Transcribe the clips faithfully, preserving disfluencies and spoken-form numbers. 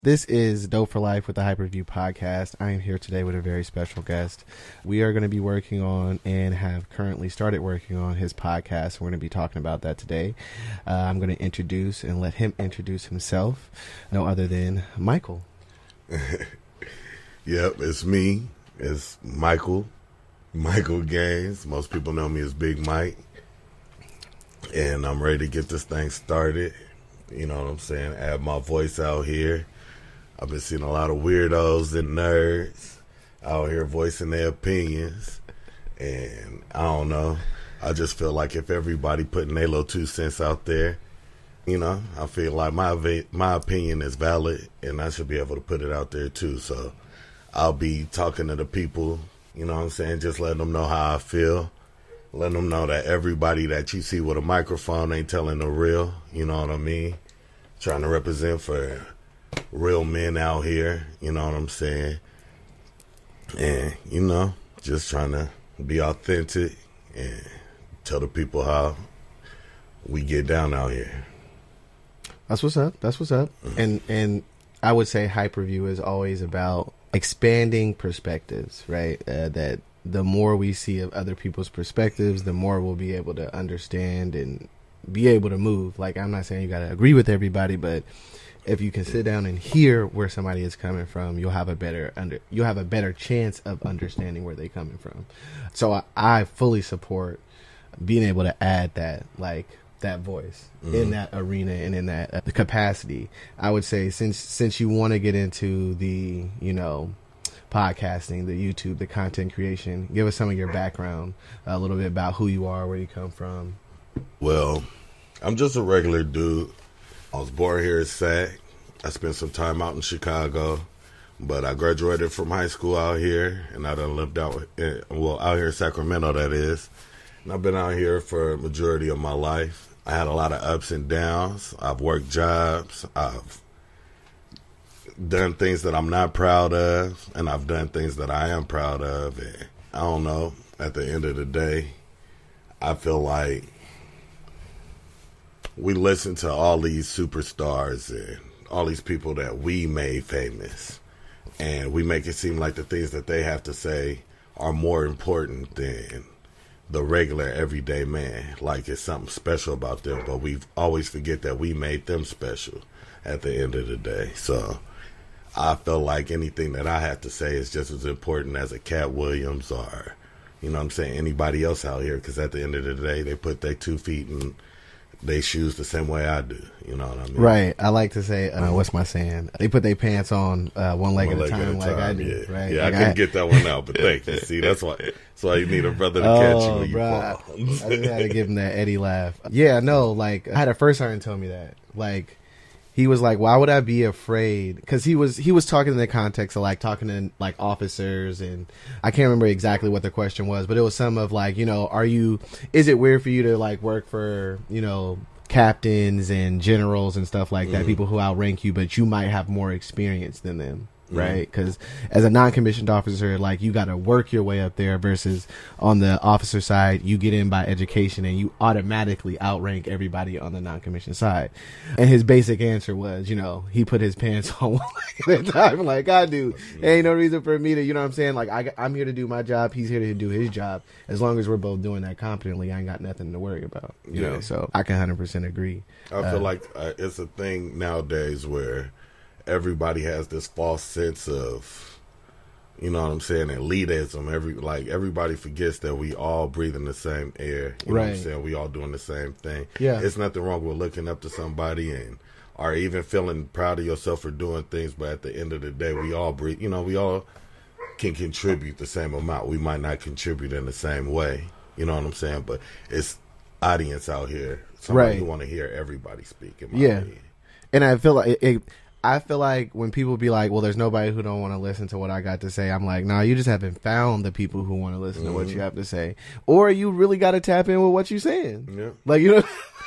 This is Dope for Life with the Hyperview podcast. I am here today with a very special guest. We are going to be working on and have currently started working on his podcast. We're going to be talking about that today. Uh, I'm going to introduce and let him introduce himself. No other than Michael. Yep, it's me. It's Michael. Michael Gaines. Most people know me as Big Mike. And I'm ready to get this thing started. You know what I'm saying? Add my voice out here. I've been seeing a lot of weirdos and nerds out here voicing their opinions. And I don't know. I just feel like if everybody putting their little two cents out there, you know, I feel like my va- my opinion is valid and I should be able to put it out there too. So I'll be talking to the people, you know what I'm saying, just letting them know how I feel. Letting them know that everybody that you see with a microphone ain't telling the real, you know what I mean? Trying to represent for real men out here, you know what I'm saying? And, you know, just trying to be authentic and tell the people how we get down out here. That's what's up. That's what's up. Mm-hmm. And and I would say Hyperview is always about expanding perspectives, right? Uh, that the more we see of other people's perspectives, the more we'll be able to understand and be able to move. Like, I'm not saying you got to agree with everybody, but if you can sit down and hear where somebody is coming from, you'll have a better under you'll have a better chance of understanding where they're coming from. So I, I fully support being able to add that, like that voice mm-hmm. in that arena and in that uh, capacity. I would say since since you want to get into the, you know, podcasting, the YouTube, the content creation, give us some of your background, a little bit about who you are, where you come from. Well, I'm just a regular dude. I was born here at Sac. I spent some time out in Chicago, but I graduated from high school out here, and I done lived out, in, well, out here in Sacramento, that is. And I've been out here for a majority of my life. I had a lot of ups and downs. I've worked jobs. I've done things that I'm not proud of, and I've done things that I am proud of. And I don't know, at the end of the day, I feel like we listen to all these superstars and all these people that we made famous, and we make it seem like the things that they have to say are more important than the regular everyday man, like it's something special about them, but we always forget that we made them special at the end of the day. So I feel like anything that I have to say is just as important as a Cat Williams or, you know what I'm saying, anybody else out here, because at the end of the day, they put their two feet in they shoes the same way I do, you know what I mean? Right. I like to say, uh, what's my saying? They put their pants on uh, one leg, one at, a leg at a time, like I do. Yeah, right? yeah like I couldn't I, get that one out, but thank you. See, that's why that's why you need a brother to oh, catch you when you bro, fall. I just had to give him that Eddie laugh. Yeah, no, like I had a first sergeant tell me that. Like he was like, "Why would I be afraid?" Because he was he was talking in the context of like talking to like officers, and I can't remember exactly what the question was, but it was some of like, you know, are you? Is it weird for you to like work for, you know, captains and generals and stuff like that, mm-hmm. people who outrank you, but you might have more experience than them, right? Because mm-hmm. as a non-commissioned officer, like you got to work your way up there, versus on the officer side, you get in by education and you automatically outrank everybody on the non-commissioned side. And his basic answer was, you know, he put his pants on one leg at a time. Like, I do. There ain't no reason for me to, you know what I'm saying? Like, I, I'm here to do my job. He's here to do his job. As long as we're both doing that competently, I ain't got nothing to worry about. You yeah. know, so I can one hundred percent agree. I feel uh, like uh, it's a thing nowadays where everybody has this false sense of, you know what I'm saying, elitism. Every like everybody forgets that we all breathe in the same air. You right. know what I'm saying? We all doing the same thing. Yeah. It's nothing wrong with looking up to somebody and or even feeling proud of yourself for doing things, but at the end of the day, we all breathe. You know, we all can contribute the same amount. We might not contribute in the same way. You know what I'm saying? But it's audience out here. Somebody right. who want to hear everybody speak. In my yeah. opinion. And I feel like it, it I feel like when people be like, well, there's nobody who don't want to listen to what I got to say, I'm like, nah, you just haven't found the people who want to listen mm-hmm. to what you have to say. Or you really got to tap in with what you're saying. Yeah. Like, you know.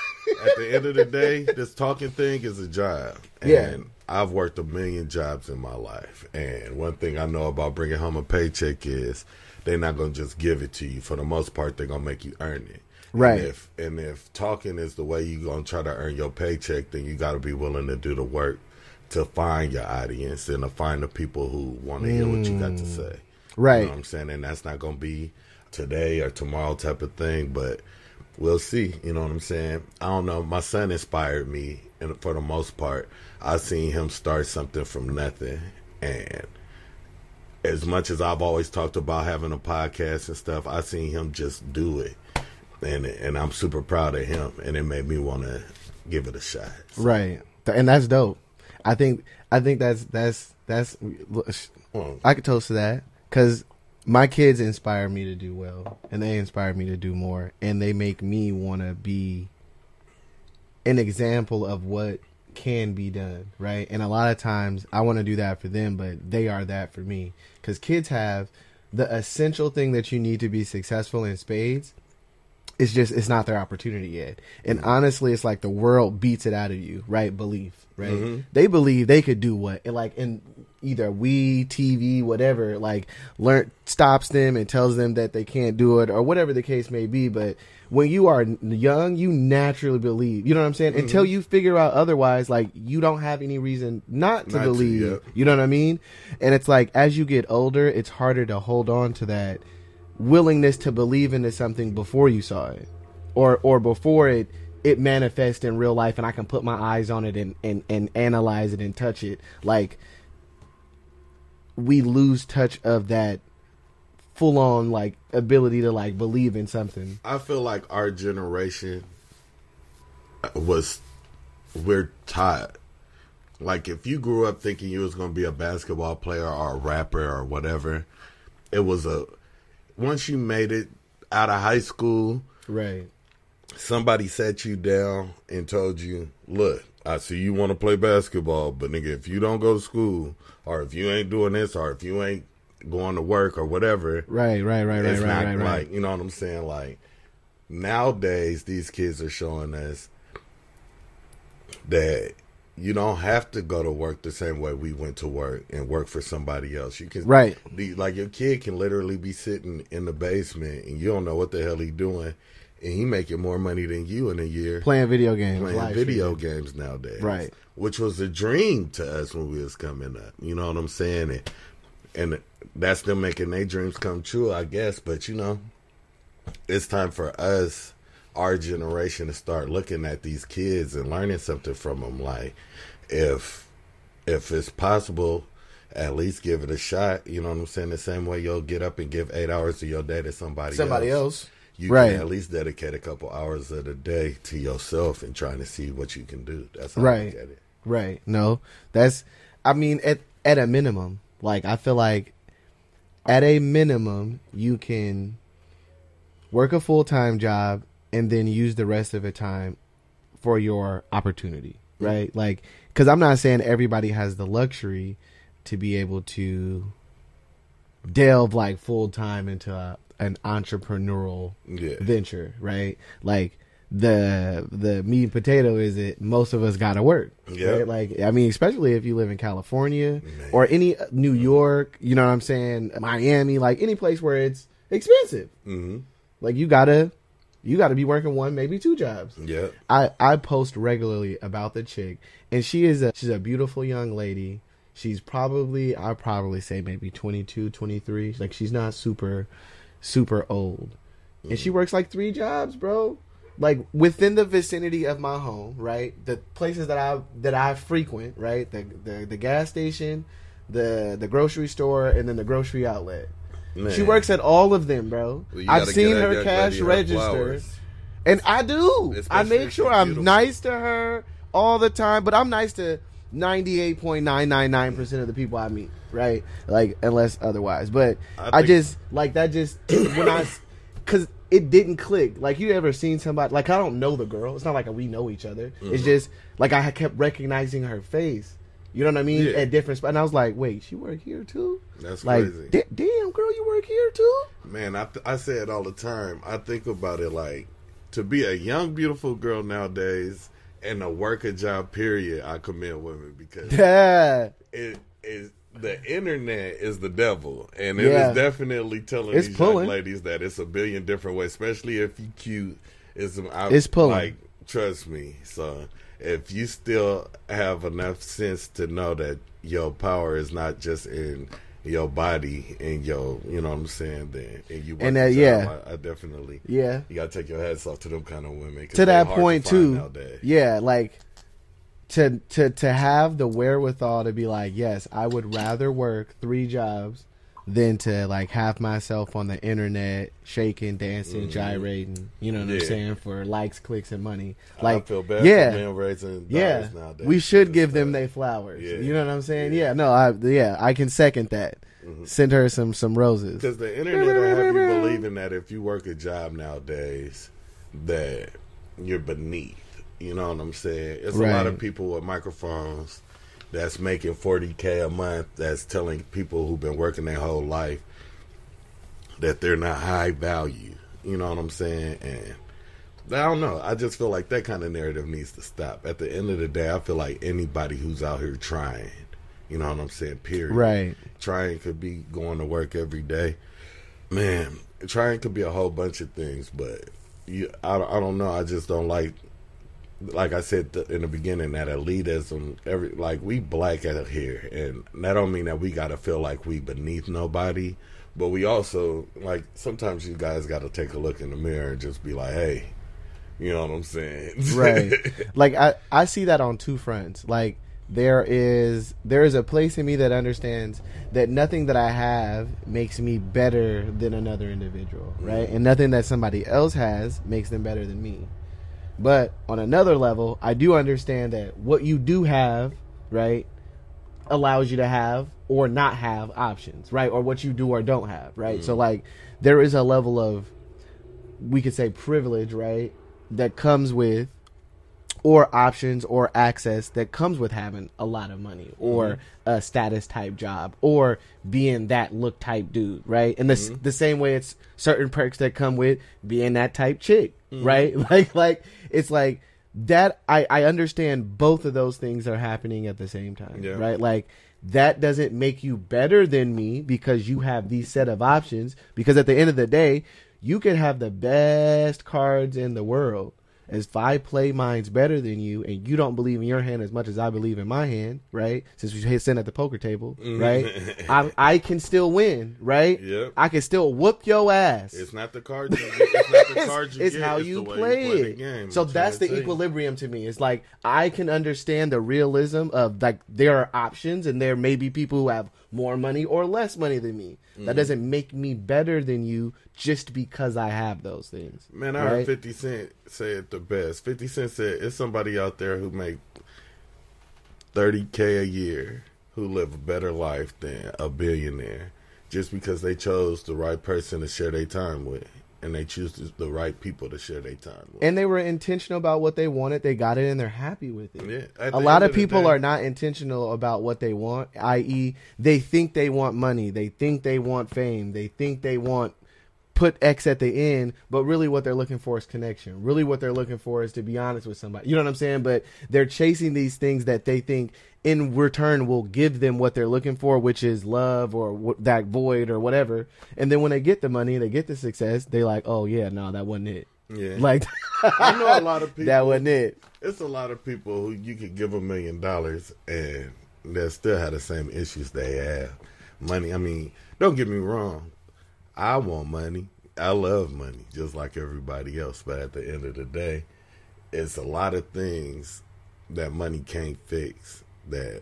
At the end of the day, this talking thing is a job. And yeah. I've worked a million jobs in my life. And one thing I know about bringing home a paycheck is they're not going to just give it to you. For the most part, they're going to make you earn it. Right. And if, and if talking is the way you're going to try to earn your paycheck, then you got to be willing to do the work to find your audience and to find the people who want to hear what you got to say. Right. You know what I'm saying? And that's not going to be today or tomorrow type of thing, but we'll see. You know what I'm saying? I don't know. My son inspired me, and for the most part, I seen him start something from nothing. And as much as I've always talked about having a podcast and stuff, I seen him just do it. And and I'm super proud of him, and it made me want to give it a shot. So. Right. And that's dope. I think I think that's that's that's Well, I could toast to that, because my kids inspire me to do well, and they inspire me to do more, and they make me want to be an example of what can be done, right? And a lot of times I want to do that for them, but they are that for me, because kids have the essential thing that you need to be successful in spades. It's just, it's not their opportunity yet. And honestly, it's like the world beats it out of you, right? Belief, right? Mm-hmm. They believe they could do what, and like in either we, T V, whatever, like learn, stops them and tells them that they can't do it or whatever the case may be. But when you are young, you naturally believe, you know what I'm saying? Mm-hmm. Until you figure out otherwise, like you don't have any reason not to not believe, to, yeah. You know what I mean? And it's like, as you get older, it's harder to hold on to that willingness to believe into something before you saw it, or or before it it manifests in real life, and I can put my eyes on it and and, and analyze it and touch it. Like, we lose touch of that full on like ability to like believe in something. I feel like our generation was we're taught, like, if you grew up thinking you was going to be a basketball player or a rapper or whatever, it was a once you made it out of high school, right? Somebody sat you down and told you, look, I see you want to play basketball, but nigga, if you don't go to school, or if you ain't doing this, or if you ain't going to work or whatever. Right, right, right, it's right, not right, right, like, right. You know what I'm saying? Like, nowadays, these kids are showing us that you don't have to go to work the same way we went to work and work for somebody else. You can, right. The, like, your kid can literally be sitting in the basement and you don't know what the hell he's doing, and he making more money than you in a year playing video games, playing video games nowadays, right? Which was a dream to us when we was coming up. You know what I'm saying? And, and that's them making their dreams come true, I guess. But you know, it's time for us, our generation, to start looking at these kids and learning something from them. Like, if if it's possible, at least give it a shot. You know what I'm saying? The same way you'll get up and give eight hours of your day to somebody somebody else. else. You right. can at least dedicate a couple hours of the day to yourself and trying to see what you can do. That's how right. I look at it. Right. No, that's, I mean, at at a minimum, like, I feel like at a minimum, you can work a full-time job and then use the rest of the time for your opportunity, right? Mm-hmm. Like, because I'm not saying everybody has the luxury to be able to delve like full-time into a, an entrepreneurial yeah. venture, right? Like, the the meat and potato is that most of us gotta work, yeah. right? Like, I mean, especially if you live in California, Man. or any New York, you know what I'm saying, Miami, like any place where it's expensive. Mm-hmm. Like, you gotta you gotta be working one, maybe two jobs. Yeah. I I post regularly about the chick, and she is a she's a beautiful young lady. She's probably, I'd probably say maybe twenty-two, twenty-three. Like, she's not super super old, mm-hmm. and she works like three jobs, bro. Like, within the vicinity of my home, right? The places that I that I frequent, right? The the, the gas station, the the grocery store, and then the grocery outlet. Man. She works at all of them, bro. Well, I've seen her cash register, and I do. Especially I make sure I'm beautiful. Nice to her all the time, but I'm nice to ninety-eight point nine nine nine percent of the people I meet, right? Like, unless otherwise. But I, I just, like, that just, when I, because it didn't click. Like, you ever seen somebody, like, I don't know the girl. It's not like we know each other. Mm-hmm. It's just, like, I kept recognizing her face. You know what I mean? Yeah. At different spots. And I was like, wait, she work here too? That's like, crazy. D- damn, girl, you work here too? Man, I, th- I say it all the time. I think about it like, to be a young, beautiful girl nowadays and to work a job, period, I commend women, because yeah. it is, the internet is the devil, and it yeah. is definitely telling it's these pulling. young ladies that it's a billion different ways, especially if you cute. It's, I, it's pulling. Like, trust me, son. if you still have enough sense to know that your power is not just in your body and your, you know what I'm saying, then and you work And, uh, the job, yeah. I, I definitely, Yeah. you gotta take your hats off to them kind of women. 'Cause To they that hard point to find too. nowadays. Yeah, like to to to have the wherewithal to be like, yes, I would rather work three jobs than to like have myself on the internet shaking, dancing, Mhm. gyrating. You know what I'm Yeah. saying, for likes, clicks, and money. I Like, feel bad yeah, for men raising yeah, daughters nowadays. we should It's give them like- their flowers. Yeah. You know what I'm saying? Yeah. Yeah, no, I yeah, I can second that. Mhm. Send her some some roses. Because the internet will have you believing that if you work a job nowadays, that you're beneath. You know what I'm saying? It's a lot of Right. people with microphones that's making forty K a month that's telling people who've been working their whole life that they're not high value. You know what I'm saying? And I don't know. I just feel like that kind of narrative needs to stop. At the end of the day, I feel like anybody who's out here trying, you know what I'm saying, period. Right. Trying could be going to work every day. Man, trying could be a whole bunch of things, but you, I, I don't know. I just don't like, like I said th- in the beginning, that elitism. Every like we black out here, and that don't mean that we gotta feel like we beneath nobody, but we also like sometimes you guys got to take a look in the mirror and just be like, hey, you know what I'm saying? Right. Like I, I see that on two fronts. Like there is there is a place in me that understands that nothing that I have makes me better than another individual, right? And nothing that somebody else has makes them better than me. But on another level, I do understand that what you do have, right, allows you to have or not have options, right? Or what you do or don't have, right? Mm. So like there is a level of, we could say, privilege, right, that comes with, or options or access that comes with having a lot of money or Mm-hmm. a status type job or being that look type dude, right? And the Mm-hmm. the same way it's certain perks that come with being that type chick, Mm-hmm. right? Like like it's like that. I I understand both of those things are happening at the same time, Yeah. right? Like that doesn't make you better than me because you have these set of options, because at the end of the day, you can have the best cards in the world. If I play mine's better than you and you don't believe in your hand as much as I believe in my hand, right? Since we hit sitting at the poker table, right? I I can still win, right? Yep. I can still whoop your ass. It's not the cards you get. It's not the cards you it's get. how it's you the way play, you play it. the game. So I'm that's the trying to tell you. equilibrium to me. It's like I can understand the realism of like there are options and there may be people who have more money or less money than me. Mm-hmm. That doesn't make me better than you just because I have those things. Man, I right? heard fifty Cent say it the best. fifty Cent said, it's somebody out there who make thirty K a year who live a better life than a billionaire just because they chose the right person to share their time with. And they choose the right people to share their time with. And they were intentional about what they wanted. They got it and they're happy with it. Yeah, at a the lot end of of the people day- are not intentional about what they want, that is they think they want money. They think they want fame. They think they want put X at the end, but really what they're looking for is connection. Really what they're looking for is to be honest with somebody. You know what I'm saying? But they're chasing these things that they think in return will give them what they're looking for, which is love or w- that void or whatever. And then when they get the money, they get the success, they like, oh yeah, no, that wasn't it. Yeah. Like, I know a lot of people. that wasn't it. It's a lot of people who you could give a million dollars and they'll still have the same issues they have. Money, I mean, don't get me wrong. I want money. I love money, just like everybody else. But at the end of the day, it's a lot of things that money can't fix. That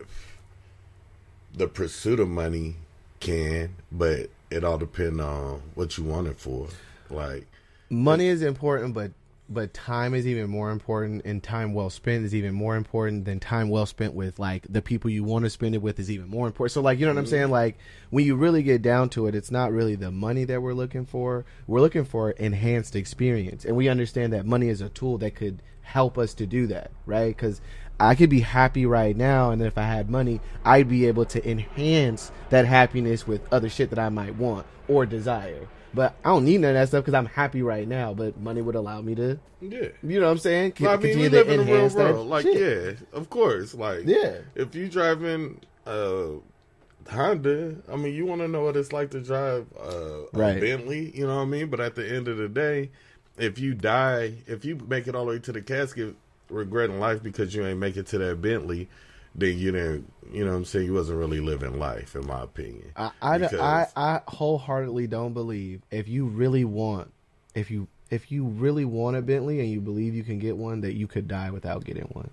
the pursuit of money can, but it all depends on what you want it for. Like, Money is important, but but time is even more important, and time well spent is even more important than time well spent with like the people you want to spend it with is even more important. So like, you know what I'm saying? Like when you really get down to it, it's not really the money that we're looking for. We're looking for enhanced experience, and we understand that money is a tool that could help us to do that, right? Because I could be happy right now, and if I had money, I'd be able to enhance that happiness with other shit that I might want or desire. But I don't need none of that stuff because I'm happy right now. But money would allow me to, yeah. you know what I'm saying? C- Well, I mean, we continue to live in the real enhance that world. Like, shit. yeah, of course. Like, Yeah. if you driving a Honda, I mean, you want to know what it's like to drive uh, Right. a Bentley, you know what I mean? But at the end of the day, if you die, if you make it all the way to the casket, regretting life because you ain't make it to that Bentley, then you didn't, you know what I'm saying, you wasn't really living life, in my opinion. I, I, Because- I, I wholeheartedly don't believe if you really want, if you if you really want a Bentley and you believe you can get one, that you could die without getting one.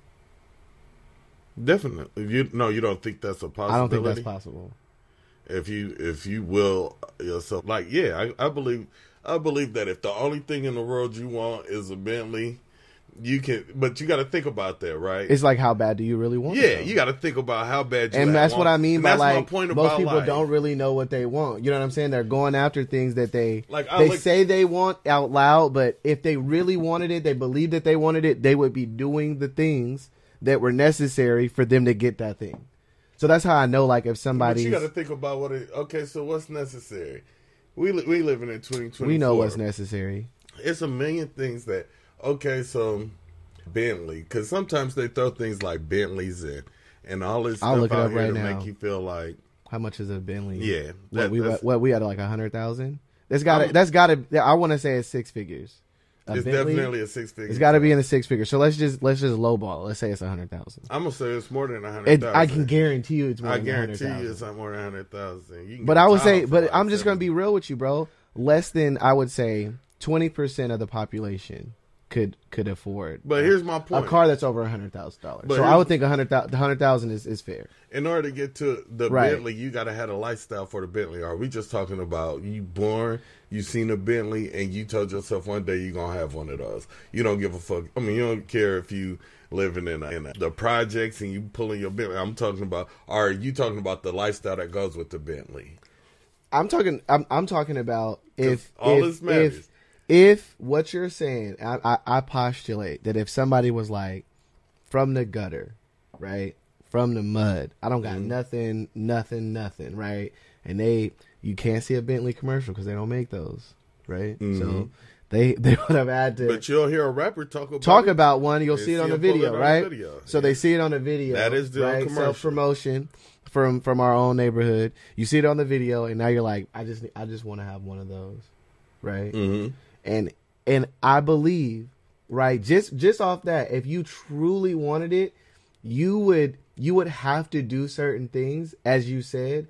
Definitely. You No, you don't think that's a possibility? I don't think that's possible. If you if you will yourself, like, yeah, I, I believe I believe that if the only thing in the world you want is a Bentley, you can, but you got to think about that, right? It's like, how bad do you really want Yeah, it? you got to think about how bad you And that's want. what I mean And by that's my like point most about people life. don't really know what they want. You know what I'm saying? They're going after things that they Like, I they look- say they want out loud, but if they really wanted it, they believed that they wanted it, they would be doing the things that were necessary for them to get that thing. So that's how I know, like, if But somebody's, you got to think about what it. Okay, so what's necessary? We li- we living in twenty twenty-four. we know what's necessary. It's a million things that. Okay, so Bentley, because sometimes they throw things like Bentleys in and all this I'll stuff look it out up here right to now. make you feel like, How much is a Bentley? yeah, What that, we that's, what we had like a hundred thousand? That's got to I'm- that's got to. I want to say it's six figures. A it's Bentley, definitely a six figure. It's got to be in the six figures. So let's just let's just lowball. Let's say it's a hundred thousand. I'm gonna say it's more than a hundred It, thousand. I can guarantee you it's more I than guarantee one hundred you it's thousand. not more than a hundred thousand. You can But get I a would say, Tahoe for but like I'm just gonna seventy. be real with you, bro. Less than I would say twenty percent of the population could could afford. But here's my a point. car that's over a hundred thousand dollars. But So I here's- would think a hundred thousand, hundred thousand is is fair. In order to get to the Right. Bentley, you got to have a lifestyle for the Bentley. Are we just talking about you born, you seen a Bentley, and you told yourself one day you're going to have one of those? You don't give a fuck. I mean, you don't care if you living in, a, in a, the projects and you pulling your Bentley. I'm talking about, are you talking about the lifestyle that goes with the Bentley? I'm talking. I'm I'm talking about if all if, this matters. if if what you're saying, I, I I postulate that if somebody was like from the gutter, right, from the mud, I don't got Mhm. nothing, nothing, nothing, right, and they you can't see a Bentley commercial because they don't make those, right, Mhm. so they they would have had to But you'll hear a rapper talk about talk it. about one. You'll and see it on the him pull video, on right? video. So they see it on the video. That is the right? commercial. Self promotion from from our own neighborhood. You see it on the video, and now you're like, I just I just want to have one of those, right? Mhm. And and I believe, right, just just off that, if you truly wanted it, you would you would have to do certain things, as you said,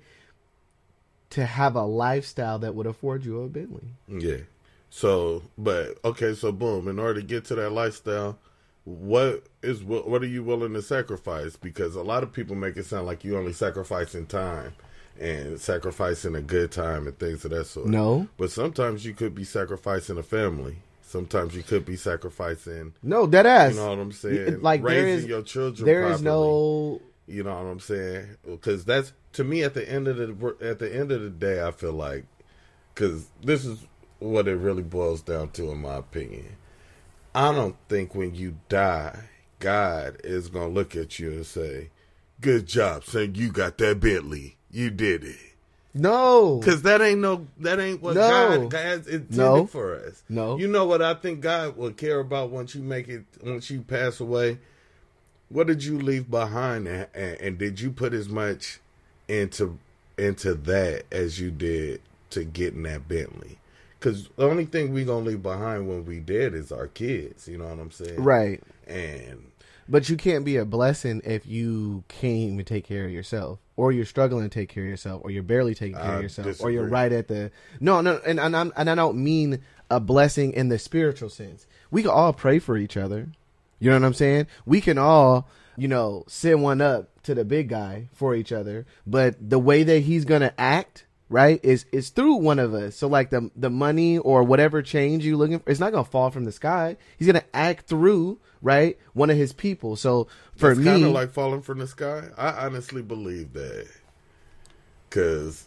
to have a lifestyle that would afford you a Bentley. Yeah. So, but okay, so boom. In order to get to that lifestyle, what is what are you willing to sacrifice? Because a lot of people make it sound like you only sacrificing time and sacrificing a good time and things of that sort. No, But sometimes you could be sacrificing a family. Sometimes you could be sacrificing. no, dead ass. You know what I'm saying? Like, there raising is- your children. There is properly. no. You know what I'm saying? Because that's, to me, at the end of the at the end of the day, I feel like, because this is what it really boils down to, in my opinion. I don't think when you die, God is gonna look at you and say, "Good job, son. You got that Bentley. You did it." No. Because that ain't no, that ain't what No. God God's intended No. for us. No. You know what I think God will care about once you make it, once you pass away? What did you leave behind, and, and, and did you put as much into into that as you did to getting that Bentley? Because the only thing we gonna leave behind when we dead is our kids. You know what I'm saying? Right. And But you can't be a blessing if you can't even take care of yourself, or you're struggling to take care of yourself, or you're barely taking care I of yourself, or you're disagree. right at the no, no, and and, I'm, and I don't mean a blessing in the spiritual sense. We can all pray for each other. You know what I'm saying? We can all, you know, send one up to the big guy for each other, but the way that he's gonna act, right, is is through one of us. So like the the money or whatever change you looking for, it's not gonna fall from the sky. He's gonna act through, right, one of his people. So for it's me, kind of like falling from the sky. I honestly believe that, because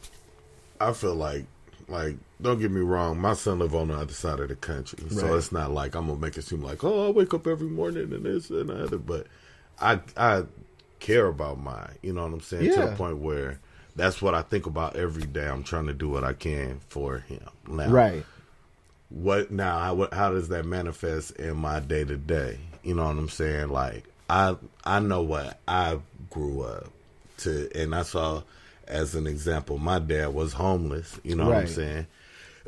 I feel like, like, don't get me wrong, my son live on the other side of the country, so Right. it's not like I'm gonna make it seem like, oh, I wake up every morning and this and that. But I I care about mine. You know what I'm saying? To Yeah. the point where that's what I think about every day. I'm trying to do what I can for him. Now, right, what now? How, how does that manifest in my day to day? You know what I'm saying? Like I I know what I grew up to, and I saw as an example. My dad was homeless. You know what I'm Right. saying?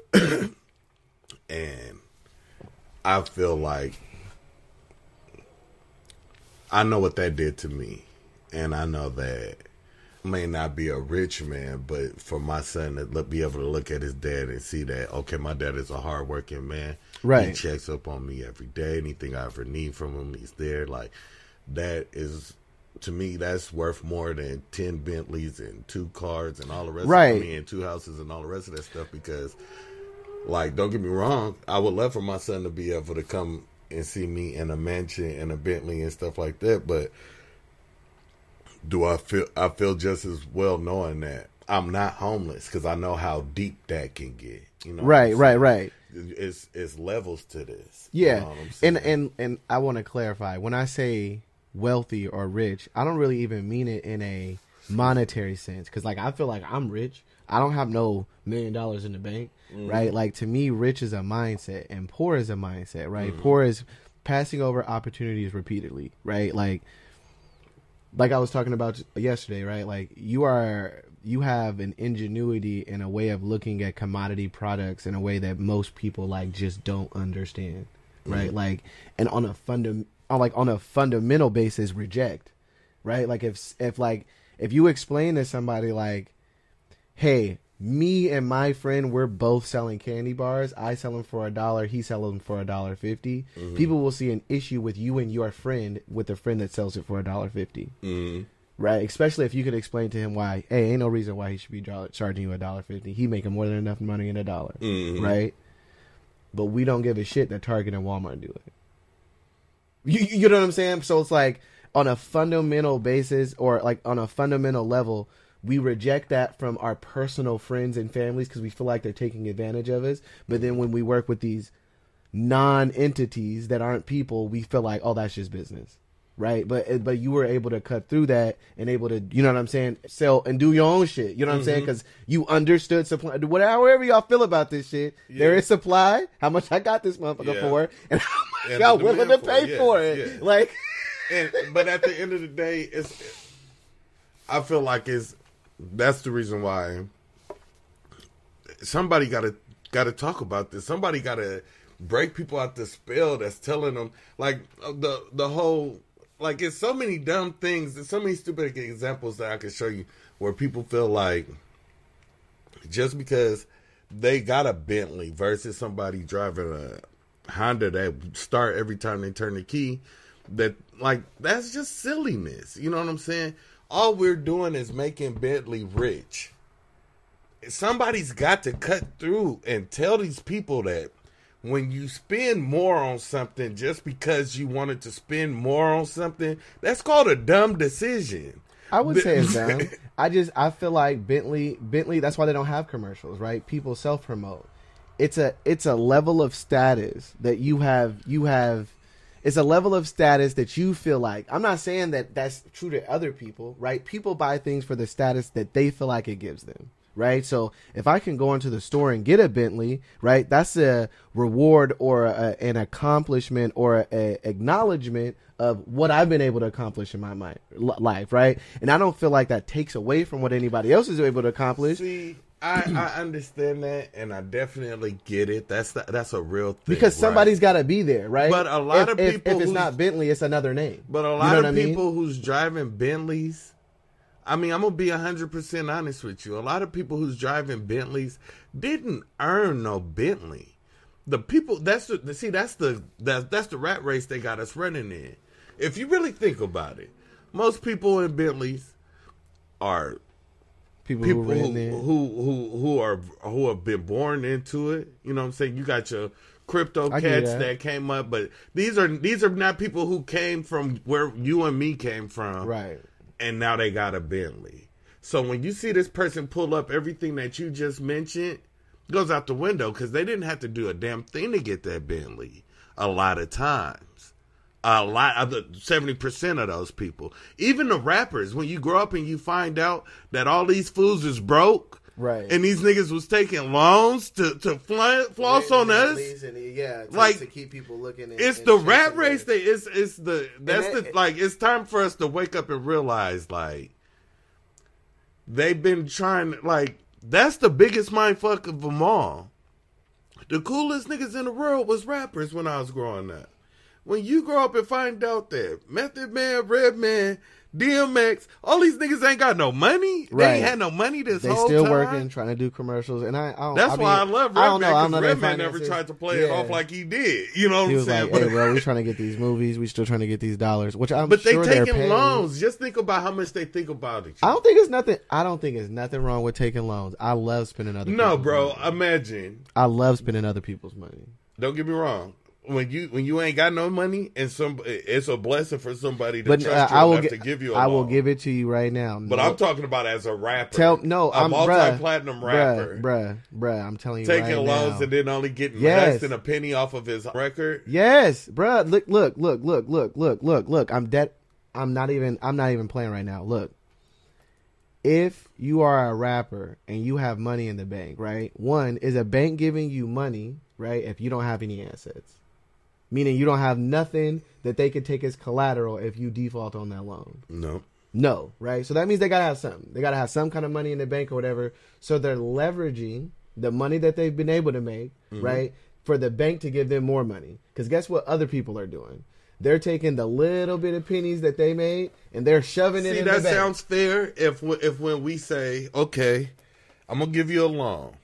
and I feel like I know what that did to me, and I know that I may not be a rich man, but for my son to look, be able to look at his dad and see that, okay, my dad is a hardworking man. Right. He checks up on me every day. Anything I ever need from him, he's there. Like, that is, to me, that's worth more than ten Bentleys and two cars and all the rest right. of me and two houses and all the rest of that stuff. Because, like, don't get me wrong, I would love for my son to be able to come and see me in a mansion and a Bentley and stuff like that, but do I feel I feel just as well knowing that I'm not homeless, because I know how deep that can get. You know, right, right, right. It's it's levels to this. Yeah, you know what I'm saying? and and and I want to clarify, when I say wealthy or rich, I don't really even mean it in a monetary sense, because like I feel like I'm rich. I don't have no million dollars in the bank, mm-hmm. right? Like, to me, rich is a mindset and poor is a mindset, right? Mm-hmm. Poor is passing over opportunities repeatedly, right? Like. Like I was talking about yesterday, right? Like, you are, you have an ingenuity and a way of looking at commodity products in a way that most people like just don't understand, right? Mm-hmm. Like, and on a funda, on like on a fundamental basis, reject, right? Like, if if like if you explain to somebody like, hey, me and my friend, we're both selling candy bars. I sell them for a dollar. He sells them for a dollar fifty. Mm-hmm. People will see an issue with you and your friend with the friend that sells it for a dollar fifty. Mm-hmm. Right? Especially if you could explain to him why, hey, ain't no reason why he should be charging you a dollar fifty. He making more than enough money in a dollar. Mm-hmm. Right? But we don't give a shit that Target and Walmart do it. You, you know what I'm saying? So it's like, on a fundamental basis, or like on a fundamental level, we reject that from our personal friends and families because we feel like they're taking advantage of us. But then when we work with these non-entities that aren't people, we feel like, oh, that's just business, right? But but you were able to cut through that and able to, you know what I'm saying, sell and do your own shit. You know what mm-hmm. I'm saying? Because you understood supply. Whatever, however y'all feel about this shit, yeah. there is supply. How much I got this motherfucker yeah. for, and how much and y'all willing to pay for, for it. Yeah. Like, and, but at the end of the day, it's. I feel like it's. That's the reason why somebody got to got to talk about this. Somebody got to break people out the spell that's telling them, like, the the whole, like, it's so many dumb things. There's so many stupid examples that I can show you where people feel like just because they got a Bentley versus somebody driving a Honda that start every time they turn the key, that, like, that's just silliness. You know what I'm saying? All we're doing is making Bentley rich. Somebody's got to cut through and tell these people that when you spend more on something just because you wanted to spend more on something, that's called a dumb decision. I would say it's dumb. I just, I feel like Bentley, Bentley, that's why they don't have commercials, right? People self-promote. It's a, it's a level of status that you have, you have, It's a level of status that you feel like. I'm not saying that that's true to other people, right? People buy things for the status that they feel like it gives them, right? So if I can go into the store and get a Bentley, right, that's a reward or a, an accomplishment or an acknowledgement of what I've been able to accomplish in my mind, life, right? And I don't feel like that takes away from what anybody else is able to accomplish. See, I, I understand that, and I definitely get it. That's the, that's a real thing. Because somebody's right? got to be there, right? But a lot if, of if, people, if it's not Bentley, it's another name. But a lot you know of people I mean? who's driving Bentleys, I mean, I'm gonna be a hundred percent honest with you. A lot of people who's driving Bentleys didn't earn no Bentley. The people that's the see that's the that's that's the rat race they got us running in. If you really think about it, most people in Bentleys are. People, people who, who, who who who are who have been born into it. You know what I'm saying? You got your crypto cats that. that came up, but these are these are not people who came from where you and me came from. Right. And now they got a Bentley. So when you see this person pull up, everything that you just mentioned goes out the window because they didn't have to do a damn thing to get that Bentley a lot of times. A lot of the seventy percent of those people, even the rappers, when you grow up and you find out that all these fools is broke, right? And these niggas was taking loans to to fly, floss on us, and, yeah, to, like to keep people looking. And, it's and the rat race. That it's it's the that's that, the like it's time for us to wake up and realize like they've been trying like that's the biggest mindfuck of them all. The coolest niggas in the world was rappers when I was growing up. when you grow up and find out that Method Man, Redman, D M X, all these niggas ain't got no money. Right. They ain't had no money this they whole time. They still working, trying to do commercials, and I. I don't, That's I mean, why I love Redman. I don't know. I don't know Redman never tried to play yeah. it off like he did. You know what he I'm was saying? Like, hey, bro, we trying to get these movies. We still trying to get these dollars. Which I'm but sure they they're taking paying. loans. Just think about how much they think about it. I don't think it's nothing. I don't think it's nothing wrong with taking loans. I love spending other. No, people's bro. money. Imagine. I love spending other people's money. Don't get me wrong. When you when you ain't got no money and some, it's a blessing for somebody to but, trust uh, you I will enough get, to give you a I loan. will give it to you right now. But no. I'm talking about as a rapper. Tell no, a I'm multi-platinum bruh, rapper, bruh, bruh, bruh. I'm telling you, taking right loans now. and then only getting yes. less than a penny off of his record. Yes, bruh. Look, look, look, look, look, look, look, look. I'm dead. I'm not even. I'm not even playing right now. Look. If you are a rapper and you have money in the bank, right? One, is a bank giving you money, right? If you don't have any assets. Meaning you don't have nothing that they could take as collateral if you default on that loan. No. No, right? So that means they got to have something. They got to have some kind of money in the bank or whatever. So they're leveraging the money that they've been able to make, mm-hmm. right, for the bank to give them more money. Because guess what other people are doing? They're taking the little bit of pennies that they made and they're shoving See, it in the the bank. See, that sounds fair if, if when we say, okay, I'm going to give you a loan.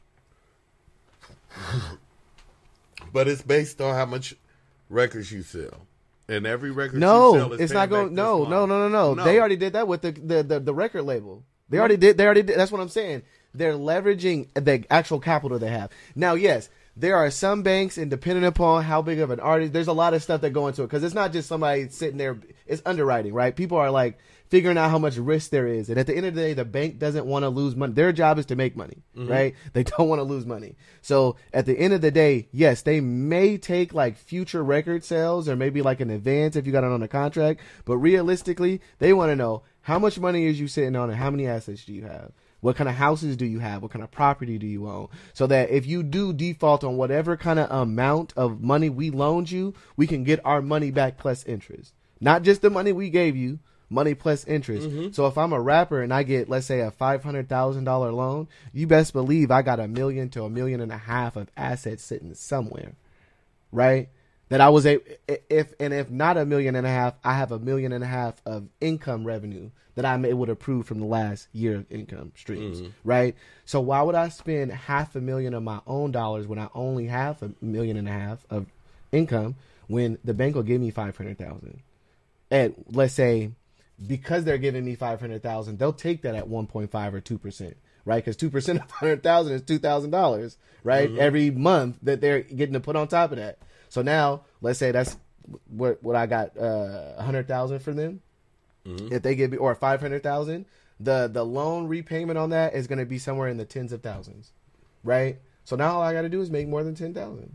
But it's based on how much records you sell, and every record no, you sell is it's not going. No, no, no, no, no, no. They already did that with the the, the, the record label. They already did. They already did. That's what I'm saying. They're leveraging the actual capital they have. Now, yes, there are some banks, and depending upon how big of an artist, there's a lot of stuff that go into it because it's not just somebody sitting there. It's underwriting, right? People are like figuring out how much risk there is, and at the end of the day, the bank doesn't want to lose money. Their job is to make money, mm-hmm. right? They don't want to lose money. So at the end of the day, yes, they may take like future record sales or maybe like an advance if you got it on a contract, but realistically, they want to know how much money is you sitting on and how many assets do you have? What kind of houses do you have? What kind of property do you own? So that if you do default on whatever kind of amount of money we loaned you, we can get our money back plus interest. Not just the money we gave you, money plus interest. Mm-hmm. So if I'm a rapper and I get, let's say, a five hundred thousand dollars loan, you best believe I got a million to a million and a half of assets sitting somewhere, right? That I was a if and if not a million and a half, I have a million and a half of income revenue that I'm able to prove from the last year of income streams, mm-hmm. right? So why would I spend half a million of my own dollars when I only have a million and a half of income when the bank will give me five hundred thousand? And let's say, because they're giving me five hundred thousand, they'll take that at one point five or two percent, right? Because two percent of one hundred thousand is two thousand dollars, right? Mm-hmm. Every month that they're getting to put on top of that. So now, let's say that's what what I got, uh, one hundred thousand for them. Mm-hmm. If they give me, or five hundred thousand, the the loan repayment on that is going to be somewhere in the tens of thousands, right? So now all I got to do is make more than ten thousand,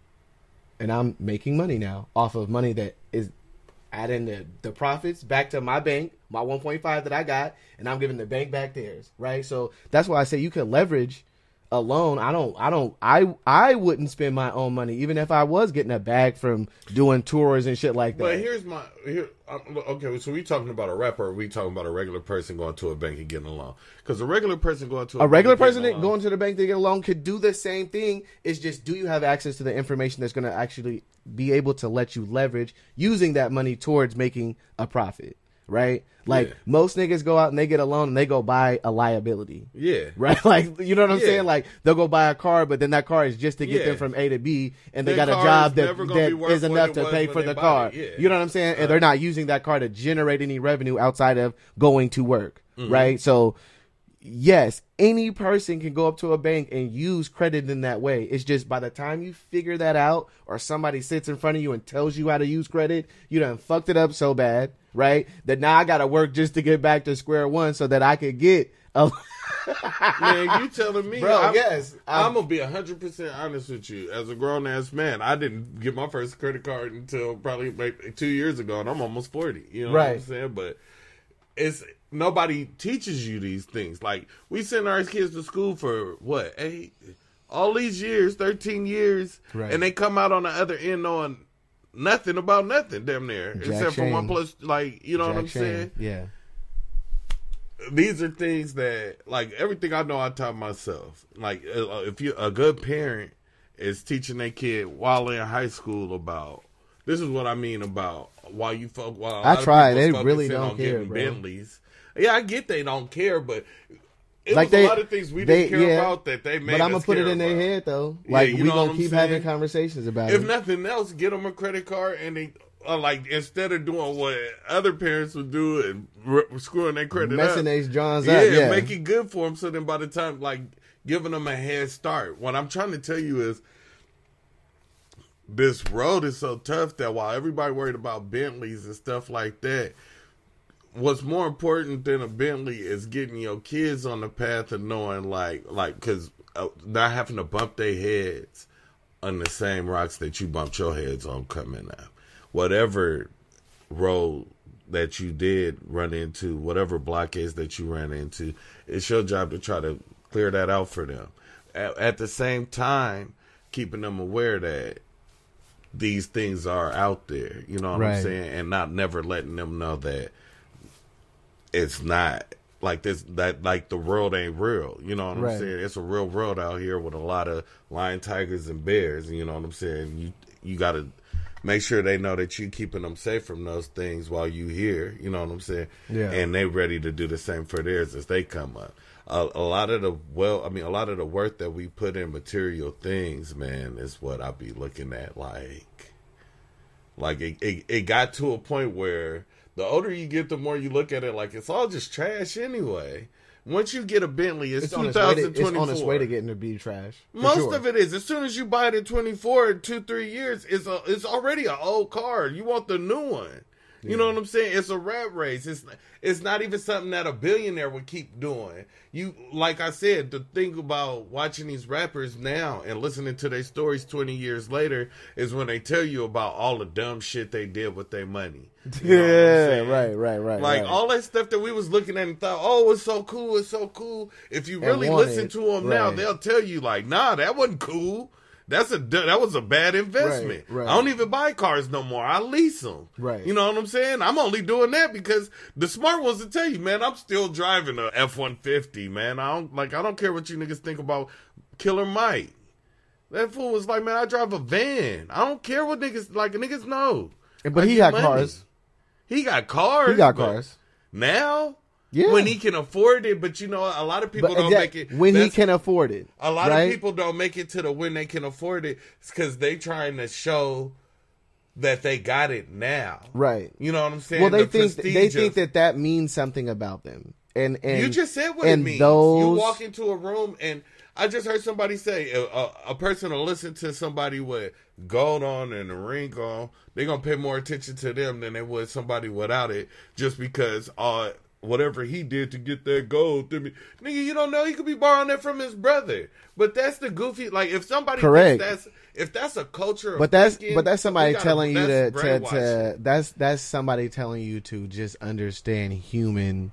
and I'm making money now off of money that is adding the, the profits back to my bank, my one point five that I got, and I'm giving the bank back theirs, right? So that's why I say you could leverage a loan. I don't, I don't, I, I wouldn't spend my own money, even if I was getting a bag from doing tours and shit like that. But here's my, here, okay, so we talking about a rapper, or we talking about a regular person going to a bank and getting a loan? Because a regular person going to a, a regular bank person that going to the bank to get a loan could do the same thing. It's just, do you have access to the information that's going to actually be able to let you leverage using that money towards making a profit, right? Like, yeah. Most niggas go out and they get a loan and they go buy a liability. Yeah. Right? Like, you know what I'm yeah. saying? Like, they'll go buy a car, but then that car is just to get yeah. them from A to B, and they Their got a job that, that is enough to pay for the car. Yeah. You know what I'm saying? And uh, they're not using that car to generate any revenue outside of going to work, mm-hmm. right? So, yes, any person can go up to a bank and use credit in that way. It's just by the time you figure that out, or somebody sits in front of you and tells you how to use credit, you done fucked it up so bad, right? That now I got to work just to get back to square one so that I could get a... Man, you telling me? Bro, I'm, yes. I'm, I'm going to be one hundred percent honest with you. As a grown-ass man, I didn't get my first credit card until probably like two years ago, and I'm almost forty. You know right. what I'm saying? But it's... Nobody teaches you these things. Like, we send our kids to school for, what, eight? All these years, thirteen years, right. And they come out on the other end knowing nothing about nothing, damn near. Jack except Shane. for one plus, like, you know Jack what I'm Shane. saying? Yeah. These are things that, like, everything I know I taught myself. Like, if you a good parent is teaching their kid while they're in high school about this is what I mean about why you fuck. Why a I lot tried. Of They people really focusing don't on care, getting bro. Bentleys. Yeah, I get they don't care, but it Like was they- a lot of things we they- didn't care yeah. about that they made. But I'm gonna us put it care in their about. head though. Yeah, Like you we know what gonna I'm keep saying? having conversations about If it. nothing else, get them a credit card and they. Uh, like instead of doing what other parents would do and r- screwing their credit Messing up, these Johns yeah, up. Yeah, make it good for them. So then, by the time like giving them a head start, what I'm trying to tell you is, this road is so tough that while everybody worried about Bentleys and stuff like that, what's more important than a Bentley is getting your kids on the path of knowing, like, like because uh, not having to bump their heads on the same rocks that you bumped your heads on coming up. Whatever road that you did run into, whatever blockades that you ran into, it's your job to try to clear that out for them. At, at the same time, keeping them aware that these things are out there, you know what Right. I'm saying? And not never letting them know that it's not like this, that like the world ain't real, you know what Right. I'm saying? It's a real world out here with a lot of lion, tigers, and bears, you know what I'm saying? You you got to make sure they know that you keeping them safe from those things while you here, you know what I'm saying? Yeah. And they ready to do the same for theirs as they come up. A, a lot of the well, I mean, a lot of the work that we put in material things, man, is what I be looking at. Like, like it, it, it got to a point where the older you get, the more you look at it like it's all just trash anyway. Once you get a Bentley, it's, it's on, its way to, twenty twenty-four. it's on its way to getting to be trash. for Most sure. of it is. As soon as you buy it in twenty-four, two, three years, it's a, it's already an old car. You want the new one. You know what I'm saying? It's a rat race. It's it's not even something that a billionaire would keep doing. You, like I said, the thing about watching these rappers now and listening to their stories twenty years later is when they tell you about all the dumb shit they did with their money. You know what I'm Yeah, saying? right, right, right. Like right. all that stuff that we was looking at and thought, oh, it's so cool, it's so cool. If you And really want listen it, to them now, right. they'll tell you like, nah, that wasn't cool. That's a that was a bad investment. Right, right. I don't even buy cars no more. I lease them. Right. You know what I'm saying? I'm only doing that because the smart ones will tell you, man, I'm still driving a F one fifty, man. I don't like. I don't care what you niggas think about Killer Mike. That fool was like, man, I drive a van. I don't care what niggas like. Niggas know. But I he get got cars. He got cars. He got but cars. now. Yeah. When he can afford it, but you know, a lot of people But don't that- make it. when he that's- can afford it. a lot right? of people don't make it to the when they can afford it because they trying to show that they got it now. Right. You know what I'm saying? Well, they The think they prestige think of- that that means something about them. And and you just said what it and means. those You walk into a room and I just heard somebody say a, a, a person will listen to somebody with gold on and a ring on. They're gonna pay more attention to them than they would somebody without it, just because uh whatever he did to get that gold. To me, nigga, you don't know he could be borrowing that from his brother. But that's the goofy. Like if somebody Correct. thinks that's if that's a culture. Of But that's thinking, but that's somebody we gotta- telling you to, that's to, to brainwashing. that's that's somebody telling you to just understand human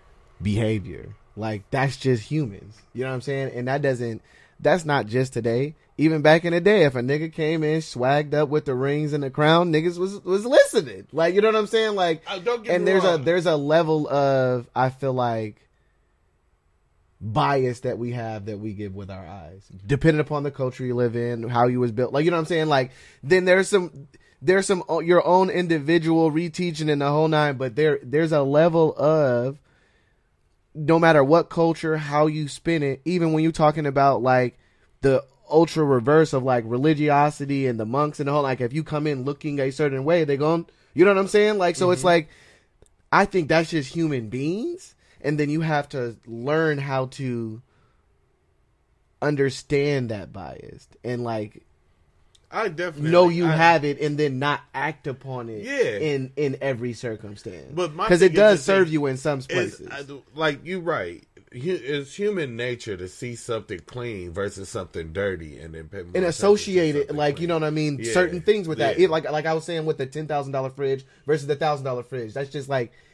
behavior. Like that's just humans. You know what I'm saying? And that doesn't that's not just today. Even back in the day, if a nigga came in swagged up with the rings and the crown, niggas was was listening. Like you know what I'm saying? Like Uh, don't get and me there's wrong. a there's a level of I feel like bias that we have that we give with our eyes, depending upon the culture you live in, how you was built. Like you know what I'm saying? Like then there's some there's some o- your own individual reteaching in the whole nine, but there there's a level of no matter what culture, how you spin it, even when you're talking about like the ultra reverse of like religiosity and the monks and the whole, like if you come in looking a certain way, they're going, you know what I'm saying? Like, so it's like, I think that's just human beings. And then you have to learn how to understand that bias and like I definitely know you I, have it and then not act upon it Yeah. in, in every circumstance. But my because thing it is does the serve thing you in some is, places. I do- like you're right. Hu- It's human nature to see something clean versus something dirty, and then pay more And attention to associate it, something like clean. you know what I mean, Yeah, certain things with that. yeah. It, like like I was saying with the ten thousand dollar fridge versus the thousand dollar fridge. That's just like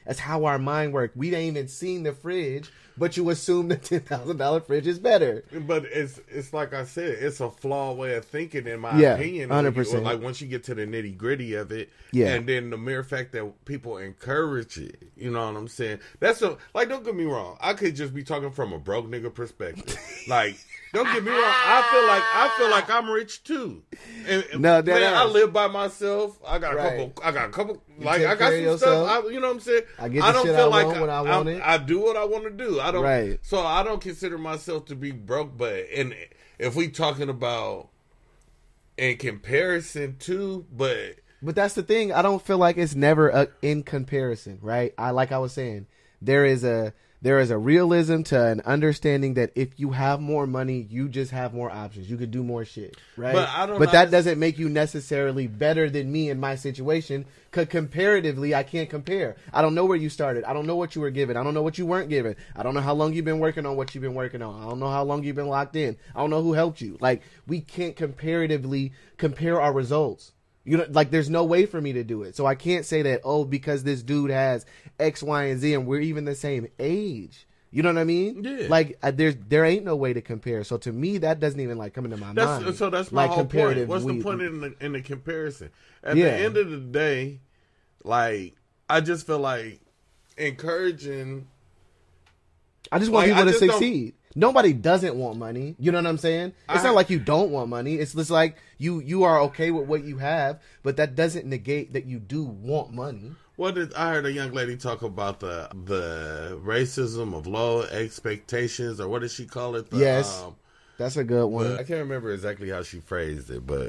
That's how our mind works. We ain't even seen the fridge, but you assume the ten thousand dollar fridge is better. But it's it's like I said, it's a flawed way of thinking, in my Yeah, opinion. one hundred percent. Like once you get to the nitty gritty of it, Yeah. and then the mere fact that people encourage it, you know what I'm saying? That's a like. Don't get me wrong. I could just be talking from a broke nigga perspective. Like, don't get me wrong. I feel like I feel like I'm rich too. And, No, that man, I ass. live by myself. I got a Right. couple. I got a couple. You Like take I got care some of stuff. yourself. I, you know what I'm saying? I get I the don't shit feel I like want when I want it. I do what I want to do. I don't. Right. So I don't consider myself to be broke. But and if we talking about in comparison to, but But that's the thing. I don't feel like it's never a, in comparison, right? I like I was saying, there is a there is a realism to an understanding that if you have more money, you just have more options. You could do more shit, right? But I don't But that understand- doesn't make you necessarily better than me in my situation. Cause comparatively, I can't compare. I don't know where you started. I don't know what you were given. I don't know what you weren't given. I don't know how long you've been working on what you've been working on. I don't know how long you've been locked in. I don't know who helped you. Like, we can't comparatively compare our results. You know, like, there's no way for me to do it. So I can't say that, oh, because this dude has X, Y, and Z and we're even the same age. You know what I mean? Yeah. Like, uh, there's there ain't no way to compare. So to me, that doesn't even like come into my that's mind. so that's my like whole point. comparative What's the we- point in the in the comparison? At Yeah. the end of the day, like I just feel like encouraging. I just want Like, people I to just don't- succeed. Nobody doesn't want money. You know what I'm saying? It's I- not like you don't want money. It's just like you you are okay with what you have, but that doesn't negate that you do want money. What did I heard a young lady talk about the the racism of low expectations, or what did she call it? The, Yes. um, That's a good one. I can't remember exactly how she phrased it, but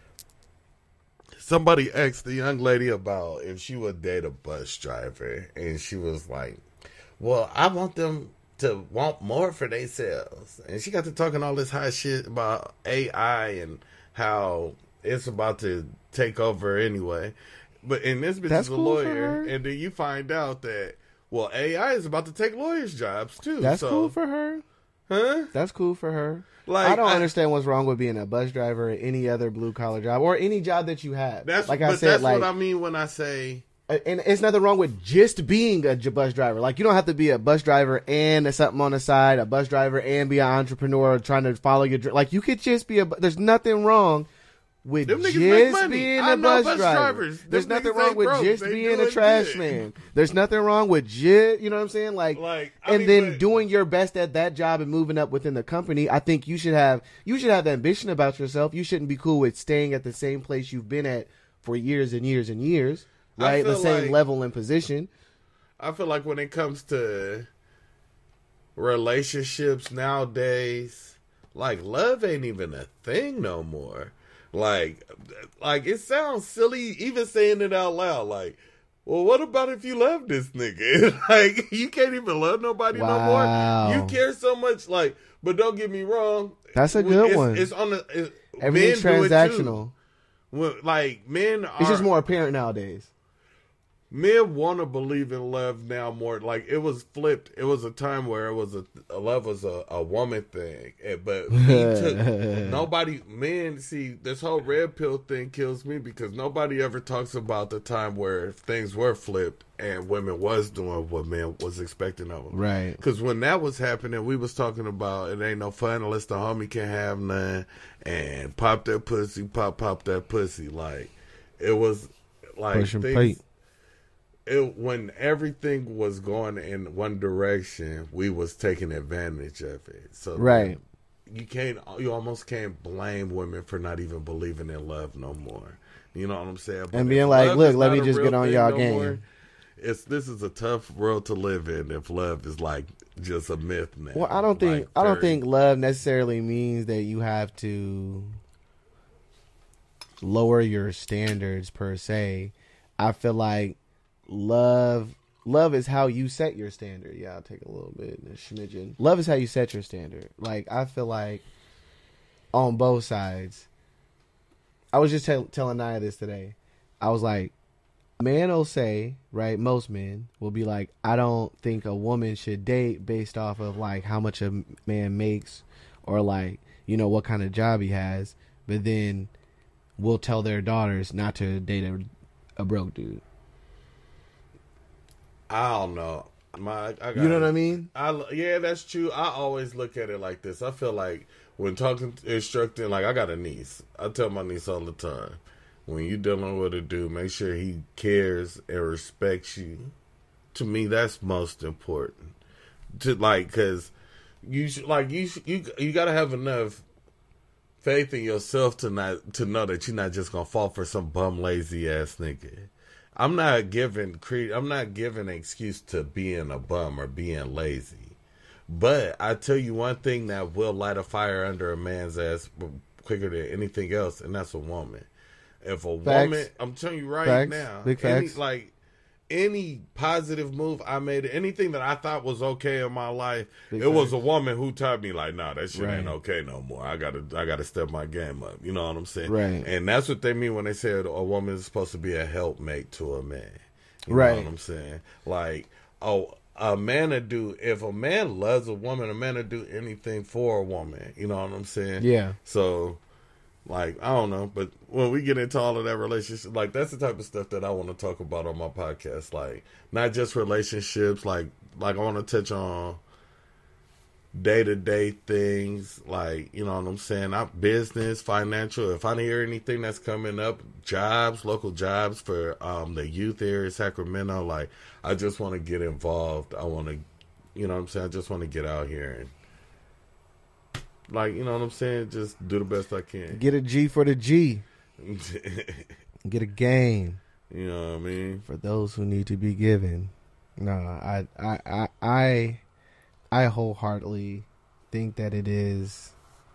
somebody asked the young lady about if she would date a bus driver, and she was like, "Well, I want them to want more for themselves." And she got to talking all this high shit about A I and how it's about to take over anyway. But and this bitch That's is a cool for lawyer, her. and then you find out that well, A I is about to take lawyers' jobs too. That's so, cool for her. huh? That's cool for her. Like, I don't I- understand what's wrong with being a bus driver or any other blue collar job or any job that you have. That's like but I said, that's like, what I mean when I say. and it's nothing wrong with just being a j- bus driver. Like, you don't have to be a bus driver and something on the side, a bus driver and be an entrepreneur trying to follow your dream. Like, you could just be a. bu- There's nothing wrong with Them niggas just make money. being I a know bus, bus driver. drivers. Them There's nothing niggas wrong ain't with broke. just They being a doing trash good. man. There's nothing wrong with just, you know what I'm saying? Like, Like, I and mean, then but- doing your best at that job and moving up within the company. I think you should have you should have ambition about yourself. You shouldn't be cool with staying at the same place you've been at for years and years and years. I Right, the feel same like- level and position. I feel like when it comes to relationships nowadays, like love ain't even a thing no more. Like, like it sounds silly even saying it out loud. Like, well, what about if you love this nigga? Like, you can't even love nobody Wow. no more. You care so much. Like, but don't get me wrong. That's a good it's, one. It's on the it, Everything's men do it too. transactional. Well, like men are It's just more apparent nowadays. men want to believe in love now more. Like it was flipped. It was a time where it was a, a love was a, a woman thing, Eh, but we took nobody. Men see this whole red pill thing kills me because nobody ever talks about the time where things were flipped and women was doing what men was expecting of them. Right. Because when that was happening, we was talking about it ain't no fun unless the homie can have none and pop that pussy, pop pop that pussy. Like it was like Push and things. plate. It, when everything was going in one direction, we was taking advantage of it. So Right. you can't, you almost can't blame women for not even believing in love no more. You know what I'm saying? But And being if like, love look, is let not me a just real get on thing y'all no game. more, it's this is a tough world to live in if love is like just a myth now. Well, I don't think Like, I don't very- think love necessarily means that you have to lower your standards per se. I feel like love love is how you set your standard. Yeah, I'll take a little bit a smidgen. Love is how you set your standard. Like I feel like on both sides. I was just tell, telling Naya this today. I was like, a man will say, right, most men will be like, I don't think a woman should date based off of like how much a man makes or like, you know, what kind of job he has. But then we'll tell their daughters not to date a, a broke dude. I don't know. My, I got, You know what I mean? I, yeah, that's true. I always look at it like this. I feel like when talking, instructing, like I got a niece. I tell my niece all the time, when you dealing with a dude, make sure he cares and respects you. To me, that's most important. To like, cause you should, like you should, you you gotta have enough faith in yourself to not to know that you're not just gonna fall for some bum lazy ass nigga. I'm not giving cre- I'm not giving an excuse to being a bum or being lazy, but I tell you one thing that will light a fire under a man's ass quicker than anything else, and that's a woman. If a Facts. woman, I'm telling you right Facts. now, Big any, facts. like. Any positive move I made, anything that I thought was okay in my life, Big it was facts. a woman who taught me like, nah, that shit Right. ain't okay no more. I gotta, I gotta step my game up. You know what I'm saying? Right. And that's what they mean when they say a woman is supposed to be a helpmate to a man. You Right. know what I'm saying? Like, oh, a man to do, if a man loves a woman, a man to do anything for a woman. You know what I'm saying? Yeah. So, like, I don't know, but when we get into all of that relationship, like, that's the type of stuff that I want to talk about on my podcast. Like, not just relationships, like, like I want to touch on day-to-day things, like, you know what I'm saying, not business, financial. If I hear anything that's coming up, jobs, local jobs for um, the youth area, Sacramento, like, I just want to get involved. I want to, you know what I'm saying, I just want to get out here and, like, you know what I'm saying? Just do the best I can. Get a G for the G. You Get a game know what I mean? for those who need to be given. No, I, I, I, I, I wholeheartedly think that it is.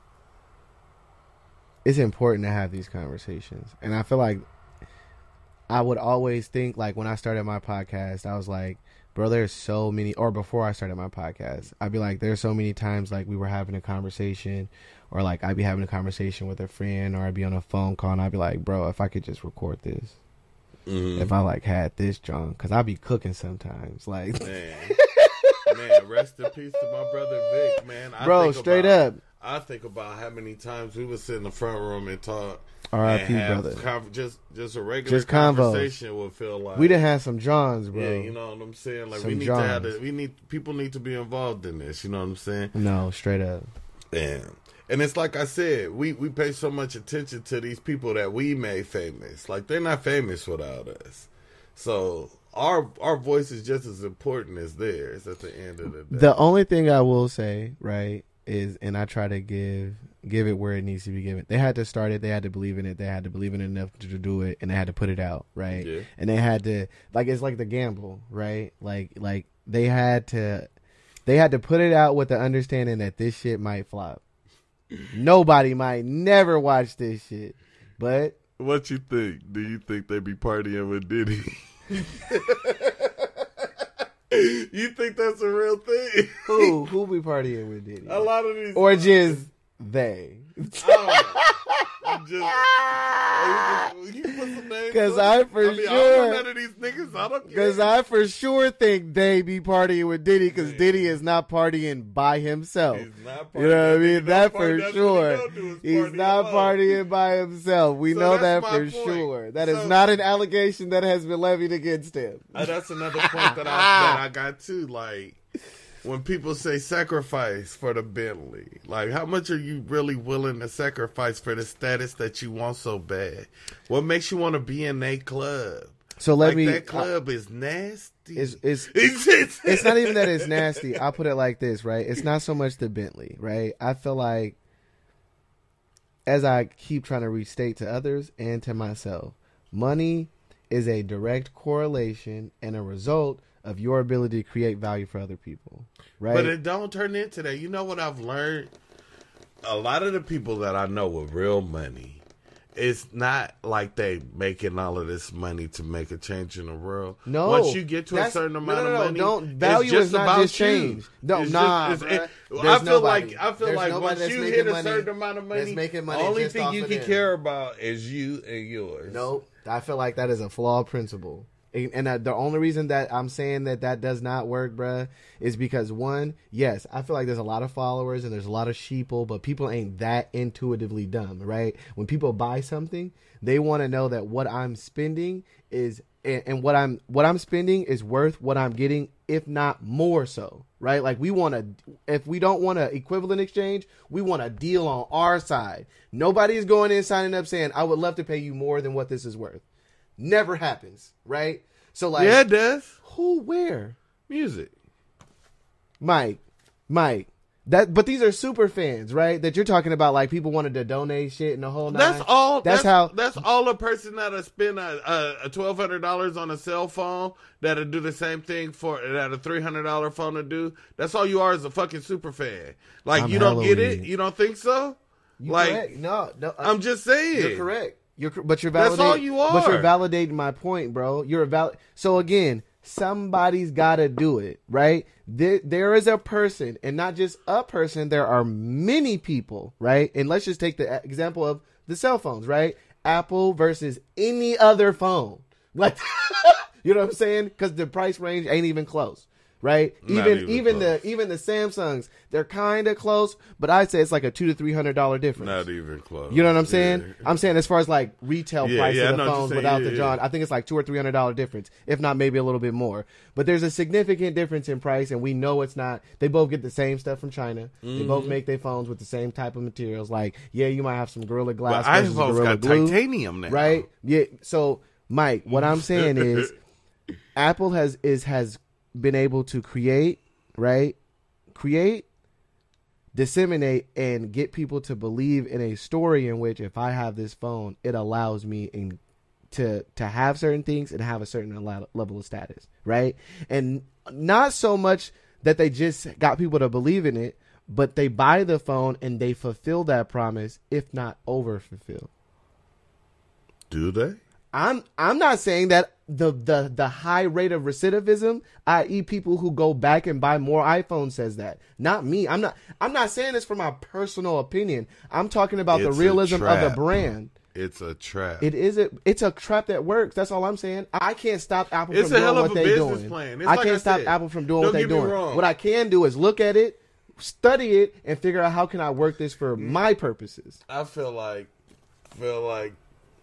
It's important to have these conversations, and I feel like I would always think, like, when I started my podcast, I was like, bro, there's so many, or before I started my podcast, I'd be like, there's so many times, like, we were having a conversation, or, like, I'd be having a conversation with a friend, or I'd be on a phone call, and I'd be like, bro, if I could just record this, Mm-hmm. if I, like, had this, John, because I'd be cooking sometimes, like, Man. Man, rest in peace to my brother Vic, man. I bro, think straight about, up, I think about how many times we would sit in the front room and talk. R I and P, have brother. Con- just, just a regular Just convos. conversation would feel like. We done had some Johns, bro. Yeah, you know what I'm saying? Like, Some we need to have Johns. the, we need, people need to be involved in this, you know what I'm saying? No, straight up. And and it's like I said, we, we pay so much attention to these people that we made famous. Like, they're not famous without us. So our our voice is just as important as theirs at the end of the day. The only thing I will say, right, is, and I try to give give it where it needs to be given. They had to start it. They had to believe in it. They had to believe in it enough to do it, and they had to put it out, right? Yeah. And they had to, like, it's like the gamble, right? Like, like they had to, they had to put it out with the understanding that this shit might flop. Nobody might never watch this shit, but What you think? Do you think they be partying with Diddy? You think that's a real thing? who who be partying with Diddy, A lot of these, or just they? I don't know. I'm just, you put some names 'Cause on I it. for I mean, I don't sure- know none of these niggas. I don't care. Because I for sure think they be partying with Diddy, because Diddy is not partying by himself. He's not You know what I partying. mean? He's That not for partying. That's sure. what he don't do is He's party not alone. partying by himself. We So know that that's my for point. sure. That is So- not an allegation that has been levied against him. Uh, that's another point that I that I got too. Like, when people say sacrifice for the Bentley, like, how much are you really willing to sacrifice for the status that you want so bad? What makes you want to be in that club? So let Like, me. that club is nasty. It's it's It's, it's, it's not even that it's nasty. I'll put it like this, right? It's not so much the Bentley, right? I feel like, as I keep trying to restate to others and to myself, money is a direct correlation and a result of your ability to create value for other people, right? But it don't turn into that. You know what I've learned? A lot of the people that I know with real money, it's not like they making all of this money to make a change in the world. No, Once you get to a that's- certain no, amount no, of no, money, don't- it's value just is not about just you. change. No, It's nah, just- it's- bruh. it- There's I feel nobody- like I feel there's like nobody once that's you making hit a money- certain amount of money, that's making money only just thing off you of can them. care about is you and yours. Nope. I feel like that is a flawed principle. And, and uh, the only reason that I'm saying that that does not work, bruh, is because one, yes, I feel like there's a lot of followers and there's a lot of sheeple, but people ain't that intuitively dumb, right? When people buy something, they want to know that what I'm spending is, and, and what I'm what I'm spending is worth what I'm getting, if not more so, right? Like we want to, if we don't want an equivalent exchange, we want a deal on our side. Nobody's going in signing up saying, I would love to pay you more than what this is worth. Never happens, right? So like, yeah, it does. Who, where? Music, Mike, Mike. That, but these are super fans, right? That you're talking about, like people wanted to donate shit and the whole nine. That's all. That's, that's how. That's all a person that'll spend a, a, a twelve hundred dollars on a cell phone that'll do the same thing for that a three hundred dollar phone to do. That's all you are is a fucking super fan. Like I'm you don't get Halloween. it. You don't think so? You like correct. no, no. Uh, I'm just saying. You're correct. You're, but you're validating. That's all you are. But you're validating my point, bro. You're a val. So again, somebody's got to do it, right? There, there is a person, and not just a person. There are many people, right? And let's just take the example of the cell phones, right? Apple versus any other phone, like you know what I'm saying? Because the price range ain't even close. Right, Not even even even close. the even the Samsungs, they're kind of close, but I'd say it's like a two to three hundred dollar difference. Not even close. You know what I'm saying? Yeah. I'm saying as far as like retail Yeah, price yeah, I of the know what you're phones saying. without Yeah, the yeah. John, I think it's like two or three hundred dollar difference, if not maybe a little bit more. But there's a significant difference in price, and we know it's not. They both get the same stuff from China. Mm-hmm. They both make their phones with the same type of materials. Like, yeah, you might have some Gorilla Glass, But versus iPhone's Gorilla got Glue, titanium now, right? Yeah. So, Mike, what I'm saying is, Apple has is has been able to create. Right? Create, disseminate, and get people to believe in a story in which if I have this phone, it allows me in, to to have certain things and have a certain al- level of status. Right? And not so much that they just got people to believe in it, but they buy the phone and they fulfill that promise, if not over fulfill. Do they? I'm I'm not saying that the, the, the high rate of recidivism, that is people who go back and buy more iPhones, says that. Not me. I'm not I'm not saying this for my personal opinion. I'm talking about It's the a realism of trap. the brand. It's a trap. It is a it's a trap that works. That's all I'm saying. I can't stop Apple It's from a doing hell of what a they're business doing. plan. It's I like can't I stop said. Apple from doing Don't what they're get me doing. wrong. What I can do is look at it, study it, and figure out how can I work this for my purposes. I feel like feel like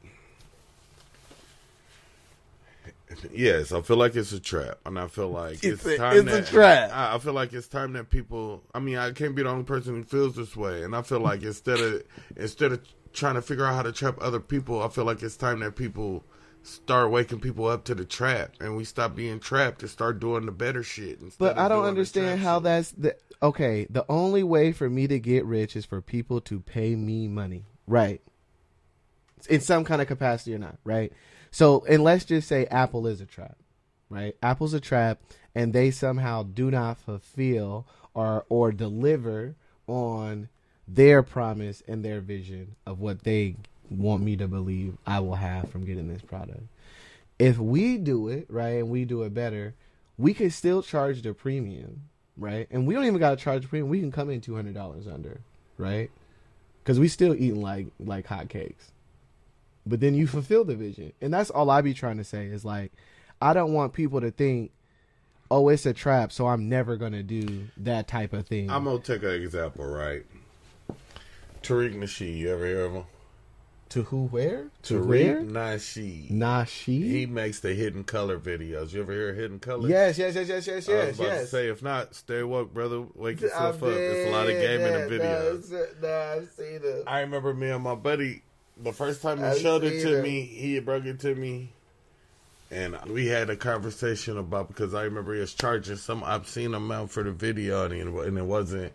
yes, I feel like it's a trap, and I feel like it's, It's a- time it's a that trap. I, I feel like it's time that people. I mean, I can't be the only person who feels this way, and I feel like instead of instead of trying to figure out how to trap other people, I feel like it's time that people start waking people up to the trap, and we stop being trapped and start doing the better shit. instead But of I don't doing the understand trap how shit. that's the okay. The only way for me to get rich is for people to pay me money, right? In some kind of capacity or not, right? So, and let's just say Apple is a trap, right? Apple's a trap, and they somehow do not fulfill or or deliver on their promise and their vision of what they want me to believe I will have from getting this product. If we do it right and we do it better, we can still charge the premium, right? And we don't even got to charge the premium. We can come in two hundred dollars under, right? Because we still eating like like hotcakes. But then you fulfill the vision. And that's all I be trying to say is like, I don't want people to think, oh, it's a trap, so I'm never going to do that type of thing. I'm gonna take an example, right? Tariq Nasheed, you ever hear of him? To who, where? To where? Tariq Nasheed. Nasheed? He makes the Hidden Color videos. You ever hear Hidden Color? Yes, yes, yes, yes, yes, I was yes, about to yes. say, if not, stay woke, brother. Wake yourself I up. It's a lot of did, gaming yeah, and videos. No, no, I've seen it. I remember me and my buddy, the first time he I've showed it seen to it. me, he had brought it to me, and we had a conversation about, because I remember he was charging some obscene amount for the video, and it, and it wasn't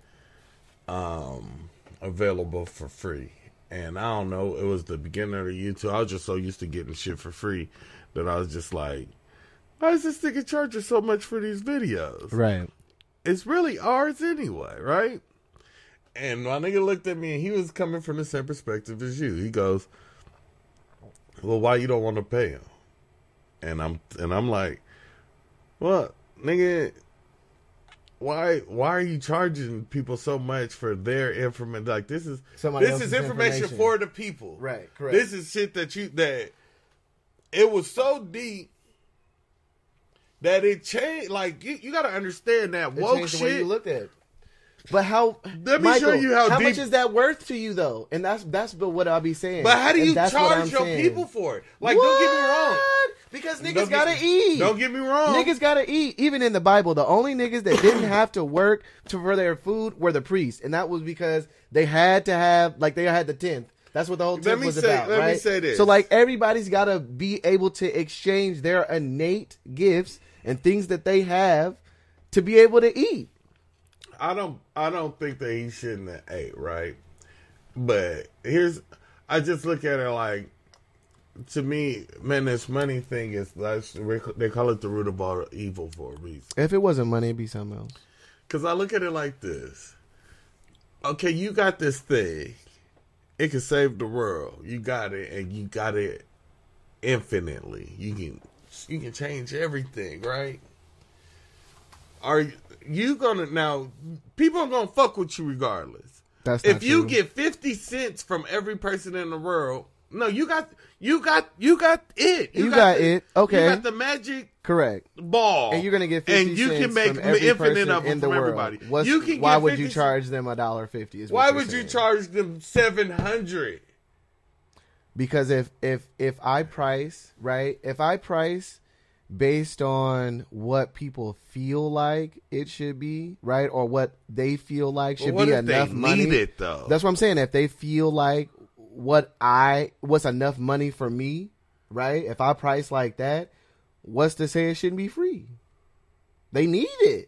um, available for free. And I don't know, it was the beginning of the YouTube. I was just so used to getting shit for free that I was just like, why is this nigga charging so much for these videos? Right. It's really ours anyway, right? And my nigga looked at me and he was coming from the same perspective as you. He goes, well, why you don't want to pay him? And I'm and I'm like, well, nigga, why why are you charging people so much for their information? Like this is Somebody this else's is information, information. for the people. Right, correct. This is shit that you that it was so deep that it changed. Like you, you got to understand that It woke changed the way you shit. looked at it. But how? Let me Michael, show you how How deep- much is that worth to you though? And that's that's but what I'll be saying. But how do And you that's what I'm charge your saying. people for it? Like, What? don't get me wrong. Because niggas Don't gotta get, eat. Don't get me wrong. Niggas gotta eat. Even in the Bible, the only niggas that didn't have to work to, for their food were the priests, and that was because they had to have, like, they had the tenth. That's what the whole Let tenth me was say- about, let me right? say this. So, like, everybody's gotta be able to exchange their innate gifts and things that they have to be able to eat. I don't I don't think that he shouldn't have ate, right? But here's I just look at it like, to me, man, this money thing is like, they call it the root of all evil for a reason. If it wasn't money, it'd be something else. Because I look at it like this. Okay, you got this thing. It can save the world. You got it, and you got it infinitely. You can you can change everything, right? Are you gonna now? People are gonna fuck with you regardless. That's if not you true. get fifty cents from every person in the world. No, you got you got you got it. You got the, it. Okay. You got the magic Correct. ball, And you're gonna get fifty and you cents can make from every infinite person of them in the from world. everybody. What's- You can why get would you fifty charge them a dollar fifty? Why would you charge them seven hundred? Because if if if I price right, if I price based on what people feel like it should be, right, or what they feel like should Well, what be if enough they money. need it, though? That's what I'm saying. If they feel like what I what's enough money for me, right? If I price like that, what's to say it shouldn't be free? They need it.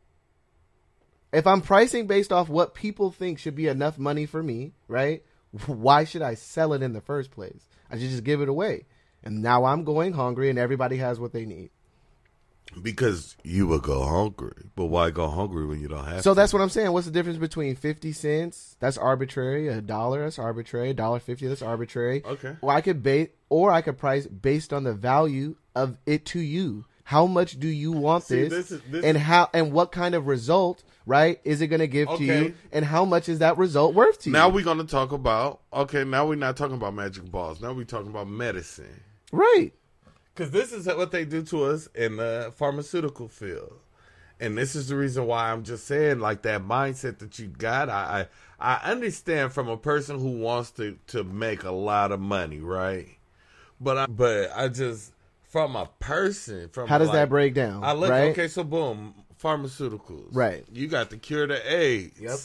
If I'm pricing based off what people think should be enough money for me, right? Why should I sell it in the first place? I should just give it away. And now I'm going hungry and everybody has what they need. Because you will go hungry. But why go hungry when you don't have So to? that's what I'm saying. What's the difference between fifty cents? That's arbitrary. A dollar, that's arbitrary. A dollar fifty, that's arbitrary. Okay. Or I could base, or I could price based on the value of it to you. How much do you want See, this, this is- this and is- how and what kind of result, right, is it going to give to Okay. you, and how much is that result worth to Now you? we're going to talk about, okay, now we're not talking about magic balls. Now we're talking about medicine. Right. Because this is what they do to us in the pharmaceutical field. And this is the reason why I'm just saying, like, that mindset that you got, I I, I understand from a person who wants to, to make a lot of money, right? But I, but I just, from a person, from How does like, that break down? I look, right? okay, so boom, pharmaceuticals. Right. You got the cure to AIDS. Yep.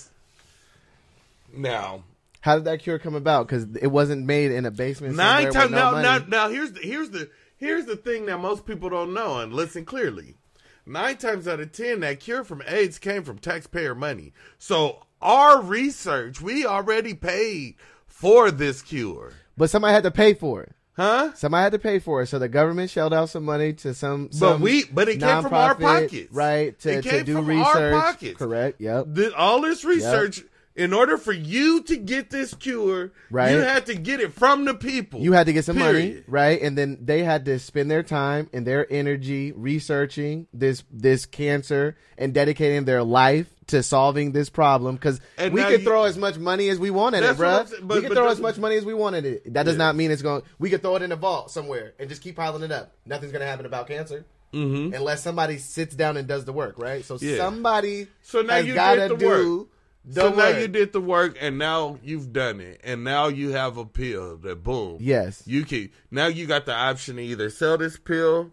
Now, How did that cure come about? Because it wasn't made in a basement. nine somewhere times with no now, money. now, now here's the here's the here's the thing that most people don't know, and listen clearly. Nine times out of ten, that cure from AIDS came from taxpayer money. So our research, we already paid for this cure, But somebody had to pay for it. huh? Somebody had to pay for it, so the government shelled out some money to some. But some we, but it came from our nonprofit, pockets, right? To, it to came do from research, our pockets. correct? Yep. The- all this research, in order for you to get this cure, Right. you had to get it from the people. You had to get some money, Period. right? And then they had to spend their time and their energy researching this this cancer and dedicating their life to solving this problem. Because And we now could you- throw as much money as we wanted it, That's what bro. I'm saying, but- We could but throw this as is- much money as we wanted it. That does Yeah. not mean it's going. We could throw it in a vault somewhere and just keep piling it up. Nothing's going to happen about cancer. Mhm. Unless somebody sits down and does the work, right? So Yeah. somebody So now has you got did to the do work. the So now work. you did the work, and now you've done it, and now you have a pill that boom. Yes. You can now you got the option to either sell this pill,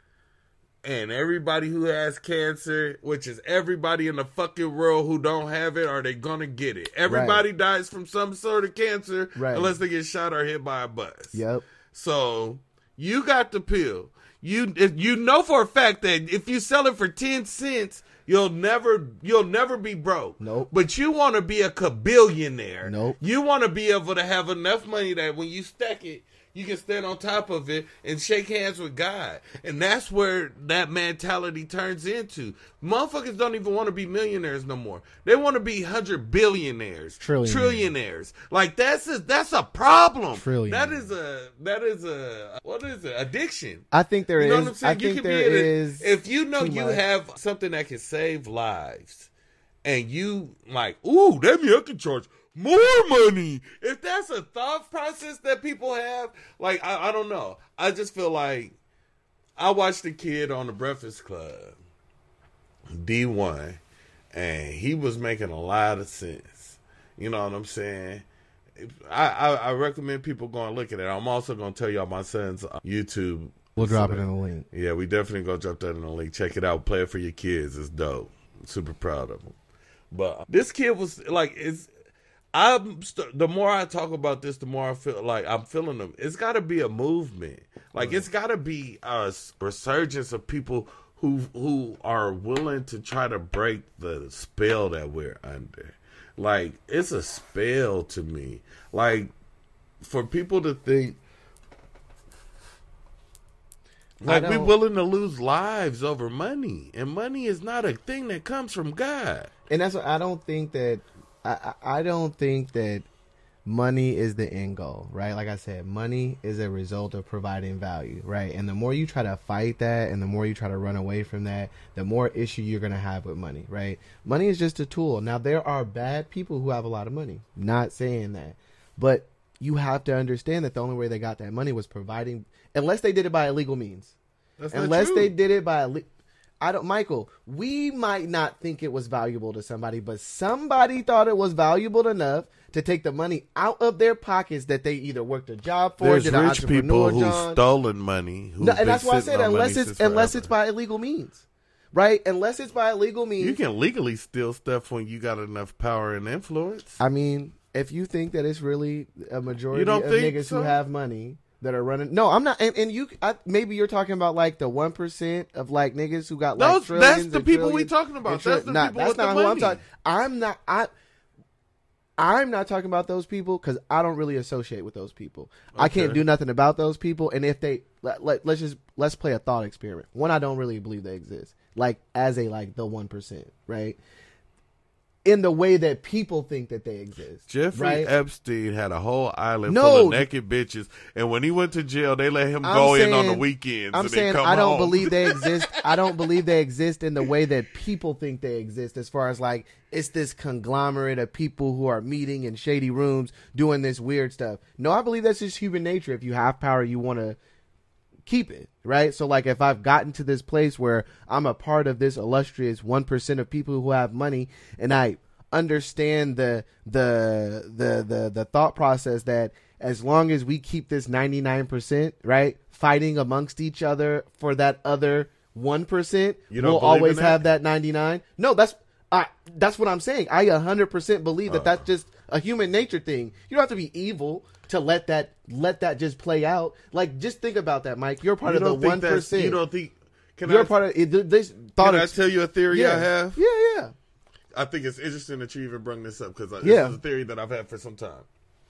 and everybody who has cancer, which is everybody in the fucking world who don't have it, are they gonna get it? Everybody dies from some sort of cancer, Right. unless they get shot or hit by a bus. Yep. So you got the pill. You if you know for a fact that if you sell it for ten cents, you'll never you'll never be broke. Nope. But you want to be a kabillionaire. Nope. You want to be able to have enough money that when you stack it, you can stand on top of it and shake hands with God. And that's where that mentality turns into. Motherfuckers don't even want to be millionaires no more. They want to be hundred billionaires, Trillionaires. trillionaires. Like that's a, that's a problem. Trillionaires. That is a that is a what is it? Addiction. I think there is. You know what I'm saying? I You think can there be in a- is. if you know too you much. have something that can save lives, and you like, ooh, that mean I can charge more money. If that's a thought process that people have, like I, I don't know. I just feel like I watched the kid on the Breakfast Club, D one, and he was making a lot of sense. You know what I'm saying? I, I, I recommend people go and look at it. I'm also going to tell y'all my son's YouTube. We'll drop it in the link. Yeah, we definitely going to drop that in the link. Check it out. Play it for your kids. It's dope. I'm super proud of him. But this kid was like, it's. I'm st- the more I talk about this, the more I feel like I'm feeling them. It's got to be a movement. Like, it's got to be a resurgence of people who who are willing to try to break the spell that we're under. Like, it's a spell to me. Like, for people to think, like, we're willing to lose lives over money. And money is not a thing that comes from God. And that's what I don't think that, I, I don't think that money is the end goal, right? Like I said, money is a result of providing value, right? And the more you try to fight that and the more you try to run away from that, the more issue you're going to have with money, right? Money is just a tool. Now, there are bad people who have a lot of money. Not saying that. But you have to understand that the only way they got that money was providing, unless they did it by illegal means. That's unless not true. they did it by illegal. I don't, Michael, we might not think it was valuable to somebody, but somebody thought it was valuable enough to take the money out of their pockets that they either worked a job for, There's did an rich people entrepreneur who've job. stolen money. No, and that's why I said unless it's unless it's by illegal means, right? Unless it's by illegal means. You can legally steal stuff when you got enough power and influence. I mean, if you think that it's really a majority You don't of think niggas so? who have money that are running, no, I'm not. And, and you, I, maybe you're talking about like the one percent of like niggas who got like Those, trillions. that's the and people we trillions talking about. and tri- That's the nah, people that's with not the who money. I'm talking. I'm not. I. I'm not talking about those people because I don't really associate with those people. Okay. I can't do nothing about those people. And if they let, let, let's just let's play a thought experiment. One, I don't really believe they exist, like as a like the one percent, right? In the way that people think that they exist. Jeffrey right? Epstein had a whole island No. full of naked bitches, and when he went to jail, they let him I'm go saying, in on the weekends. I'm and saying then come I don't home. believe they exist. I don't believe they exist in the way that people think they exist. As far as like it's this conglomerate of people who are meeting in shady rooms doing this weird stuff. No, I believe that's just human nature. If you have power, you want to keep it, right? So like if I've gotten to this place where I'm a part of this illustrious one percent of people who have money, and I understand the the the the the thought process that as long as we keep this ninety-nine percent, right, fighting amongst each other for that other one percent, You don't we'll believe in always that? have that ninety-nine. No, that's I that's what I'm saying. I one hundred percent believe that Uh. that's just a human nature thing. You don't have to be evil to let that let that just play out. Like, just think about that, Mike. You're part You of the don't think one that's- percent. You don't think? Can You're I, part of it. This thought. can I ex- tell you a theory yeah. I have? Yeah, yeah. I think it's interesting that you even bring this up because this Yeah. is a theory that I've had for some time.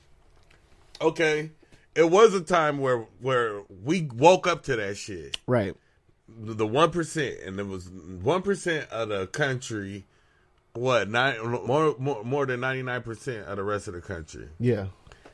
Okay, it was a time where where we woke up to that shit. Right. The one percent, and it was one percent of the country. What nine more more more than ninety nine percent of the rest of the country, Yeah.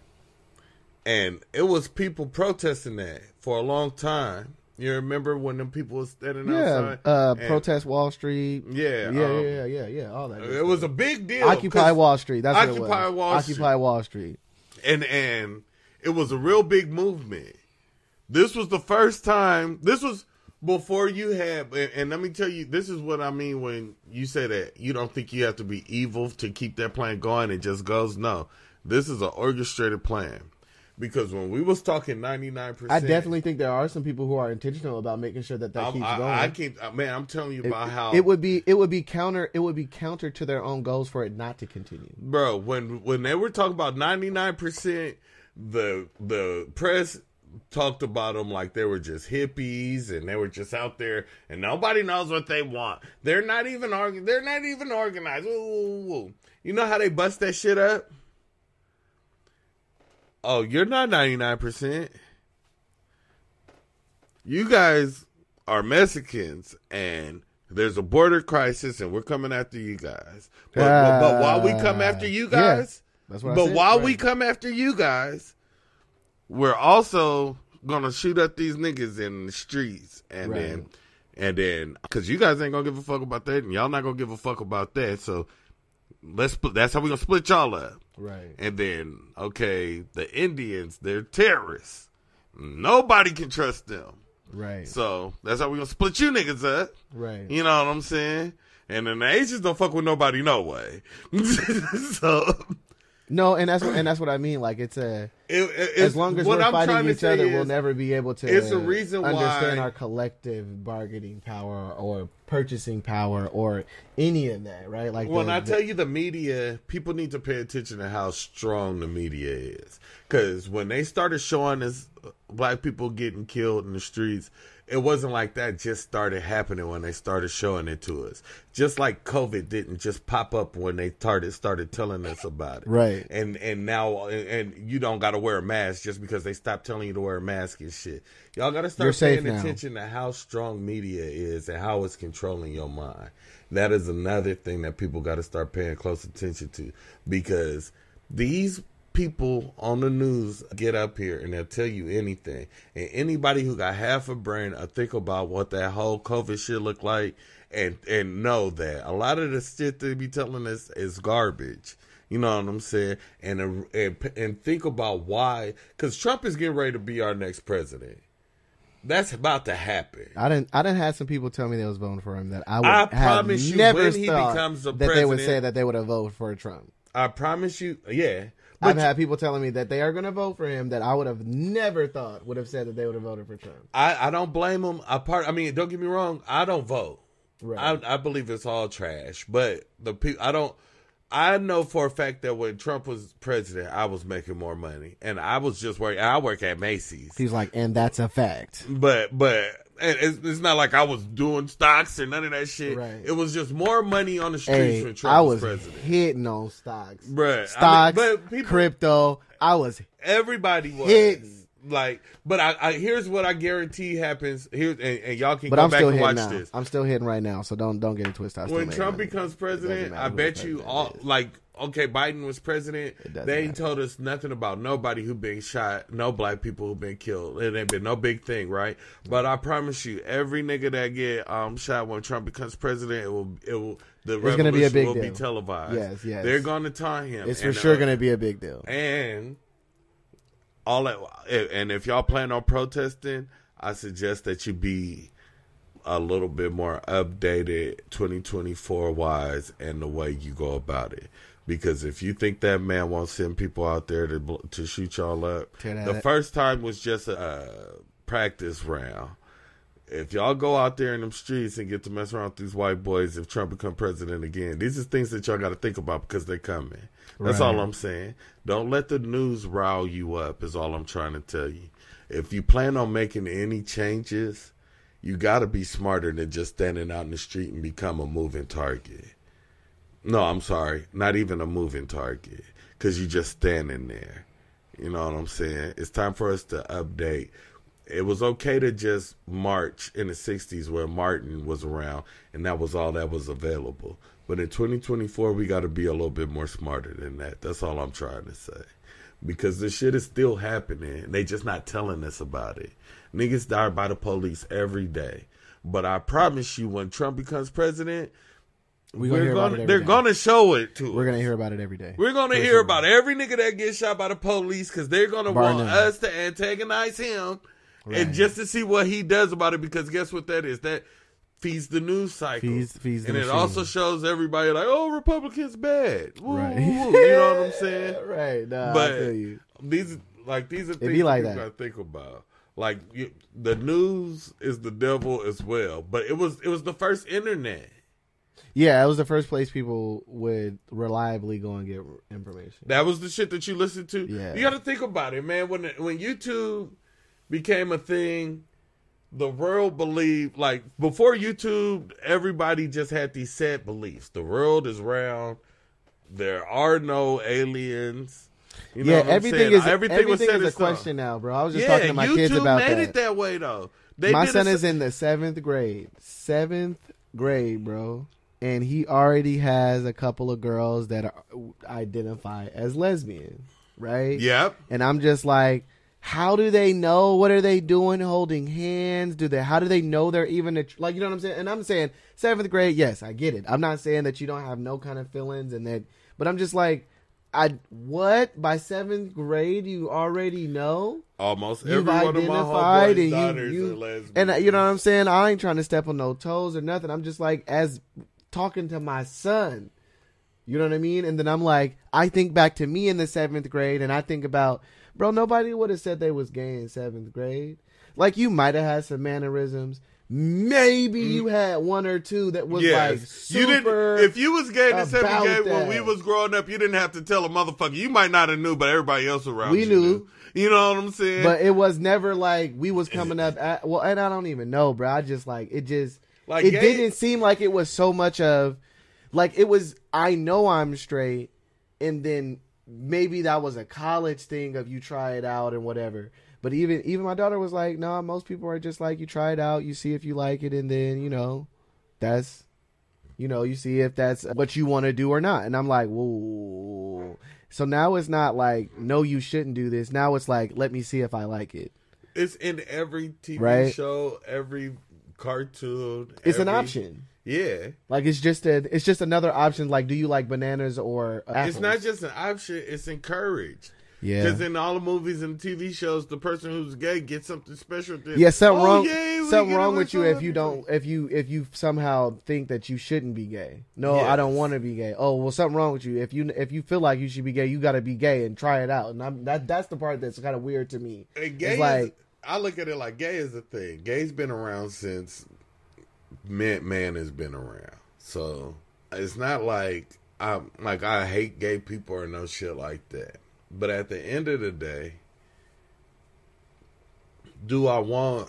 and it was people protesting that for a long time. You remember when them people was standing Yeah. outside? Uh, and- protest Wall Street. Yeah, Yeah, um, yeah, yeah, yeah, yeah. All that. It was a big deal. Occupy 'cause- Wall Street. That's what Occupy it was. Wall Occupy Street. Wall Street. and and it was a real big movement. This was the first time. This was before you had, and, and let me tell you, this is what I mean when you say that you don't think you have to be evil to keep that plan going. It just goes. No, this is an orchestrated plan. Because when we was talking ninety-nine percent, I definitely think there are some people who are intentional about making sure that that I, keeps I, going. I can't, man. I'm telling you about it, how it would be. It would be counter. It would be counter to their own goals for it not to continue. bro. When when they were talking about ninety-nine percent, the the press talked about them like they were just hippies and they were just out there and nobody knows what they want. They're not even organ- They're not even organized. Woo, woo, woo. You know how they bust that shit up? Oh, you're not ninety-nine percent. You guys are Mexicans and there's a border crisis and we're coming after you guys. But, but, but while we come after you guys, yeah, that's what I but said, while right. we come after you guys, we're also gonna shoot at these niggas in the streets, and Right. then, and then, cause you guys ain't gonna give a fuck about that, and y'all not gonna give a fuck about that. So let's split. That's how we gonna split y'all up. Right. And then, okay, the Indians, they're terrorists. Nobody can trust them. Right. So that's how we gonna split you niggas up. Right. You know what I'm saying? And then the Asians don't fuck with nobody no way. So no, and that's what, and that's what I mean. Like it's a it, it, as long as we're I'm fighting each other, is, we'll never be able to. It's a reason understand why our collective bargaining power or purchasing power or any of that. Right? Like when the, I the, tell you the media, people need to pay attention to how strong the media is. Because when they started showing us black people getting killed in the streets, it wasn't like that just started happening when they started showing it to us. Just like COVID didn't just pop up when they started started telling us about it. Right. And and now and you don't got to wear a mask just because they stopped telling you to wear a mask and shit. Y'all got to start paying attention to how strong media is and how it's controlling your mind. That is another thing that people got to start paying close attention to, because these people on the news get up here and they'll tell you anything, and anybody who got half a brain will think about what that whole COVID shit look like and and know that a lot of the shit they be telling us is garbage. You know what I'm saying? And and, and think about why, because Trump is getting ready to be our next president. That's about to happen. I didn't. I didn't have some people tell me they was voting for him that I would I have promise you, never when he thought becomes the that they would say president- that they would have voted for Trump. I promise you, yeah. I've had people telling me that they are going to vote for him that I would have never thought would have said that they would have voted for Trump. I, I don't blame them. I part. I mean, don't get me wrong. I don't vote. Right. I, I believe it's all trash. But the people, I don't. I know for a fact that when Trump was president, I was making more money, and I was just working. I work at Macy's. He's like, and that's a fact. But but and it's, it's not like I was doing stocks or none of that shit. Right. It was just more money on the streets Hey, when Trump I was, was president. hitting on stocks, Bruh, stocks, I mean, but people, crypto. I was everybody was hitting. like, but I, I here's what I guarantee happens here, and, and y'all can But go I'm back still and hitting watch now. this. I'm still hitting right now, so don't don't get it twisted. I still When make Trump money. becomes It president, doesn't matter I who bet the you president all is. like. Okay, Biden was president. doesn't They ain't matter. told us nothing about nobody who been shot, no black people who been killed. It ain't been no big thing, right? But I promise you, every nigga that get um shot when Trump becomes president, it will it will the It's gonna revolution be a big will deal. be televised. Yes, yes. They're going to taunt him. It's for And, sure uh, going to be a big deal. And all that, and if y'all plan on protesting, I suggest that you be a little bit more updated twenty twenty-four wise and the way you go about it. Because if you think that man won't send people out there to bl- to shoot y'all up, Tear that the up. first time was just a practice round. If y'all go out there in them streets and get to mess around with these white boys, if Trump become president again, these are things that y'all got to think about because they're coming. That's Right. all I'm saying. Don't let the news rile you up is all I'm trying to tell you. If you plan on making any changes, you got to be smarter than just standing out in the street and become a moving target. No, I'm sorry. Not even a moving target because you just standing there. You know what I'm saying? It's time for us to update. It was okay to just march in the sixties where Martin was around and that was all that was available. But in twenty twenty-four, we got to be a little bit more smarter than that. That's all I'm trying to say. Because this shit is still happening. They just not telling us about it. Niggas die by the police every day. But I promise you, when Trump becomes president, We're gonna we're hear about gonna, it every they're day. going to show it to us. We're going to hear about it every day. We're going to For hear sure. about every nigga that gets shot by the police because they're going to Bar want none. us to antagonize him Right. and just to see what he does about it, because guess what that is? That feeds the news cycle. Feeds- feeds the and it machine. also shows everybody like, oh, Republicans bad. Woo, Right. woo, woo. You know what I'm saying? Right. Nah, But I feel you. these like these are be things like that you that. gotta think about. Like you, the news is the devil as well, but it was it was the first internet. Yeah, it was the first place people would reliably go and get information. That was the shit that you listened to. Yeah. You got to think about it, man. When when YouTube became a thing, the world believed, like before YouTube, everybody just had these set beliefs. The world is round. There are no aliens. You know Yeah, what I'm everything saying? is everything, everything was set is in a stone. question now, bro. I was just Yeah, talking to my YouTube kids about made that. it that way though. They My did son a- is in the seventh grade. Seventh grade, bro. And he already has a couple of girls that are, identify as lesbian, right? Yep. And I'm just like, how do they know? What are they doing? Holding hands? Do they? How do they know they're even a, like? You know what I'm saying? And I'm saying seventh grade. Yes, I get it. I'm not saying that you don't have no kind of feelings and that, but I'm just like, I what by seventh grade you already know. Almost You've every one of my identified homeboys' and daughters you, are you lesbians. and uh, you know what I'm saying. I ain't trying to step on no toes or nothing. I'm just like as talking to my son. You know what I mean? And then I'm like, I think back to me in the seventh grade, and I think about, bro, nobody would have said they was gay in seventh grade. Like you might have had some mannerisms. Maybe you had one or two that was Yes. like super. You didn't, if you was gay in the seventh about grade when that. we was growing up, you didn't have to tell a motherfucker. You might not have knew, but everybody else around We you knew. knew. You know what I'm saying? But it was never like we was coming up at, well, and I don't even know, bro. I just like, it just, Like it gay- didn't seem like it was so much of, like it was, I know I'm straight, and then maybe that was a college thing of you try it out and whatever. But even, even my daughter was like, no, nah, most people are just like, you try it out, you see if you like it, and then, you know, that's, you know, you see if that's what you want to do or not. And I'm like, whoa. So now it's not like, no, you shouldn't do this. Now it's like, let me see if I like it. It's in every T V Right? show, every cartoon. It's an every- option. Yeah. Like it's just a, it's just another option. Like, do you like bananas or apples? It's not just an option, it's encouraged. Yeah. Because in all the movies and T V shows, the person who's gay gets something special. To, Yeah, something oh, wrong. yay, we something get wrong away with you from if you don't, everything. if you, if you somehow think that you shouldn't be gay. No, I Yes. don't want to be gay. Oh, well, something wrong with you. If you, if you feel like you should be gay, you got to be gay and try it out. And I'm that, that's the part that's kind of weird to me. And gay It's is, like, I look at it like gay is a thing. Gay's been around since man, man has been around. So it's not like I'm like I hate gay people or no shit like that. But at the end of the day, do I want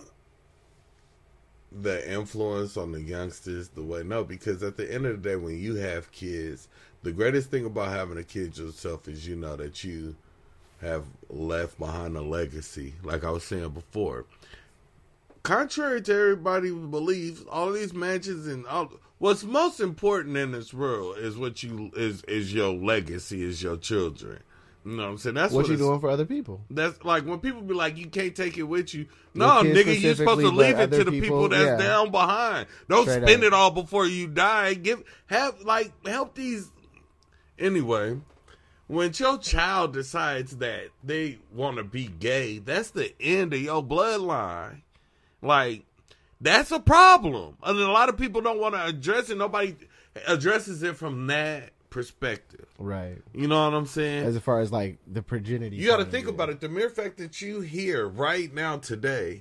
the influence on the youngsters the way? No, because at the end of the day, when you have kids, the greatest thing about having a kid yourself is you know that you have left behind a legacy. Like I was saying before, contrary to everybody believes, all these mansions and all what's most important in this world is what you is is your legacy, is your children. You know what I'm saying? That's what, what you it's- doing for other people? That's like when people be like, you can't take it with you. Your No, kids nigga, you're supposed to specifically, leave but it to other the people, people, that's yeah. down behind. Don't Straight spend up. it all before you die. Give have like help these. Anyway, when your child decides that they want to be gay, that's the end of your bloodline. Like that's a problem, and a lot of people don't want to address it. Nobody addresses it from that perspective. Right. You know what I'm saying? As far as like the progeny. You got to think about it. The mere fact that you here right now today,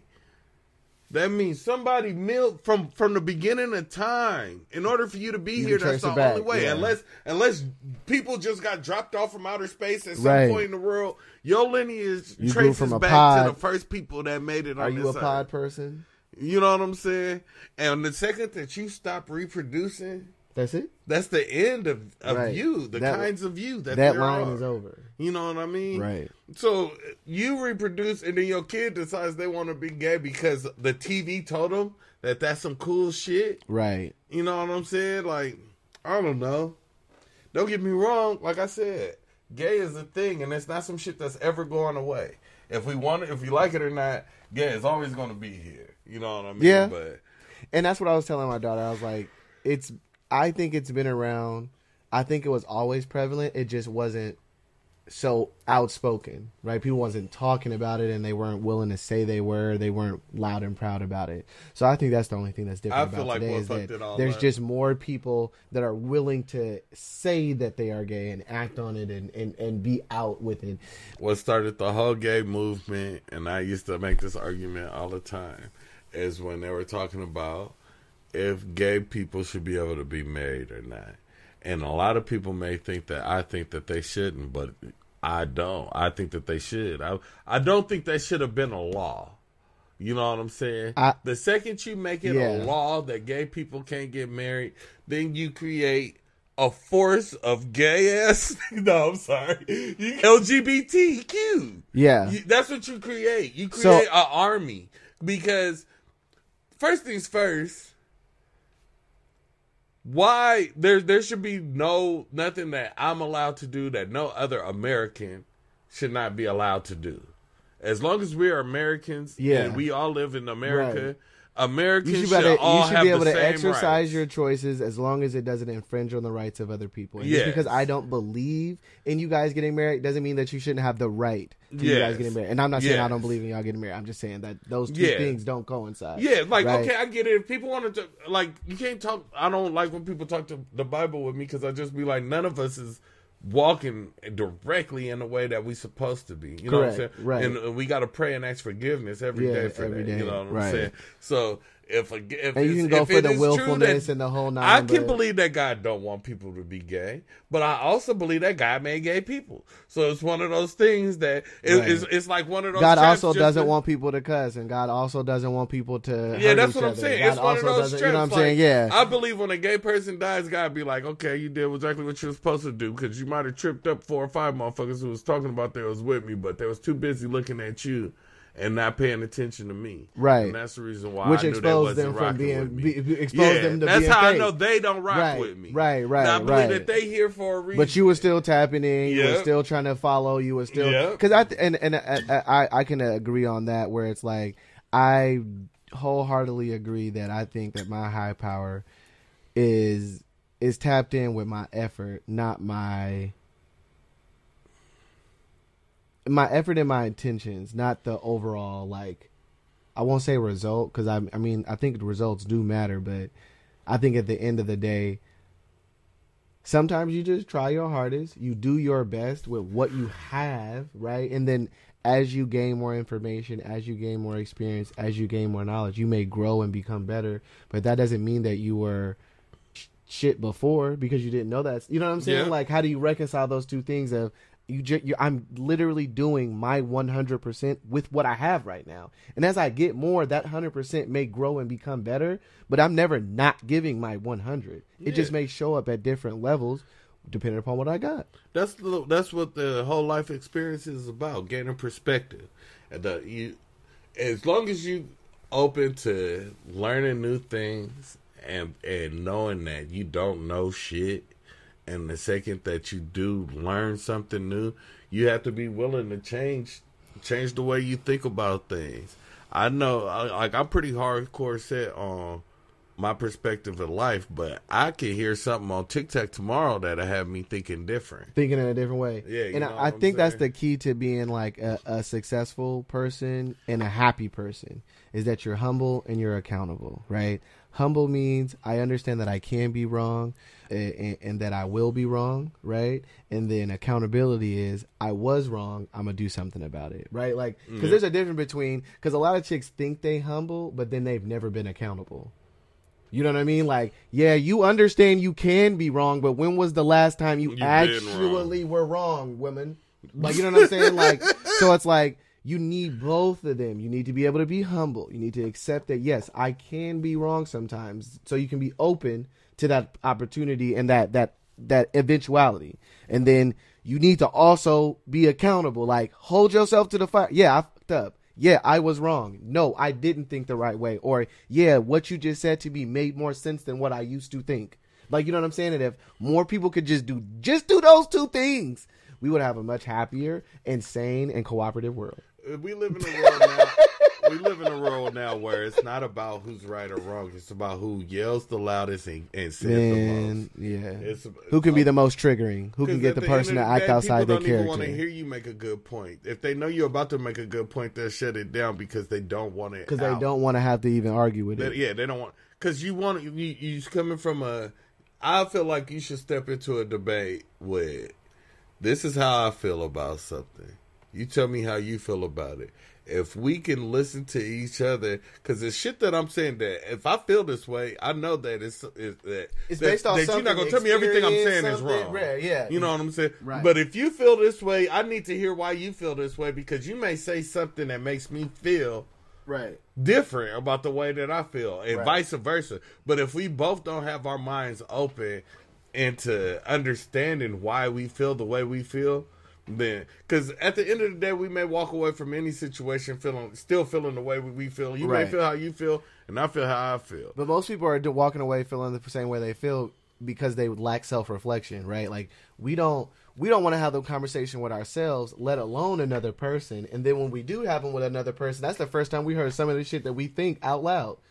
that means somebody milked from from the beginning of time. In order for you to be You here, can that's trace the it only back, way. yeah. Unless unless people just got dropped off from outer space at some Right. point in the world, your lineage You grew traces from a back pod. to the first people that made it. Are on you this a earth. pod person? You know what I'm saying? And the second that you stop reproducing, That's it. that's the end of, of Right. you, the That- kinds of you that, That there line are. is over. You know what I mean? Right. So you reproduce, and then your kid decides they want to be gay because the T V told them that that's some cool shit. Right. You know what I'm saying? Like, I don't know. Don't get me wrong. Like I said, gay is a thing, and it's not some shit that's ever going away. If we want it, if you like it or not, gay is always going to be here. You know what I mean? Yeah. But And that's what I was telling my daughter. I was like, it's, I think it's been around. I think it was always prevalent. It just wasn't so outspoken, right? People wasn't talking about it, and they weren't willing to say they were. They weren't loud and proud about it. So I think that's the only thing that's different I feel about like today what is fucked that it all there's up. just more people that are willing to say that they are gay and act on it and, and, and be out with it. what started the whole gay movement, and I used to make this argument all the time, is when they were talking about if gay people should be able to be married or not. And a lot of people may think that I think that they shouldn't, but I don't. I think that they should. I I don't think that should have been a law. You know what I'm saying? I- the second you make it Yeah. a law that gay people can't get married, then you create a force of gay ass. No, I'm sorry. You, L G B T Q. Yeah. You, that's what you create. You So- create an army. Because first things first, why there there should be no nothing that I'm allowed to do that no other American should not be allowed to do. As long as we are Americans Yeah. and we all live in America, Right. Americans you should, should, be able to, all you should have be able the to same exercise rights. your choices as long as it doesn't infringe on the rights of other people. And Yes. just because I don't believe in you guys getting married doesn't mean that you shouldn't have the right to you Yes. guys getting married. And I'm not saying Yes. I don't believe in y'all getting married. I'm just saying that those two Yeah. things don't coincide. Yeah, like, right? okay, I get it. If people want to, like, you can't talk. I don't like when people talk to the Bible with me because I just be like, none of us is walking directly in the way that we supposed to be. You know Correct, what I'm saying? right. And uh, we got to pray and ask forgiveness every Yeah, day for every that. day, You know what I'm right. saying? So if a, if And you it's- can go if for it the is true willfulness that- and the whole nine. I can but- believe that God don't want people to be gay, but I also believe that God made gay people. So it's one of those things that it, Right. it's, it's like one of those. God traps also just doesn't to- want people to cuss, and God also doesn't want people to. Yeah, hurt that's each what I'm other. saying. God It's one of also those doesn't- traps. You know what I'm like, saying? Yeah. I believe when a gay person dies, God be like, okay, you did exactly what you were supposed to do because you might have tripped up four or five motherfuckers who was talking about they was with me, but they was too busy looking at you and not paying attention to me. Right. And that's the reason why Which I knew they exposed wasn't them from rocking being- with me. be- be- exposed yeah, them to that's being how I fake. know they don't rock Right, with me. right, right, Now, I believe right. that they here for a reason. But you were still tapping in. You were Yep. still trying to follow. You were still Yep. because I th- and and I, I I can agree on that. Where it's like I wholeheartedly agree that I think that my high power is is tapped in with my effort, not my my effort and my intentions, not the overall like. I won't say result because I I mean I think the results do matter, but I think at the end of the day. Sometimes you just try your hardest. You do your best with what you have, right? And then as you gain more information, as you gain more experience, as you gain more knowledge, you may grow and become better. But that doesn't mean that you were sh- shit before because you didn't know that. You know what I'm saying? Yeah. Like, how do you reconcile those two things of you, ju- you I'm literally doing my one hundred percent with what I have right now. And as I get more, that one hundred percent may grow and become better, but I'm never not giving my one hundred. It Yeah. just may show up at different levels depending upon what I got. That's the, that's what the whole life experience is about, gaining perspective. And the, you, as long as you open to learning new things and and knowing that you don't know shit, and the second that you do learn something new, you have to be willing to change change the way you think about things. I know, I, like I'm pretty hardcore set on my perspective of life, but I could hear something on TikTok tomorrow that'll have me thinking different. Thinking in a different way. Yeah, you and know I, what I I'm think that's saying? the key to being like a, a successful person and a happy person is that you're humble and you're accountable, right? Humble means I understand that I can be wrong and, and that I will be wrong, right? And then accountability is I was wrong, I'm going to do something about it, right? Like, because Yeah. there's a difference between, because a lot of chicks think they humble, but then they've never been accountable. You know what I mean? Like, yeah, you understand you can be wrong, but when was the last time you You've been actually were wrong, women? Like, you know what I'm saying? Like, so it's like you need both of them. You need to be able to be humble. You need to accept that, yes, I can be wrong sometimes. So you can be open to that opportunity and that that that eventuality. And then you need to also be accountable. Like, hold yourself to the fire. Yeah, I fucked up. Yeah, I was wrong. No, I didn't think the right way. Or, yeah, what you just said to me made more sense than what I used to think. Like, you know what I'm saying? And if more people could just do just do those two things, we would have a much happier and sane and cooperative world. We live in a world now. We live in a world now where it's not about who's right or wrong. It's about who yells the loudest and, and says Man, the most. yeah. It's, Who can be the most triggering? Who can get the person to act outside their People don't even want to character? hear you make a good point. If they know you're about to make a good point, they'll shut it down because they don't want it. Because they out. don't want to have to even argue with They- it. yeah, they don't want because you want you. You coming from a. I feel like you should step into a debate with. This is how I feel about something. You tell me how you feel about it. If we can listen to each other, because the shit that I'm saying that if I feel this way, I know that it's, it's that It's that, based on that you're not something, gonna tell me everything I'm saying is something, wrong. right, yeah. You know what I'm saying? Right. But if you feel this way, I need to hear why you feel this way because you may say something that makes me feel Right. different about the way that I feel, and Right. vice versa. But if we both don't have our minds open into understanding why we feel the way we feel, then because at the end of the day, we may walk away from any situation feeling still feeling the way we feel. You Right. may feel how you feel, and I feel how I feel. But most people are walking away feeling the same way they feel because they lack self-reflection, right? Like we don't we don't want to have the conversation with ourselves, let alone another person. And then when we do have them with another person, that's the first time we heard some of the shit that we think out loud.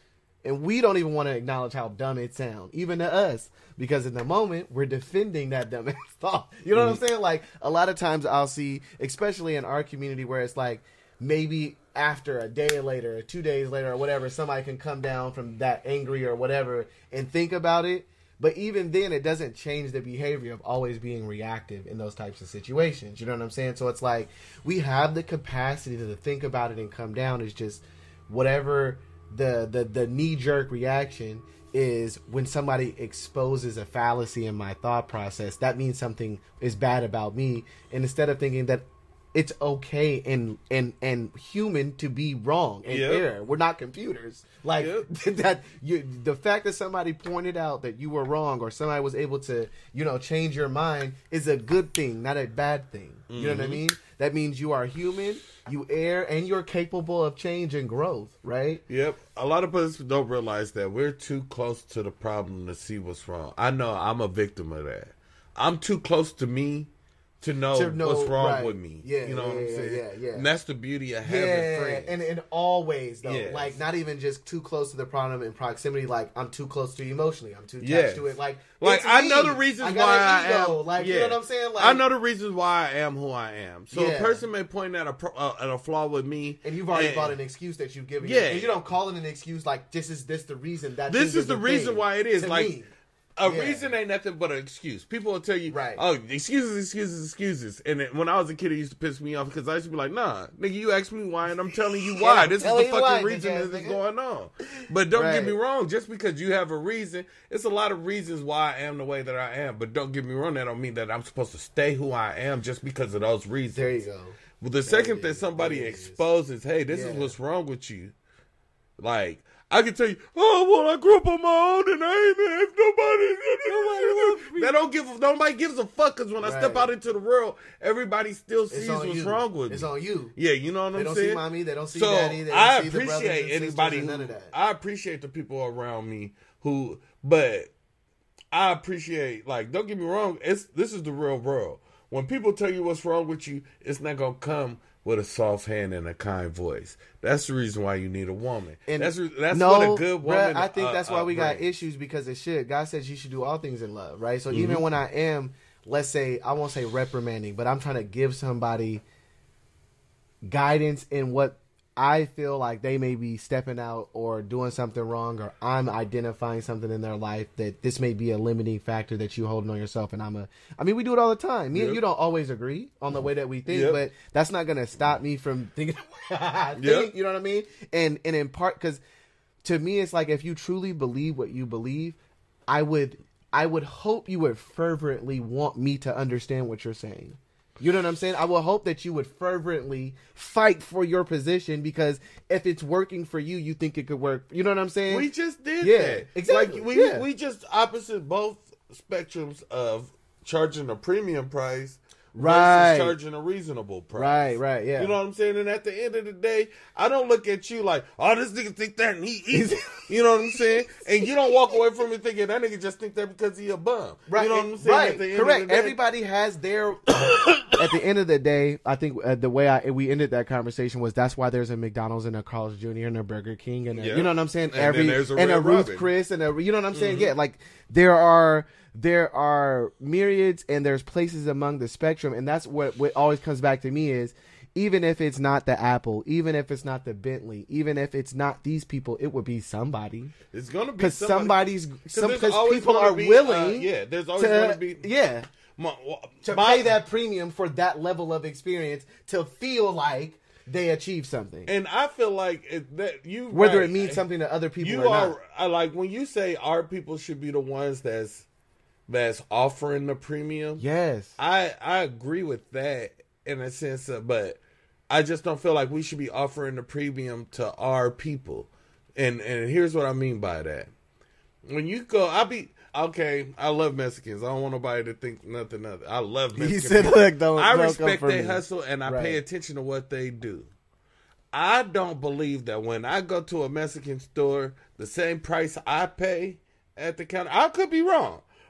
And we don't even want to acknowledge how dumb it sounds, even to us, because in the moment we're defending that dumbass thought. You know mm-hmm. what I'm saying? Like a lot of times I'll see, especially in our community, where it's like maybe after a day later, or two days later, or whatever, somebody can come down from that angry or whatever and think about it. But even then, it doesn't change the behavior of always being reactive in those types of situations. You know what I'm saying? So it's like we have the capacity to think about it and come down. It's just whatever the the, the knee-jerk reaction is when somebody exposes a fallacy in my thought process. That means something is bad about me. And instead of thinking that it's okay and and and human to be wrong and yep. error. We're not computers. Like yep. that you the fact that somebody pointed out that you were wrong or somebody was able to, you know, change your mind is a good thing, not a bad thing. Mm-hmm. You know what I mean? That means you are human, you err, and you're capable of change and growth, right? Yep. A lot of us don't realize that we're too close to the problem to see what's wrong. I know I'm a victim of that. I'm too close to me To know, to know what's wrong right. with me. Yeah, you know yeah, what I'm yeah, saying? Yeah, yeah. And that's the beauty of having yeah, friends. And in all ways, though. Yes. Like, not even just too close to the problem in proximity. Like, I'm too close to you emotionally. I'm too attached yes. to it. Like, like it's I me. know the reasons I why I ego. am. Like, yeah. you know what I'm saying? Like, I know the reasons why I am who I am. So yeah. a person may point at a pro, uh, at a flaw with me. And you've already and, bought an excuse that you've given. Yeah. And you don't call it an excuse like, this is this the reason. That this is the reason thing. why it is. To like. me. A yeah. reason ain't nothing but an excuse. People will tell you, right. oh, excuses, excuses, excuses. And it, when I was a kid, it used to piss me off because I used to be like, nah, nigga, you asked me why, and I'm telling you why. yeah, this is the fucking why, reason this is going on. But don't right. get me wrong. Just because you have a reason, it's a lot of reasons why I am the way that I am. But don't get me wrong. That don't mean that I'm supposed to stay who I am just because of those reasons. There you go. Well, the second that somebody exposes, hey, this yeah. is what's wrong with you, like, I can tell you, oh, well, I grew up on my own and I ain't have nobody. nobody that don't give, nobody gives a fuck because when right. I step out into the world, everybody still sees what's you. wrong with it's me. It's on you. Yeah, you know what they I'm don't saying? See mommy, they don't see so daddy, they don't I see appreciate the anybody who, none of that. I appreciate the people around me who, but I appreciate, like, don't get me wrong, it's this is the real world. When people tell you what's wrong with you, it's not going to come with a soft hand and a kind voice. That's the reason why you need a woman. And that's that's no, what a good woman. Bruh, I think uh, that's why uh, we bring. got issues because it should. God says you should do all things in love, right? So mm-hmm. even when I am, let's say, I won't say reprimanding, but I'm trying to give somebody guidance in what I feel like they may be stepping out or doing something wrong, or I'm identifying something in their life that this may be a limiting factor that you holding on yourself. And I'm a, I mean, we do it all the time. Me yep. and you don't always agree on the way that we think, yep. but that's not going to stop me from thinking the way I think, yep. you know what I mean? And, and in part, because to me, it's like, if you truly believe what you believe, I would, I would hope you would fervently want me to understand what you're saying. You know what I'm saying? I will hope that you would fervently fight for your position, because if it's working for you, you think it could work. You know what I'm saying? We just did yeah, that. Exactly. Like, we, yeah. we just opposite both spectrums of charging a premium price right. versus charging a reasonable price. Right, right, yeah. You know what I'm saying? And at the end of the day, I don't look at you like, oh, this nigga think that and he easy. You know what I'm saying? And you don't walk away from it thinking that nigga just think that because he a bum. Right. You know what I'm saying? Right. At the end Correct. of the day, everybody has their... At the end of the day, I think uh, the way I we ended that conversation was that's why there's a McDonald's and a Carl's Junior and a Burger King and a, yeah. you know what I'm saying? And Every a and a Ruth Robin. Chris and a you know what I'm saying? Mm-hmm. Yeah, like there are there are myriads and there's places among the spectrum, and that's what what always comes back to me is, even if it's not the Apple, even if it's not the Bentley, even if it's not these people, it would be somebody. It's gonna be because somebody. somebody's some because people gonna are be, willing. Uh, yeah, there's always to, going to be. Yeah. My, to my, pay that premium for that level of experience to feel like they achieved something, and I feel like it, that you whether right, it means something to other people you or are not. I like when you say our people should be the ones that's that's offering the premium. Yes, I I agree with that in a sense of, but I just don't feel like we should be offering the premium to our people, and and here's what I mean by that. When you go, I'll be. Okay, I love Mexicans. I don't want nobody to think nothing other. I love Mexicans. He said, "Look, don't." I don't respect come their me. hustle, and I right. pay attention to what they do. I don't believe that when I go to a Mexican store, the same price I pay at the counter. I could be wrong,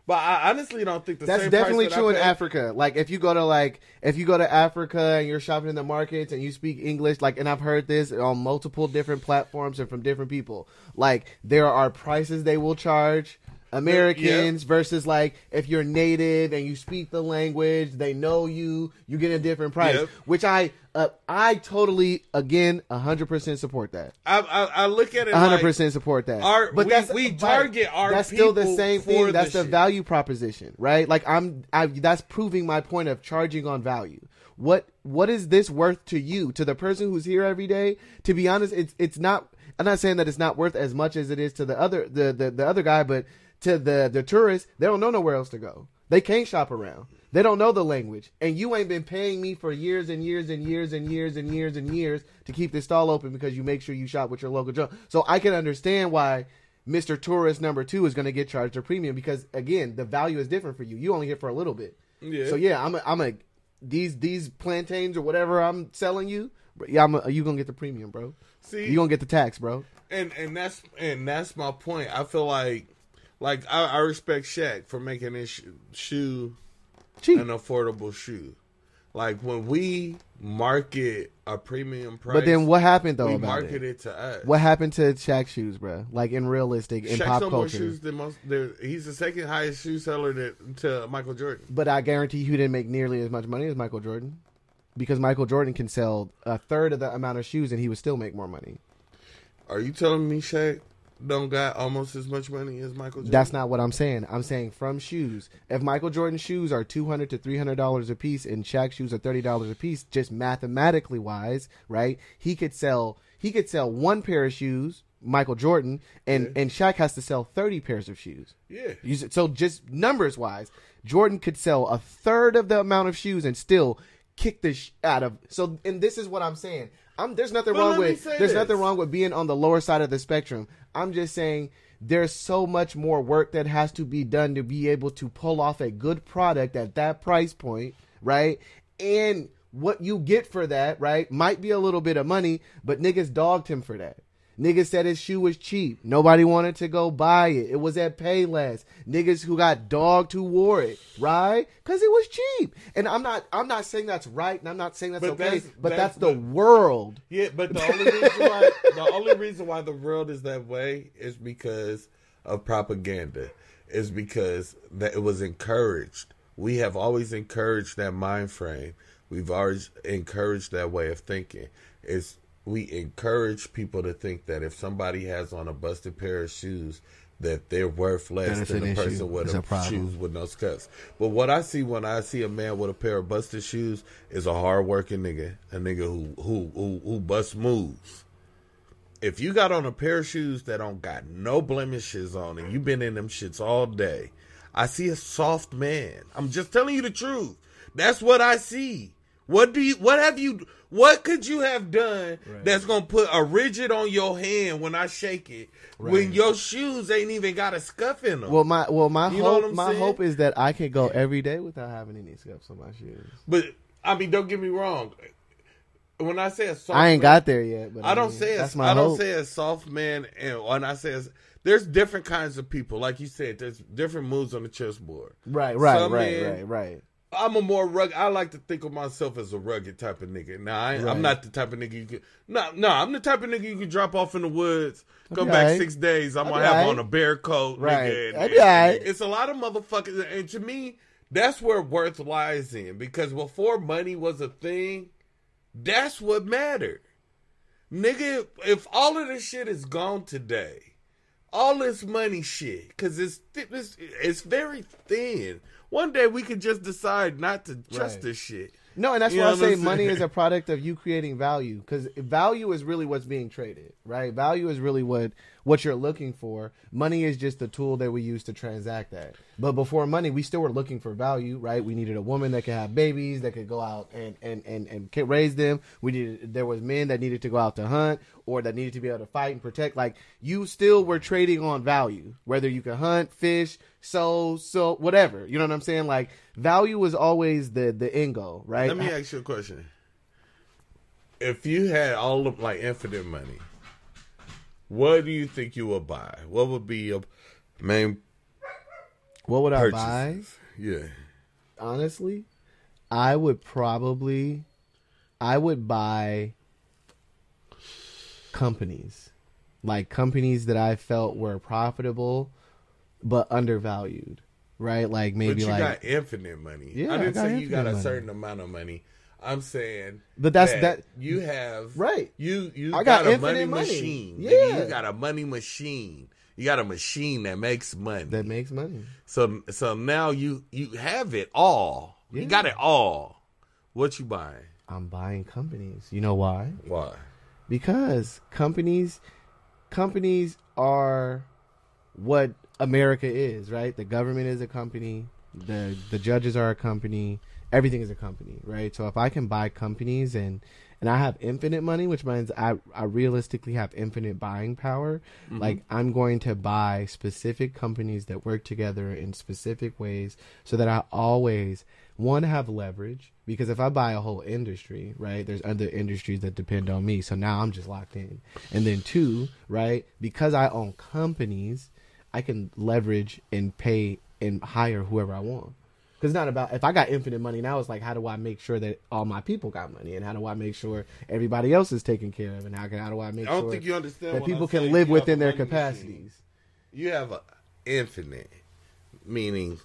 But I honestly don't think the That's same definitely price that true I in pay- Africa. Like if you go to like if you go to Africa and you're shopping in the markets and you speak English, like and I've heard this on multiple different platforms and from different people. Like there are prices they will charge Americans Yeah. versus like if you're native and you speak the language, they know you, you get a different price. Yep. Which I uh, I totally again one hundred percent support that. I, I, I look at it one hundred like percent support that. our- but we- that's we but target our That's still the people same for thing. the That's the shit. value proposition, right? Like I'm, I that's proving my point of charging on value. What what is this worth to you, to the person who's here every day? To be honest, it's it's not. I'm not saying that it's not worth as much as it is to the other the the, the other guy, but to the the tourists, they don't know nowhere else to go. They can't shop around. They don't know the language. And you ain't been paying me for years and years and years and years and years and years to keep this stall open because you make sure you shop with your local Joe. So I can understand why Mister Tourist number two is going to get charged a premium because, again, the value is different for you. You only here for a little bit. Yeah. So, yeah, I'm a, I'm a, these these plantains or whatever I'm selling you, yeah, I'm a, you going to get the premium, bro. See, you going to get the tax, bro. and and that's and that's my point. I feel like like I, I respect Shaq for making this sh- shoe Cheap. an affordable shoe. Like when we market a premium price, But then what happened, though, we about market it? it to us. What happened to Shaq shoes, bro? Like, in realistic, in Shaq pop sold more culture. shoes than most. they're- He's the second highest shoe seller to, to Michael Jordan. But I guarantee you didn't make nearly as much money as Michael Jordan. Because Michael Jordan can sell a third of the amount of shoes and he would still make more money. Are you telling me Shaq don't got almost as much money as Michael Jordan? That's not what I'm saying. I'm saying from shoes. If Michael Jordan's shoes are two hundred to three hundred dollars a piece and Shaq's shoes are thirty dollars a piece, just mathematically wise, right? He could sell he could sell one pair of shoes, Michael Jordan, and, Yeah. and Shaq has to sell thirty pairs of shoes. Yeah. You s- So just numbers wise, Jordan could sell a third of the amount of shoes and still kick the sh- out of. So, and this is what I'm saying. I'm, there's nothing But wrong let me with say there's this. nothing wrong with being on the lower side of the spectrum. I'm just saying there's so much more work that has to be done to be able to pull off a good product at that price point, right? And what you get for that, right, might be a little bit of money, but niggas dogged him for that. Niggas said his shoe was cheap. Nobody wanted to go buy it. It was at Payless. Niggas who got dogged who wore it, right? Because it was cheap. And I'm not I'm not saying that's right, and I'm not saying that's But okay, that's- but that's- that's, the but- world. Yeah, but the only reason why the only reason why the world is that way is because of propaganda. Is because that it was encouraged. We have always encouraged that mind frame. We've always encouraged that way of thinking. It's we encourage people to think that if somebody has on a busted pair of shoes, that they're worth less That it's than an a issue. person with It's a a problem. shoes with no scuffs. But what I see when I see a man with a pair of busted shoes is a hard working nigga, a nigga who who who who busts moves. If you got on a pair of shoes that don't got no blemishes on and you've been in them shits all day, I see a soft man. I'm just telling you the truth. That's what I see. What do you? What have you? What could you have done Right. that's gonna put a rigid on your hand when I shake it? When Right. your shoes ain't even got a scuff in them. Well, my well my You know what hope I'm my saying? hope is that I can go every day without having any scuffs on my shoes. But I mean, don't get me wrong. When I say a soft, I ain't man, got there yet, but I don't mean, say a, that's my I don't hope. say a soft man, and when I say a, there's different kinds of people. Like you said, there's different moves on the chessboard. Right, right, Some right, men- right, right. I'm a more rugged. I like to think of myself as a rugged type of nigga. Now I, Right. I'm not the type of nigga you can. No, no, I'm the type of nigga you can drop off in the woods, come be back alright. six days. I'm I'll gonna be have alright. on a bear coat, Right. nigga. and- I'll be alright. It's a lot of motherfuckers, and to me, that's where worth lies in. Because before money was a thing, that's what mattered, nigga. If all of this shit is gone today, all this money shit, because it's, it's it's very thin. One day we could just decide not to trust Right. this shit. No, and that's You why I know what say I'm money saying? is a product of you creating value, because value is really what's being traded, right? Value is really what what you're looking for. Money is just the tool that we use to transact that. But before money, we still were looking for value, right? We needed a woman that could have babies, that could go out and and and and ca- raise them. We needed there was men that needed to go out to hunt or that needed to be able to fight and protect. Like you still were trading on value, whether you could hunt, fish, sew, so whatever. You know what I'm saying? Like value was always the the end goal, right? Let me ask you a question. If you had all of like infinite money, what do you think you would buy? What would be your main What would I buy? Purchases. Yeah. Honestly, I would probably, I would buy companies, like companies that I felt were profitable but undervalued, right? Like maybe But you like got infinite money. Yeah, I I didn't got say you got infinite a money. certain amount of money. I'm saying, But that's- that, that- you have Right. You you I got, got a money, infinite money. machine. Yeah. Nigga, you got a money machine. You got a machine that makes money. that makes money. so so now you you have it all. Yeah. You got it all. What you buying? I'm buying companies. You know why? Why? Because companies companies are what America is, right? The government is a company, the the judges are a company, everything is a company, right? So if I can buy companies and and I have infinite money, which means I I realistically have infinite buying power, Mm-hmm. like I'm going to buy specific companies that work together in specific ways so that I always one have leverage, because if I buy a whole industry, right, there's other industries that depend on me, so now I'm just locked in. And then two, right, because I own companies, I can leverage and pay and hire whoever I want. Because it's not about, if I got infinite money now, it's like, how do I make sure that all my people got money, and how do I make sure everybody else is taken care of, and how can how do I make I don't sure think you understand that what people I'm can saying. live You have within a their money capacities. machine. You have a infinite, meaning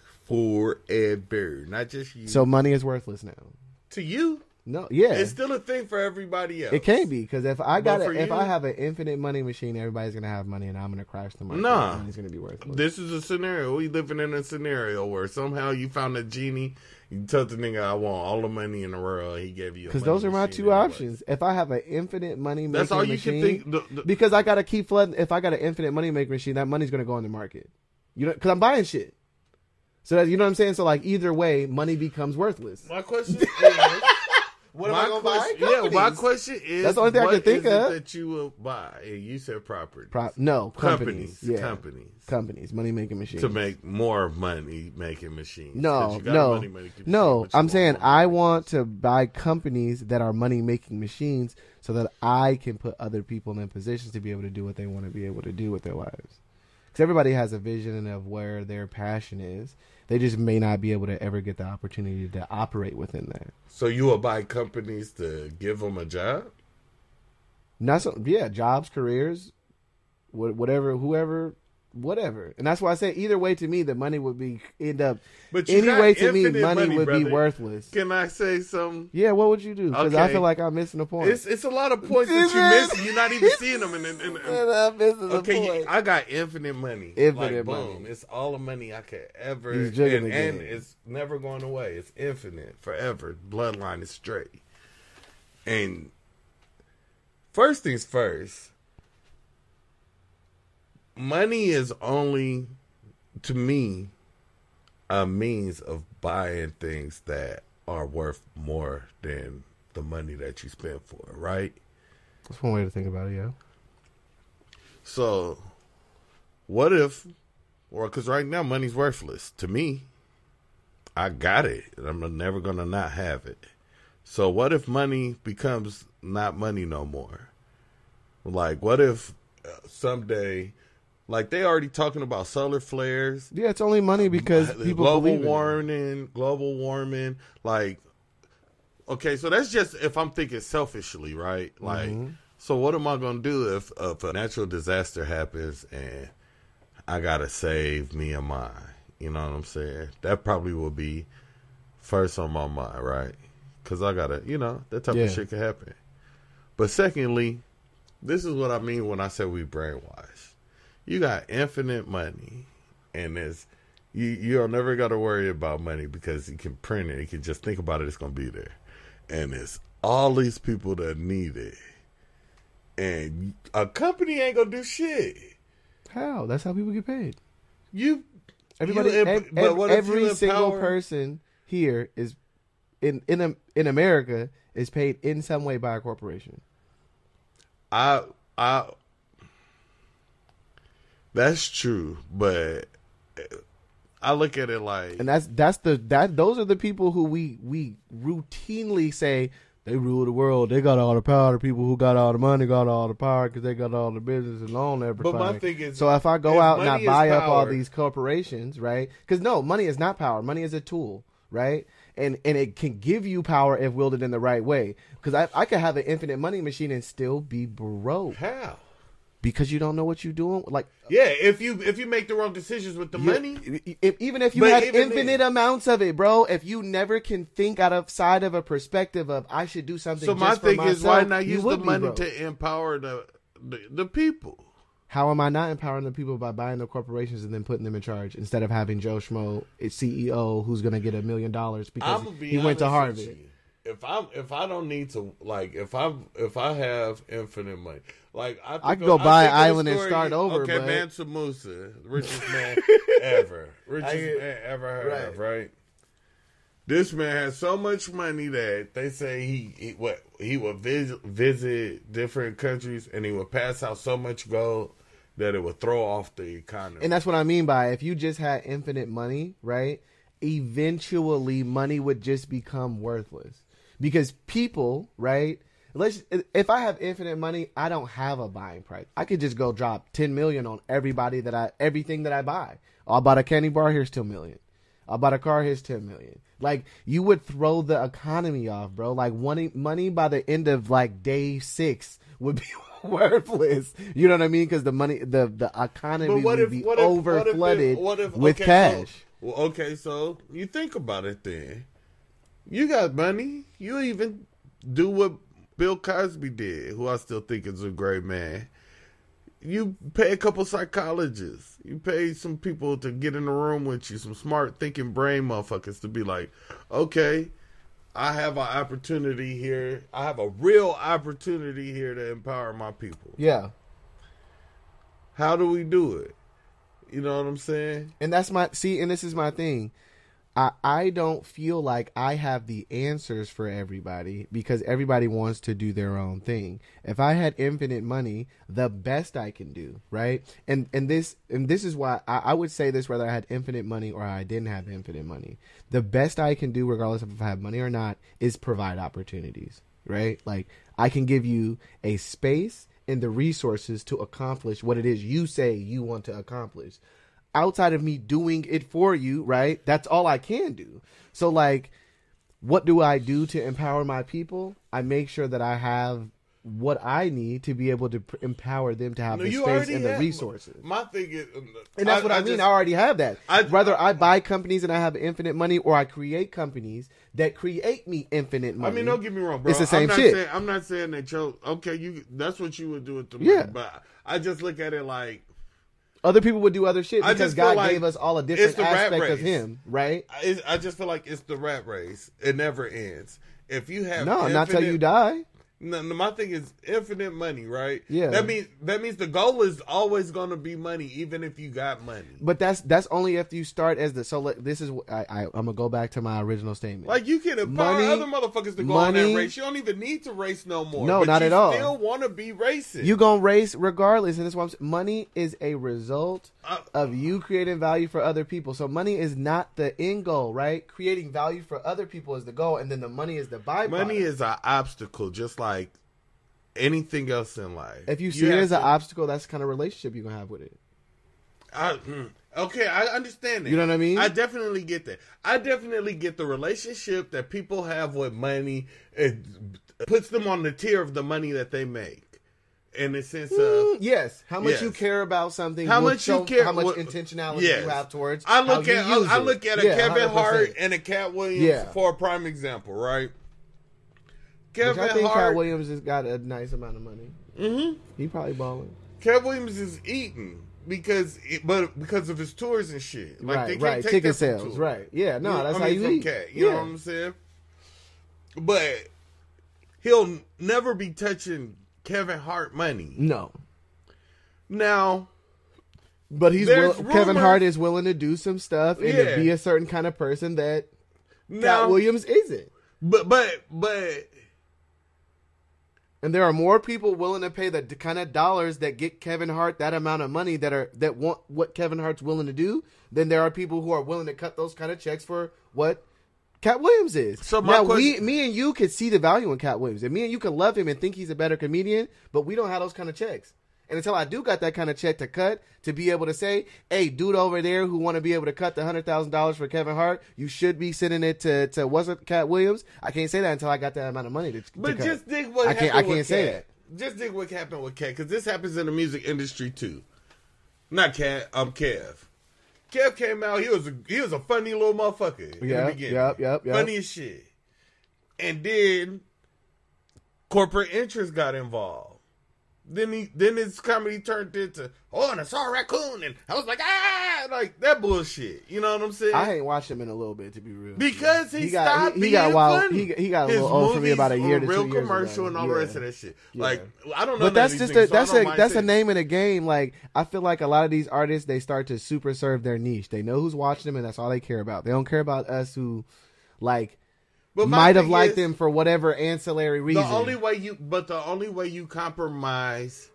forever, not just you. So money is worthless now. to you, No, yeah, it's still a thing for everybody else. it can't be, because if I got But for if you- I have an infinite money machine, everybody's gonna have money, and I'm gonna crash the market. Nah. Money's gonna be worthless. This is a scenario. We living in a scenario where somehow you found a genie. You told the nigga, I want all the money in the world. He gave you a Because money those are my machine two anyway. options. If I have an infinite money making That's all you machine, can think. The, the, because I gotta keep flooding. If I got an infinite money making machine, that money's gonna go on the market. You know, because I'm buying shit. So that, you know what I'm saying. So like either way, money becomes worthless. my question is, What am my I gonna buy? question, yeah, my Companies. question is, That's the only thing I what can think is it of. that you will buy? And you said property. Pro- no companies, companies, yeah, companies companies, money making machines to make more money making machines. 'Cause No, you got a no, money making machine, no. but you I'm want saying more I money. want to buy companies that are money making machines so that I can put other people in positions to be able to do what they want to be able to do with their lives. Because everybody has a vision of where their passion is. They just may not be able to ever get the opportunity to operate within that. So you will buy companies to give them a job? Not so, yeah, jobs, careers, wha- whatever, whoever, whatever. And that's why I say either way to me, the money would be end up. But you got Anyway, to me, infinite money, would be brother. worthless. Can I say something? Yeah, what would you do? Because I Okay. feel like I'm missing a point. It's it's a lot of points that you're missing. You're not even seeing them. In, in, in, And I'm missing the okay, point. I got infinite money. Infinite like, boom. money. It's all the money I could ever. He's And, jiggling and again. it's never going away. It's infinite, forever. Bloodline is straight. And first things first, money is only, to me, a means of buying things that are worth more than the money that you spend for it, right? That's one way to think about it, yeah. So, what if, or because right now money's worthless to me, I got it, and I'm never gonna not have it. So, what if money becomes not money no more? Like, what if uh, someday, like they already talking about solar flares, Yeah, it's only money because people global believe in it. warming, global warming, like. Okay, so that's just if I'm thinking selfishly, right? Like, Mm-hmm. so what am I gonna do if, if a natural disaster happens and I gotta save me and mine? You know what I'm saying? That probably will be first on my mind, right? Because I gotta, you know, that type Yeah. of shit can happen. But secondly, this is what I mean when I say we brainwashed. You got infinite money, and there's you you'll never got to worry about money because you can print it. You can just think about it; it's gonna be there. And it's all these people that need it, and a company ain't gonna do shit. How? That's how people get paid. You Everybody, you, ev- but ev- what if every you single empower- person here is in in a, in America is paid in some way by a corporation. I I that's true, but I look at it like And that's that's the that those are the people who we we routinely say they rule the world. They got all the power. The people who got all the money got all the power because they got all the business and own everything. But my thing is, so if I go if out and I money is buy up all power- these corporations, right? Because no, money is not power. Money is a tool, right? And and it can give you power if wielded in the right way. Because I I could have an infinite money machine and still be broke how? because you don't know what you're doing. Like Yeah, if you if you make the wrong decisions with the you- money, if, even if you But have even infinite then- amounts of it, bro, if you never can think out of side of a perspective of I should do something. so just my for thing myself, is, why not you use the would be money broke. to empower the, the the people? How am I not empowering the people by buying the corporations and then putting them in charge instead of having Joe Schmo, its C E O, who's going to get a million dollars because I'ma be he went to honest with Harvard? you. If I if I don't need to like if I if I have infinite money, like I, think I could of- go buy think an of the island and story- start over, Okay, but- Mansa Musa, the richest man ever, richest I- man ever heard right. of, right? This man has so much money that they say he, he what he would visit, visit different countries and he would pass out so much gold that it would throw off the economy. And that's what I mean by if you just had infinite money, right? Eventually, money would just become worthless because people, right? Let's. If I have infinite money, I don't have a buying price. I could just go drop ten million on everybody that I, everything that I buy. I bought a candy bar. Here's ten million. I bought a car. Here's ten million. Like you would throw the economy off, bro. Like money, money by the end of like day six would be worthless. You know what I mean? Because the money, the the economy But what would if be what if, over what if it- flooded what if- with okay, cash. So, well, okay, so you think about it then. You got money. You even do what Bill Cosby did, who I still think is a great man. You pay a couple psychologists. You pay some people to get in the room with you, some smart thinking brain motherfuckers to be like, okay, I have an opportunity here. I have a real opportunity here to empower my people. Yeah. How do we do it? You know what I'm saying? And that's my see, and this is my thing. I I don't feel like I have the answers for everybody because everybody wants to do their own thing. If I had infinite money, the best I can do, right? And and this and this is why I, I would say this whether I had infinite money or I didn't have infinite money. The best I can do, regardless of if I have money or not, is provide opportunities, right? Like I can give you a space and the resources to accomplish what it is you say you want to accomplish. Outside of me doing it for you, right? That's all I can do. So like, what do I do to empower my people? I make sure that I have what I need to be able to p- empower them to have No, the you space already and the have- resources. My thing is, And that's what I, mean. just- I already have that. I- Whether I buy companies and I have infinite money, or I create companies that create me infinite money. I mean, don't get me wrong, bro. It's the same I'm not shit. Saying, I'm not saying that you okay. You that's what you would do with the Yeah. money, but I just look at it like Other people would do other shit I because just feel God like gave us all a it's different the rat aspect of race. Him, right? I, I just feel like it's the rat race. It never ends. If you have No, not till infinite- you die. No, no, my thing is infinite money, right? Yeah. That means that means the goal is always going to be money, even if you got money. But that's that's only if you start as the so. Let, this is wh- I, I I'm gonna go back to my original statement. Like you can empower Money- other motherfuckers to go on money- that race. You don't even need to race no more. No, but not you at all. Still want to be racing. You gonna race regardless, and that's why I'm saying money is a result Uh, of you creating value for other people. So money is not the end goal, right? Creating value for other people is the goal, and then the money is the byproduct. Money is an obstacle, just like anything else in life. If you see it have as an to- obstacle, that's the kind of relationship you're gonna have with it. I, mm, okay, I understand that. You know what I mean? I definitely get that. I definitely get the relationship that people have with money. It puts them on the tier of the money that they make. In the sense of Mm, yes, how much Yes. you care about something, How will much you show care- how much what- intentionality Yes. you have towards. I look how at you use I, I it. look at a Yeah, Kevin one hundred Hart percent. and a Cat Williams Yeah. for a prime example, right? Which Kevin I think Hart, Cat Williams has got a nice amount of money. mm-hmm. He probably balling. Cat Williams is eating because, it, but because of his tours and shit. Like they Right, can't right. take Ticket that from sales, tours. right? Yeah, no, You know, that's I how mean, you from eat. Cat, you yeah. know what I'm saying? But he'll never be touching Kevin Hart money. No, Now, but he's There's will, Kevin rumors- Hart is willing to do some stuff and Yeah. to be a certain kind of person that now, Cat Williams isn't. but but but And there are more people willing to pay the d- kind of dollars that get Kevin Hart that amount of money that are that want what Kevin Hart's willing to do than there are people who are willing to cut those kind of checks for what Cat Williams is. So my now, question- we, me and you could see the value in Cat Williams, and me and you can love him and think he's a better comedian, but we don't have those kind of checks. And until I do got that kind of check to cut, to be able to say, hey, dude over there who want to be able to cut the one hundred thousand dollars for Kevin Hart, you should be sending it to, to what's it, Cat Williams? I can't say that until I got that amount of money to, to But cut. just think what I happened can't, I with can't say Cat. that. Just think what happened with Cat, because this happens in the music industry too. Not Cat, I'm um, Kev. Kev came out, he was a, he was a funny little motherfucker in Yep, the beginning. yep, yep, yep. Funny as shit. And then corporate interests got involved. Then he, then his comedy turned into, oh, and I saw a raccoon, and I was like, ah, like that bullshit. You know what I'm saying? I ain't watched him in a little bit, to be real. Because he, he got, stopped he, he being got wild. funny. He, he got a His little old for me about a year to movies were two real years commercial ago. and all yeah. the rest of that shit. Yeah. Like, I don't know. But that's just a, things, that's so a that's a saying. name in a game. Like, I feel like a lot of these artists, they start to super serve their niche. They know who's watching them, and that's all they care about. They don't care about us who, like, But my might have thing liked is, them for whatever ancillary reason. The only way you, but the only way you compromise,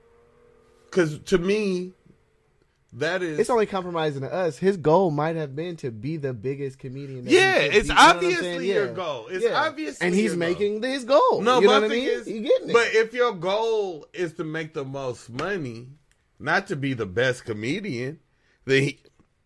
because to me, that is It's only compromising to us. His goal might have been to be the biggest comedian. That yeah, he could it's be. You know what I'm obviously saying? your Yeah. goal. It's Yeah. obviously, and he's your making goal. his goal. No, you know my what I thing mean? is, He getting it. but if your goal is to make the most money, not to be the best comedian, then he,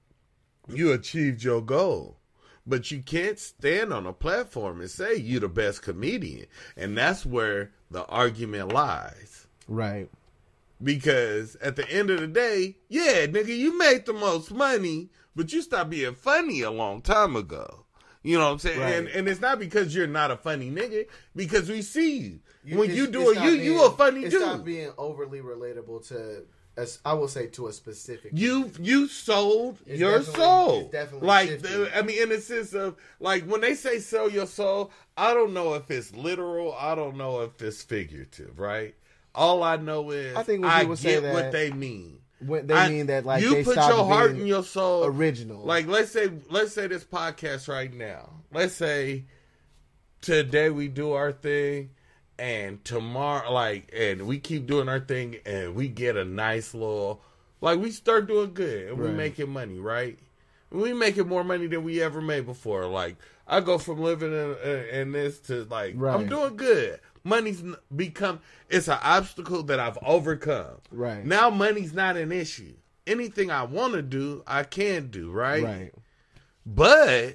you achieved your goal. But you can't stand on a platform and say you're the best comedian, and that's where the argument lies. Right. Because at the end of the day, yeah, nigga, you made the most money, but you stopped being funny a long time ago. You know what I'm saying? Right. And and it's not because you're not a funny nigga, because we see you. You- when it's- you it's do it, not you being- you a funny it's dude. not being overly relatable to, as I will say, to a specific. You you sold It's your definitely- soul. it's definitely like shifted. the, I mean, in the sense of like when they say sell your soul, I don't know if it's literal. I don't know if it's figurative. Right. All I know is I think when I people say get that, what they mean. When they I- mean that, like, you they put stopped your heart being and your soul original. Like let's say let's say this podcast right now. Let's say today we do our thing, and tomorrow, like, and we keep doing our thing, and we get a nice little, like, we start doing good, and we Right. making money, right? We making more money than we ever made before. Like, I go from living in, in, in this to like, Right. I'm doing good. Money's n- become, it's an obstacle that I've overcome. Right. Now money's not an issue. Anything I want to do, I can do, right? Right. But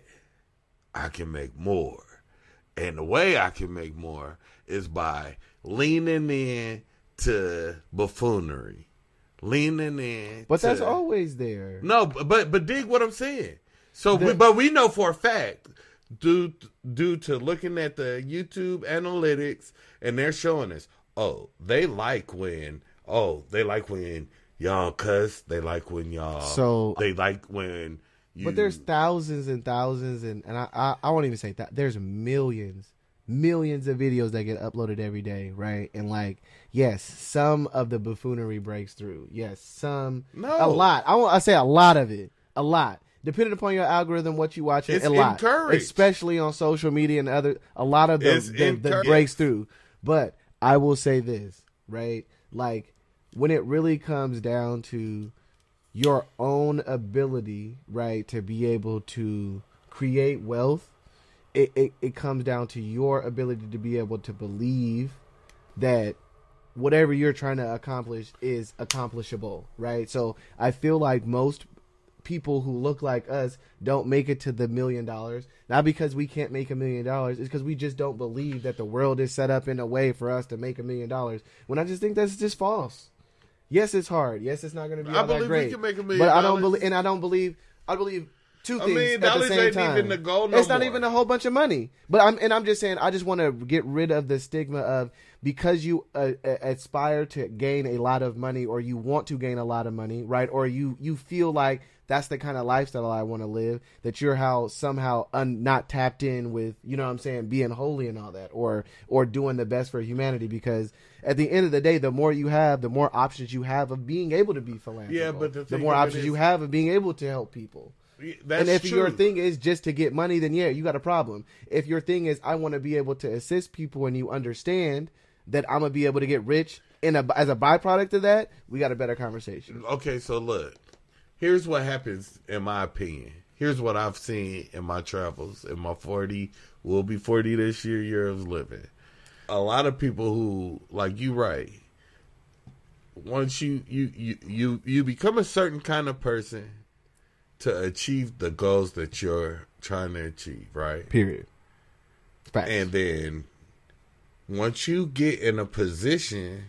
I can make more. And the way I can make more is by leaning in to buffoonery. Leaning in. But to, that's always there. No, but but dig what I'm saying. So, The- we, but we know for a fact, due due to looking at the YouTube analytics, and they're showing us, oh, they like when, oh, they like when y'all cuss. They like when y'all. So- they like when. You, But there's thousands and thousands, and, and I, I, I won't even say that. There's millions, millions of videos that get uploaded every day, right? And, like, yes, some of the buffoonery breaks through. Yes, some. No. A lot. I, won't, I say a lot of it. A lot. Depending upon your algorithm, what you watch, It's a lot. encouraged. Especially on social media and other, a lot of the, It's the, the encouraged. breaks through. But I will say this, right? Like, when it really comes down to your own ability, right, to be able to create wealth, it, it, it comes down to your ability to be able to believe that whatever you're trying to accomplish is accomplishable, right? So I feel like most people who look like us don't make it to the million dollars, not because we can't make a million dollars, it's because we just don't believe that the world is set up in a way for us to make a million dollars, when I just think that's just false. Yes, it's hard. Yes, it's not going to be I all that believe we great. can make a million but I don't dollars. believe, and I don't believe. I believe two A things million at the dollars same ain't time. even the goal no it's not more. even a whole bunch of money. But I'm, and I'm just saying, I just want to get rid of the stigma of because you uh, uh, aspire to gain a lot of money, or you want to gain a lot of money, right? Or you you feel like that's the kind of lifestyle I want to live, that you're how somehow un, not tapped in with, you know what I'm saying, being holy and all that, or or doing the best for humanity. Because at the end of the day, the more you have, the more options you have of being able to be philanthropic. Yeah, but the the thing more of it options is- you have of being able to help people. That's and if true. your thing is just to get money, then yeah, you got a problem. If your thing is I want to be able to assist people, and you understand that I'm gonna be able to get rich in a, as a byproduct of that, we got a better conversation. Okay, so look, here's what happens in my opinion. here's what I've seen in my travels, in my forty, will be forty this year, year of living. A lot of people who, like you, right, once you, you, you, you, you become a certain kind of person to achieve the goals that you're trying to achieve, right? Period. Facts. And then once you get in a position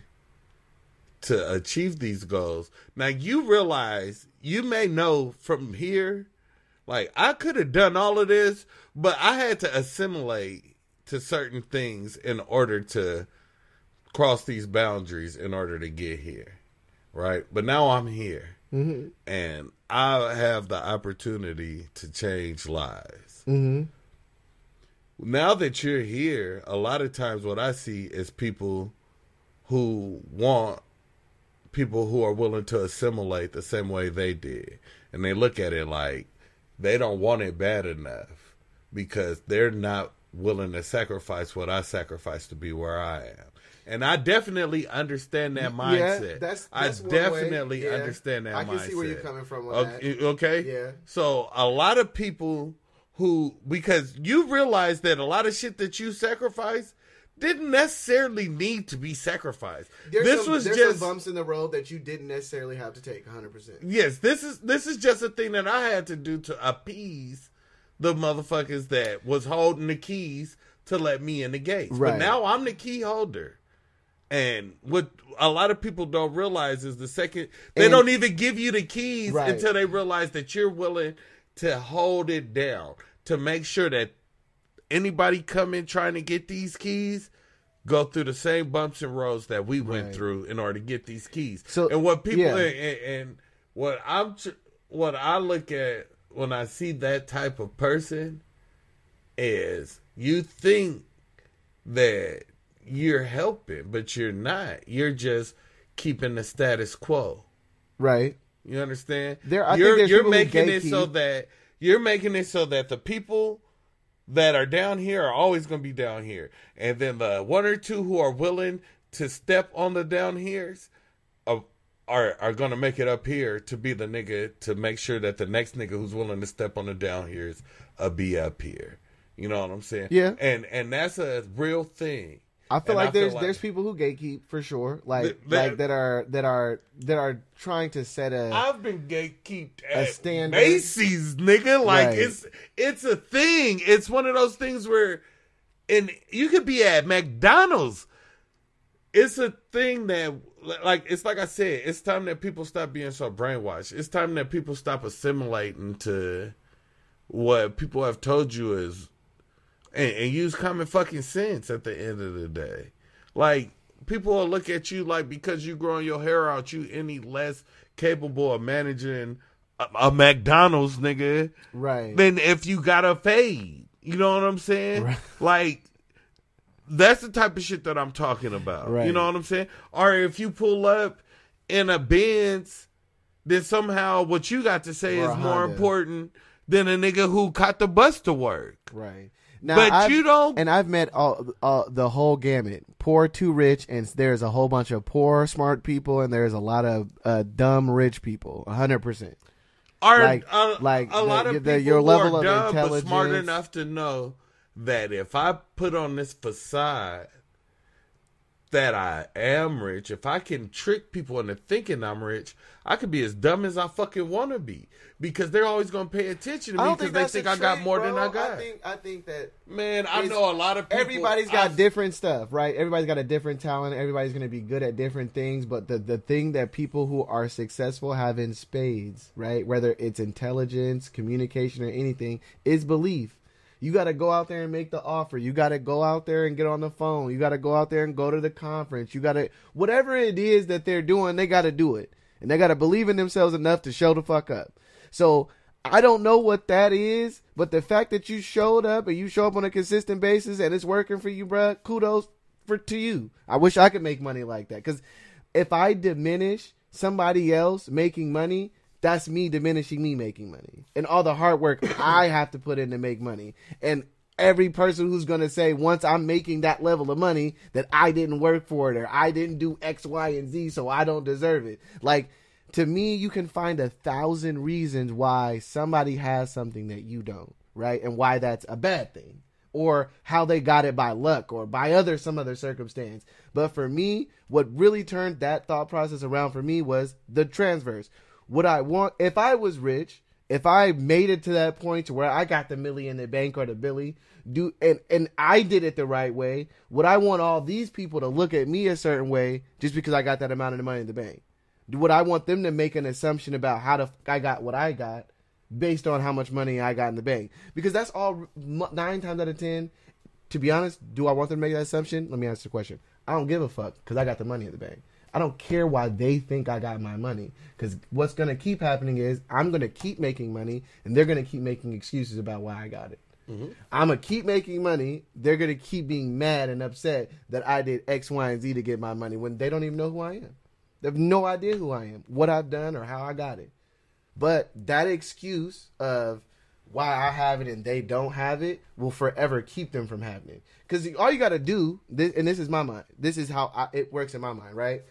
to achieve these goals, now you realize, you may know from here, like, I could have done all of this, but I had to assimilate to certain things in order to cross these boundaries in order to get here, right? But now I'm here, mm-hmm. and I have the opportunity to change lives. Mm-hmm. Now that you're here, a lot of times what I see is people who want people who are willing to assimilate the same way they did. And they look at it like they don't want it bad enough because they're not willing to sacrifice what I sacrificed to be where I am. And I definitely understand that mindset. Yeah, that's, that's I definitely yeah. understand that mindset. I can see where you're coming from on okay, that. Okay? Yeah. So a lot of people who, because you realize that a lot of shit that you sacrifice didn't necessarily need to be sacrificed. There's this some, was there's just some bumps in the road that you didn't necessarily have to take one hundred percent. Yes, this is this is just a thing that I had to do to appease the motherfuckers that was holding the keys to let me in the gates. Right. But now I'm the key holder. And what a lot of people don't realize is the second they and, don't even give you the keys right. until they realize that you're willing to hold it down, to make sure that anybody come in trying to get these keys go through the same bumps and roads that we went right. through in order to get these keys. So, and what people yeah. and, and what I'm what I look at when I see that type of person is you think that you're helping, but you're not. You're just keeping the status quo. Right. You understand? There, I you're think there's you're people who making it gatekeep. so that you're making it so that the people that are down here are always going to be down here, and then the one or two who are willing to step on the down here's are are, are going to make it up here to be the nigga to make sure that the next nigga who's willing to step on the down here's uh, be up here. You know what I'm saying? Yeah. And and that's a real thing. I feel and like I feel there's like, there's people who gatekeep for sure, like the, the, like that are that are that are trying to set a. I've been gatekeeped a at standard. Macy's, nigga. Like Right. it's it's a thing. It's one of those things where, and you could be at McDonald's. It's a thing that, like, it's like I said, it's time that people stop being so brainwashed. It's time that people stop assimilating to what people have told you is. And, and use common fucking sense at the end of the day. Like, people will look at you like because you growing your hair out, you any less capable of managing a, a McDonald's, nigga. Right. Than if you got a fade. You know what I'm saying? Right. Like, that's the type of shit that I'm talking about. Right. You know what I'm saying? Or if you pull up in a Benz, then somehow what you got to say Or is a more Honda. important than a nigga who caught the bus to work. Right. Now, But I've, you don't- and I've met all, all the whole gamut, poor to rich, and there's a whole bunch of poor smart people, and there's a lot of uh, dumb rich people, a hundred percent. Are Like- uh, like a the- lot of the- people your who level are of dumb but smart intelligence. enough to know that if I put on this facade that I am rich, if I can trick people into thinking I'm rich, I could be as dumb as I fucking want to be because they're always going to pay attention to I me don't because think they that's think a I got trick, more bro. than I got. I think I think that Man, I it's- know a lot of people. everybody's got I- different stuff, right? Everybody's got a different talent. Everybody's going to be good at different things. But the, the thing that people who are successful have in spades, right? Whether it's intelligence, communication, or anything, is belief. You got to go out there and make the offer. You got to go out there and get on the phone. You got to go out there and go to the conference. You got to, whatever it is that they're doing, they got to do it. And they got to believe in themselves enough to show the fuck up. So I don't know what that is, but the fact that you showed up and you show up on a consistent basis and it's working for you, bruh, kudos for to you. I wish I could make money like that. Because if I diminish somebody else making money, that's me diminishing me making money and all the hard work I have to put in to make money. And every person who's going to say once I'm making that level of money that I didn't work for it or I didn't do X, Y, and Z, so I don't deserve it. Like, to me, you can find a thousand reasons why somebody has something that you don't, right? And why that's a bad thing, or how they got it by luck or by other some other circumstance. But for me, what really turned that thought process around for me was the transfers. What I want, if I was rich, if I made it to that point to where I got the million in the bank or the Billy, do and, and I did it the right way, would I want all these people to look at me a certain way just because I got that amount of money in the bank? Would I want them to make an assumption about how the f- I got what I got based on how much money I got in the bank? Because that's all, nine times out of ten, to be honest, do I want them to make that assumption? Let me answer the question. I don't give a fuck because I got the money in the bank. I don't care why they think I got my money, because what's going to keep happening is I'm going to keep making money and they're going to keep making excuses about why I got it. Mm-hmm. I'm going to keep making money. They're going to keep being mad and upset that I did X, Y, and Z to get my money when they don't even know who I am. They have no idea who I am, what I've done, or how I got it. But that excuse of why I have it and they don't have it will forever keep them from having it. Because all you got to do, this, and this is my mind, this is how I, it works in my mind, right?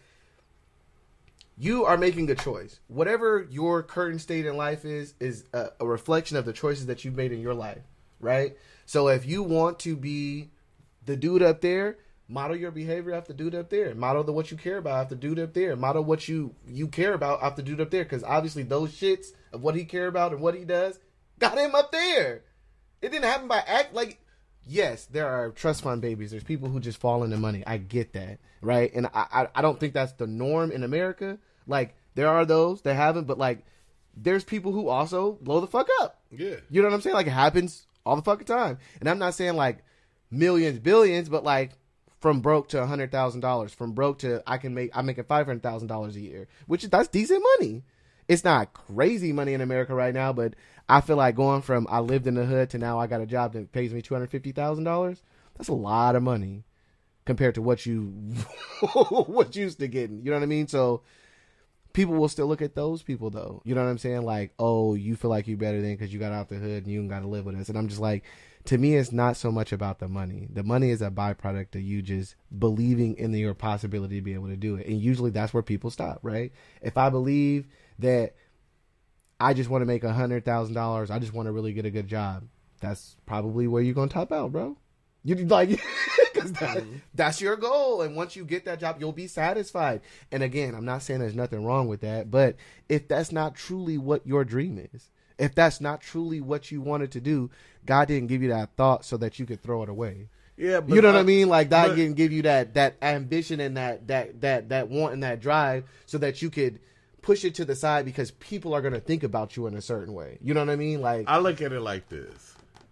You are making a choice. Whatever your current state in life is, is a, a reflection of the choices that you've made in your life, right? So if you want to be the dude up there, model your behavior after the dude up there. Model the what you care about after the dude up there. Model what you, you care about after the dude up there. Because obviously those shits of what he care about and what he does got him up there. It didn't happen by act. Like, yes, there are trust fund babies. There's people who just fall into money. I get that, right? And I, I, I don't think that's the norm in America. Like, there are those that haven't, but, like, there's people who also blow the fuck up. Yeah. You know what I'm saying? Like, it happens all the fucking time. And I'm not saying, like, millions, billions, but, like, from broke to one hundred thousand dollars. From broke to I can make, I'm making five hundred thousand dollars a year, which is, that's decent money. It's not crazy money in America right now, but I feel like going from I lived in the hood to now I got a job that pays me two hundred fifty thousand dollars, that's a lot of money compared to what you, what you used to getting. You know what I mean? So, people will still look at those people, though. You know what I'm saying? Like, oh, you feel like you're better than because you got out the hood and you got to live with us. And I'm just like, to me, it's not so much about the money. The money is a byproduct of you just believing in your possibility to be able to do it. And usually that's where people stop, right? If I believe that I just want to make one hundred thousand dollars, I just want to really get a good job, that's probably where you're going to top out, bro. You like, because that, that's your goal. And once you get that job, you'll be satisfied. And again, I'm not saying there's nothing wrong with that, but if that's not truly what your dream is, if that's not truly what you wanted to do, God didn't give you that thought so that you could throw it away. Yeah, but you know what I, I mean? Like, God but, didn't give you that that ambition and that that that that want and that drive so that you could push it to the side because people are going to think about you in a certain way. You know what I mean? Like, I look at it like this: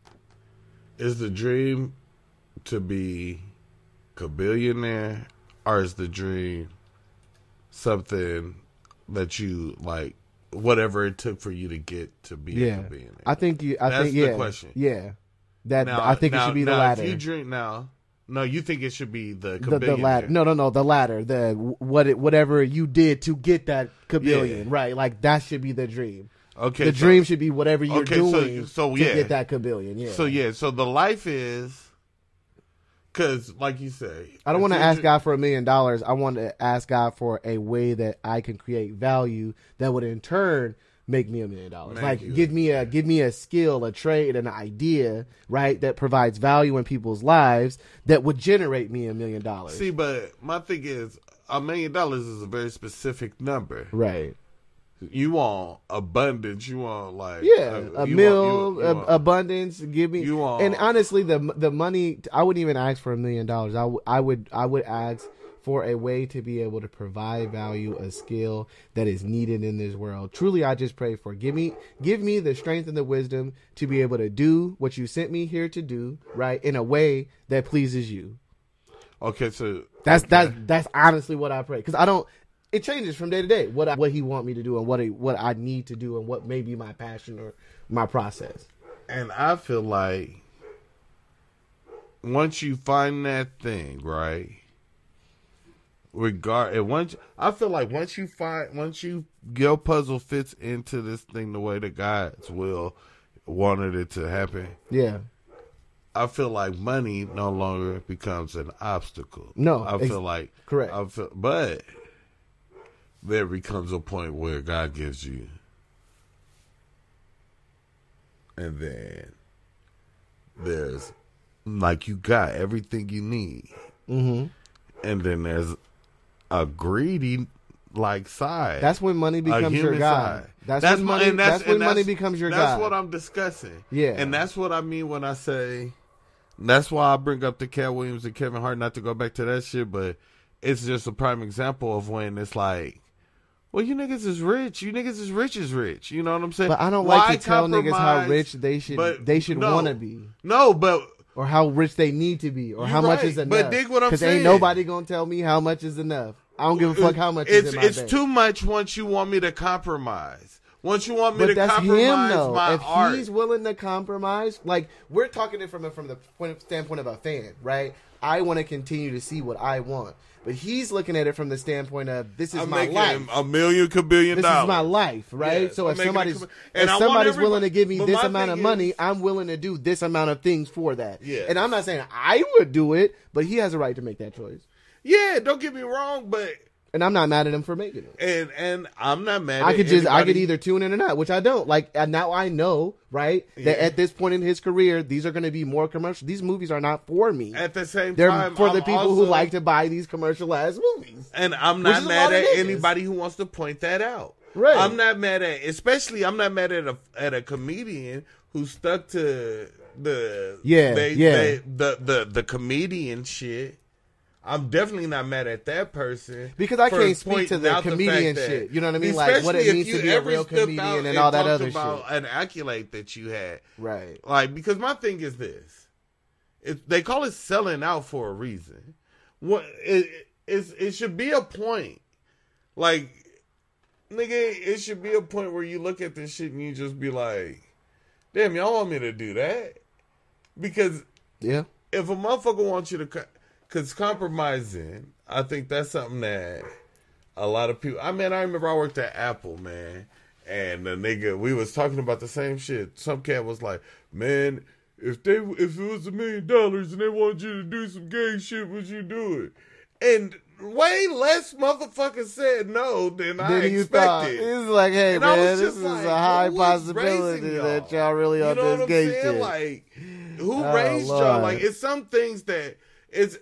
is the dream to be a billionaire, or is the dream something that you like, whatever it took for you to get to be yeah. a billionaire? I think you. I That's think yeah. the question. Yeah, that now, I think now, it should be now, the latter. If you dream now, no, you think it should be the the, the latter. No, no, no, the latter. The what it, whatever you did to get that kabillion, Yeah. right? Like that should be the dream. Okay, the so, dream should be whatever you're okay, doing so, so to yeah. get that kabillion. Yeah. So yeah, so the life is. Because, like you say, I don't want to you ask dream- God for a million dollars. I want to ask God for a way that I can create value that would in turn make me a million dollars. Thank Like you. give me a give me a skill, a trade, an idea, right, that provides value in people's lives that would generate me a million dollars. See, but my thing is, a million dollars is a very specific number. Right. You want abundance. You want like Yeah, uh, a you meal, want- you- you a- want- abundance. Give me, You want- and honestly, the the money. I wouldn't even ask for a million dollars. I, w- I would I would ask for a way to be able to provide value, a skill that is needed in this world. Truly, I just pray for give me give me the strength and the wisdom to be able to do what you sent me here to do, right, in a way that pleases you. Okay, so That's okay. that's that's honestly what I pray, because I don't. It changes from day to day what I, what he want me to do and what he, what I need to do and what may be my passion or my process. And I feel like once you find that thing, right? Regard and once I feel like once you find once you your puzzle fits into this thing the way that God's will wanted it to happen. Yeah. I feel like money no longer becomes an obstacle. No, I ex- feel like correct. I feel, but there becomes a point where God gives you, and then there's like you got everything you need, mm-hmm. and then there's a greedy like side. That's when money becomes your God. Side. That's, that's when my, money. that's, That's when that's, money becomes your that's God. That's what I'm discussing. Yeah, and that's what I mean when I say. That's why I bring up the Cat Williams and Kevin Hart. Not to go back to that shit, but it's just a prime example of when it's like, well, you niggas is rich. You niggas is rich as rich. You know what I'm saying? But I don't Why like to tell niggas how rich they should but, they should no, want to be. No, but or how rich they need to be, or how right, much is enough. But dig what I'm saying. Because ain't nobody gonna tell me how much is enough. I don't give a fuck how much it's, is in my It's bank. too much once you want me to compromise. Once you want me but to that's compromise him, though. my if art. he's willing to compromise, like we're talking it from a, from the point, standpoint of a fan, right? I want to continue to see what I want, but he's looking at it from the standpoint of this is I'm my making life, a million kabillion this dollars. is my life, right? Yes, so I'm if making somebody's a, if somebody's willing to give me but this my amount of thing money, is, I'm willing to do this amount of things for that. Yeah. And I'm not saying I would do it, but he has a right to make that choice. Yeah, don't get me wrong, but. And I'm not mad at him for making it. And and I'm not mad I at could just anybody. I could either tune in or not, which I don't. Like and now I know, right, that Yeah. at this point in his career, these are going to be more commercial. These movies are not for me. At the same They're time, for the I'm people also, who like to buy these commercialized movies. And I'm Which not is a mad lot of at niggas. anybody who wants to point that out. Right. I'm not mad at, especially I'm not mad at a at a comedian who stuck to the Yeah, they, yeah. they, the the the comedian shit. I'm definitely not mad at that person Because I for can't speak to pointing the out comedian fact that- shit. You know what I mean? Like, what it especially means if to you be a ever real stepped comedian out and all that talked other about shit. an accolade that you had. Right. Like, because my thing is this. It, they call it selling out for a reason. What it, it, it should be a point. Like, nigga, it should be a point where you look at this shit and you just be like, damn, y'all want me to do that? Because Yeah. if a motherfucker wants you to... Because compromising, I think that's something that a lot of people... I mean, I remember I worked at Apple, man. And the nigga, we was talking about the same shit. Some cat was like, man, if they if it was a million dollars and they wanted you to do some gay shit, would you do it? And way less motherfuckers said no than I Then you thought expected. it's like, hey And I man, was this just is like, a high who is possibility raising that y'all? y'all really You on know what this I'm gay saying? shit. Like, who Oh, raised y'all? Lord. Like, it's some things that it's.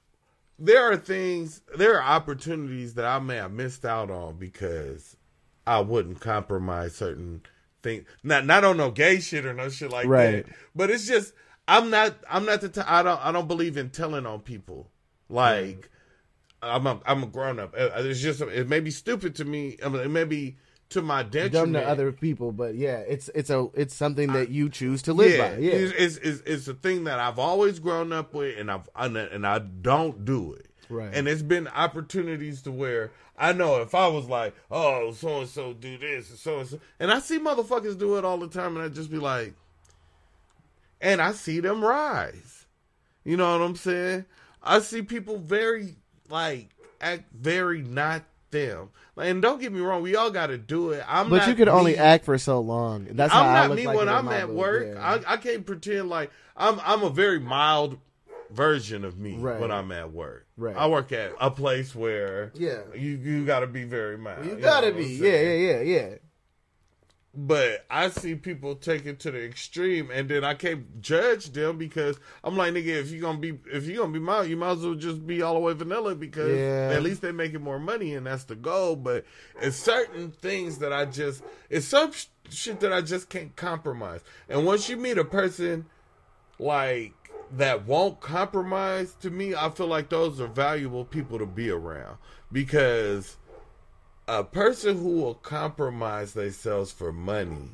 There are things, there are opportunities that I may have missed out on because I wouldn't compromise certain things. Not not on no gay shit or no shit like Right. that. But it's just I'm not I'm not the t- I don't I don't believe in telling on people. Like I'm a, I'm a grown up. Uh, It's just it may be stupid to me. I mean, it may be to my Dumb detriment. to other people, but yeah, it's it's a it's something that you choose to live by. Yeah. It's, it's, it's, it's a thing that I've always grown up with, and I've and I don't do it. Right. And it's been opportunities to where I know if I was like, oh, so and so do this, and so and so, and I see motherfuckers do it all the time, and I just be like, and I see them rise. You know what I'm saying? I see people very like act very not them. And don't get me wrong, we all got to do it. I'm But not you could me. only act for so long. That's how I'm I not look me like when it in I'm my at book, work. yeah. I, I can't pretend like I'm. I'm a very mild version of me Right. when I'm at work. Right. I work at a place where Yeah. you you got to be very mild. You know gotta what I'm be. saying? Yeah, yeah, yeah, yeah. But I see people take it to the extreme, and then I can't judge them because I'm like, nigga, if you gonna be if you gonna be mild, you might as well just be all the way vanilla because Yeah. at least they making more money, and that's the goal. But it's certain things that I just it's some sh- shit that I just can't compromise. And once you meet a person like that won't compromise, to me, I feel like those are valuable people to be around because a person who will compromise themselves for money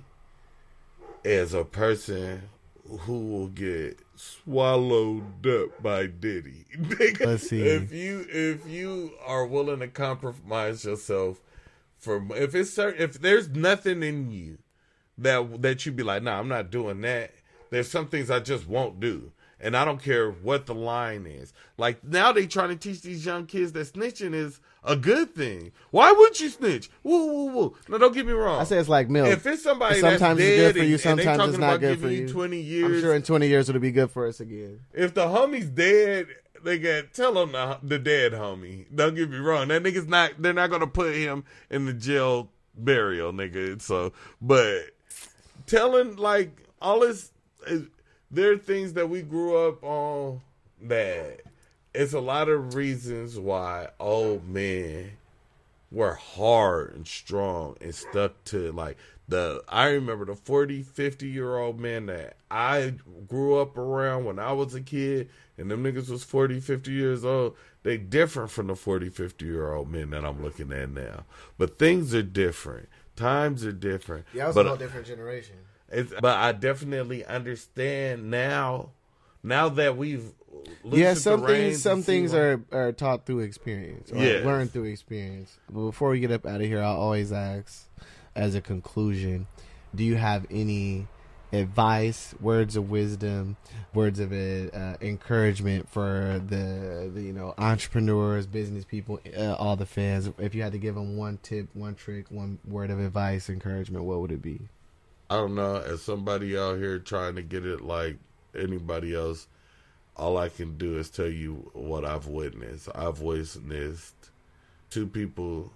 is a person who will get swallowed up by Diddy. Let's see. If you if you are willing to compromise yourself for if it's certain if there's nothing in you that that you be like, nah, I'm not doing that. There's some things I just won't do. And I don't care what the line is. Like, now they trying to teach these young kids that snitching is a good thing. Why would you snitch? Woo, woo, woo. No, don't get me wrong. I say it's like milk. If it's somebody sometimes that's it's dead good for you, and, sometimes and they it's talking not about good for giving you. you twenty years. I'm sure in twenty years it'll be good for us again. If the homie's dead, they got tell him the, the dead homie. Don't get me wrong. That nigga's not, they're not going to put him in the jail burial, nigga. So, but telling, like, all this, there are things that we grew up on that it's a lot of reasons why old men were hard and strong and stuck to, like, the, I remember the forty, fifty year old men that I grew up around when I was a kid, and them niggas was forty, fifty years old. They different from the forty, fifty year old men that I'm looking at now. But things are different. Times are different. Yeah, it was but, a whole different generation. It's, but I definitely understand now, now that we've yeah, some things, some things are, are taught through experience, or yes. learned through experience. But before we get up out of here, I'll always ask, as a conclusion, do you have any advice, words of wisdom, words of uh, encouragement for the, the you know entrepreneurs, business people, uh, all the fans? If you had to give them one tip, one trick, one word of advice, encouragement, what would it be? I don't know. As somebody out here trying to get it like anybody else, all I can do is tell you what I've witnessed. I've witnessed two people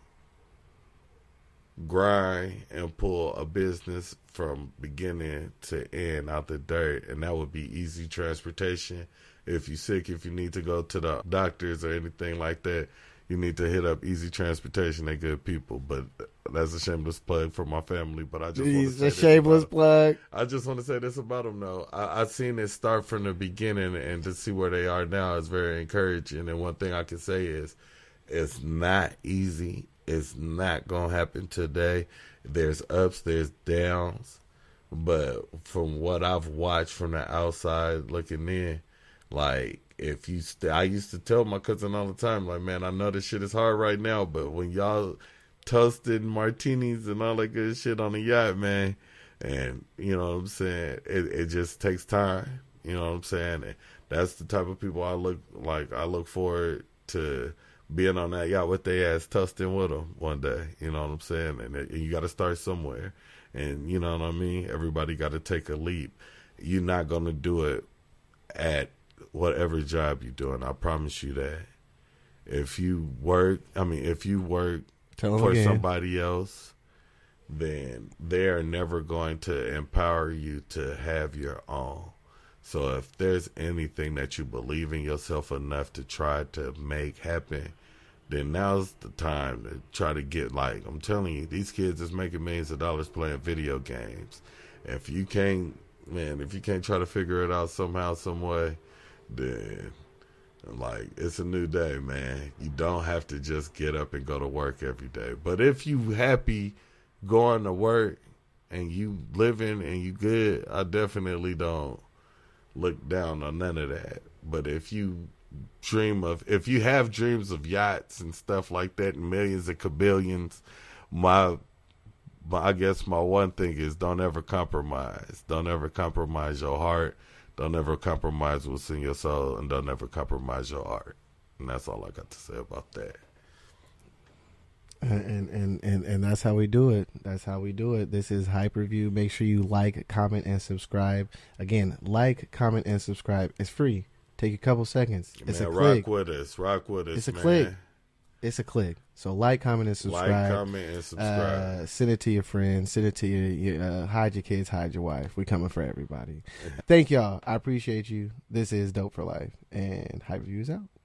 grind and pull a business from beginning to end out the dirt, and that would be easy transportation. If you're sick, if you need to go to the doctors or anything like that, you need to hit up Easy Transportation. They're good people, but that's a shameless plug for my family. But I just want to say a shameless plug. I just want to say this about them, though. I, I've seen it start from the beginning, and to see where they are now is very encouraging. And one thing I can say is, it's not easy. It's not gonna happen today. There's ups, there's downs, but from what I've watched from the outside looking in, like, if you, st- I used to tell my cousin all the time, like, man, I know this shit is hard right now, but when y'all toasted martinis and all that good shit on the yacht, man, and you know what I'm saying, it, it just takes time. You know what I'm saying? And that's the type of people I look like. I look forward to being on that yacht with their ass toasting with them one day. You know what I'm saying? And, it, and you got to start somewhere. And you know what I mean? Everybody got to take a leap. You're not going to do it at whatever job you're doing. I promise you that. If you work, I mean, if you work for again. somebody else, then they're never going to empower you to have your own. So if there's anything that you believe in yourself enough to try to make happen, then now's the time to try to get, like, I'm telling you, these kids is making millions of dollars playing video games. If you can't, man, if you can't try to figure it out somehow, some way, then, like, it's a new day, man. You don't have to just get up and go to work every day. But if you happy going to work and you living and you good, I definitely don't look down on none of that. But if you dream of, if you have dreams of yachts and stuff like that and millions and kabillions, my, my I guess my one thing is, don't ever compromise. Don't ever compromise your heart. Don't ever compromise what's in your soul, and don't ever compromise your art. And that's all I got to say about that. And, and and and that's how we do it. That's how we do it. This is Hyperview. Make sure you like, comment, and subscribe. Again, like, comment, and subscribe. It's free. Take a couple seconds. It's man, a click. Rock with us. Rock with us. It's a man. click. It's a click. So like, comment, and subscribe. Like, comment, and subscribe. Uh, send it to your friends. Send it to your, your uh, hide your kids, hide your wife. We coming for everybody. Thank y'all. I appreciate you. This is Dope for Life, and Hyperview is out.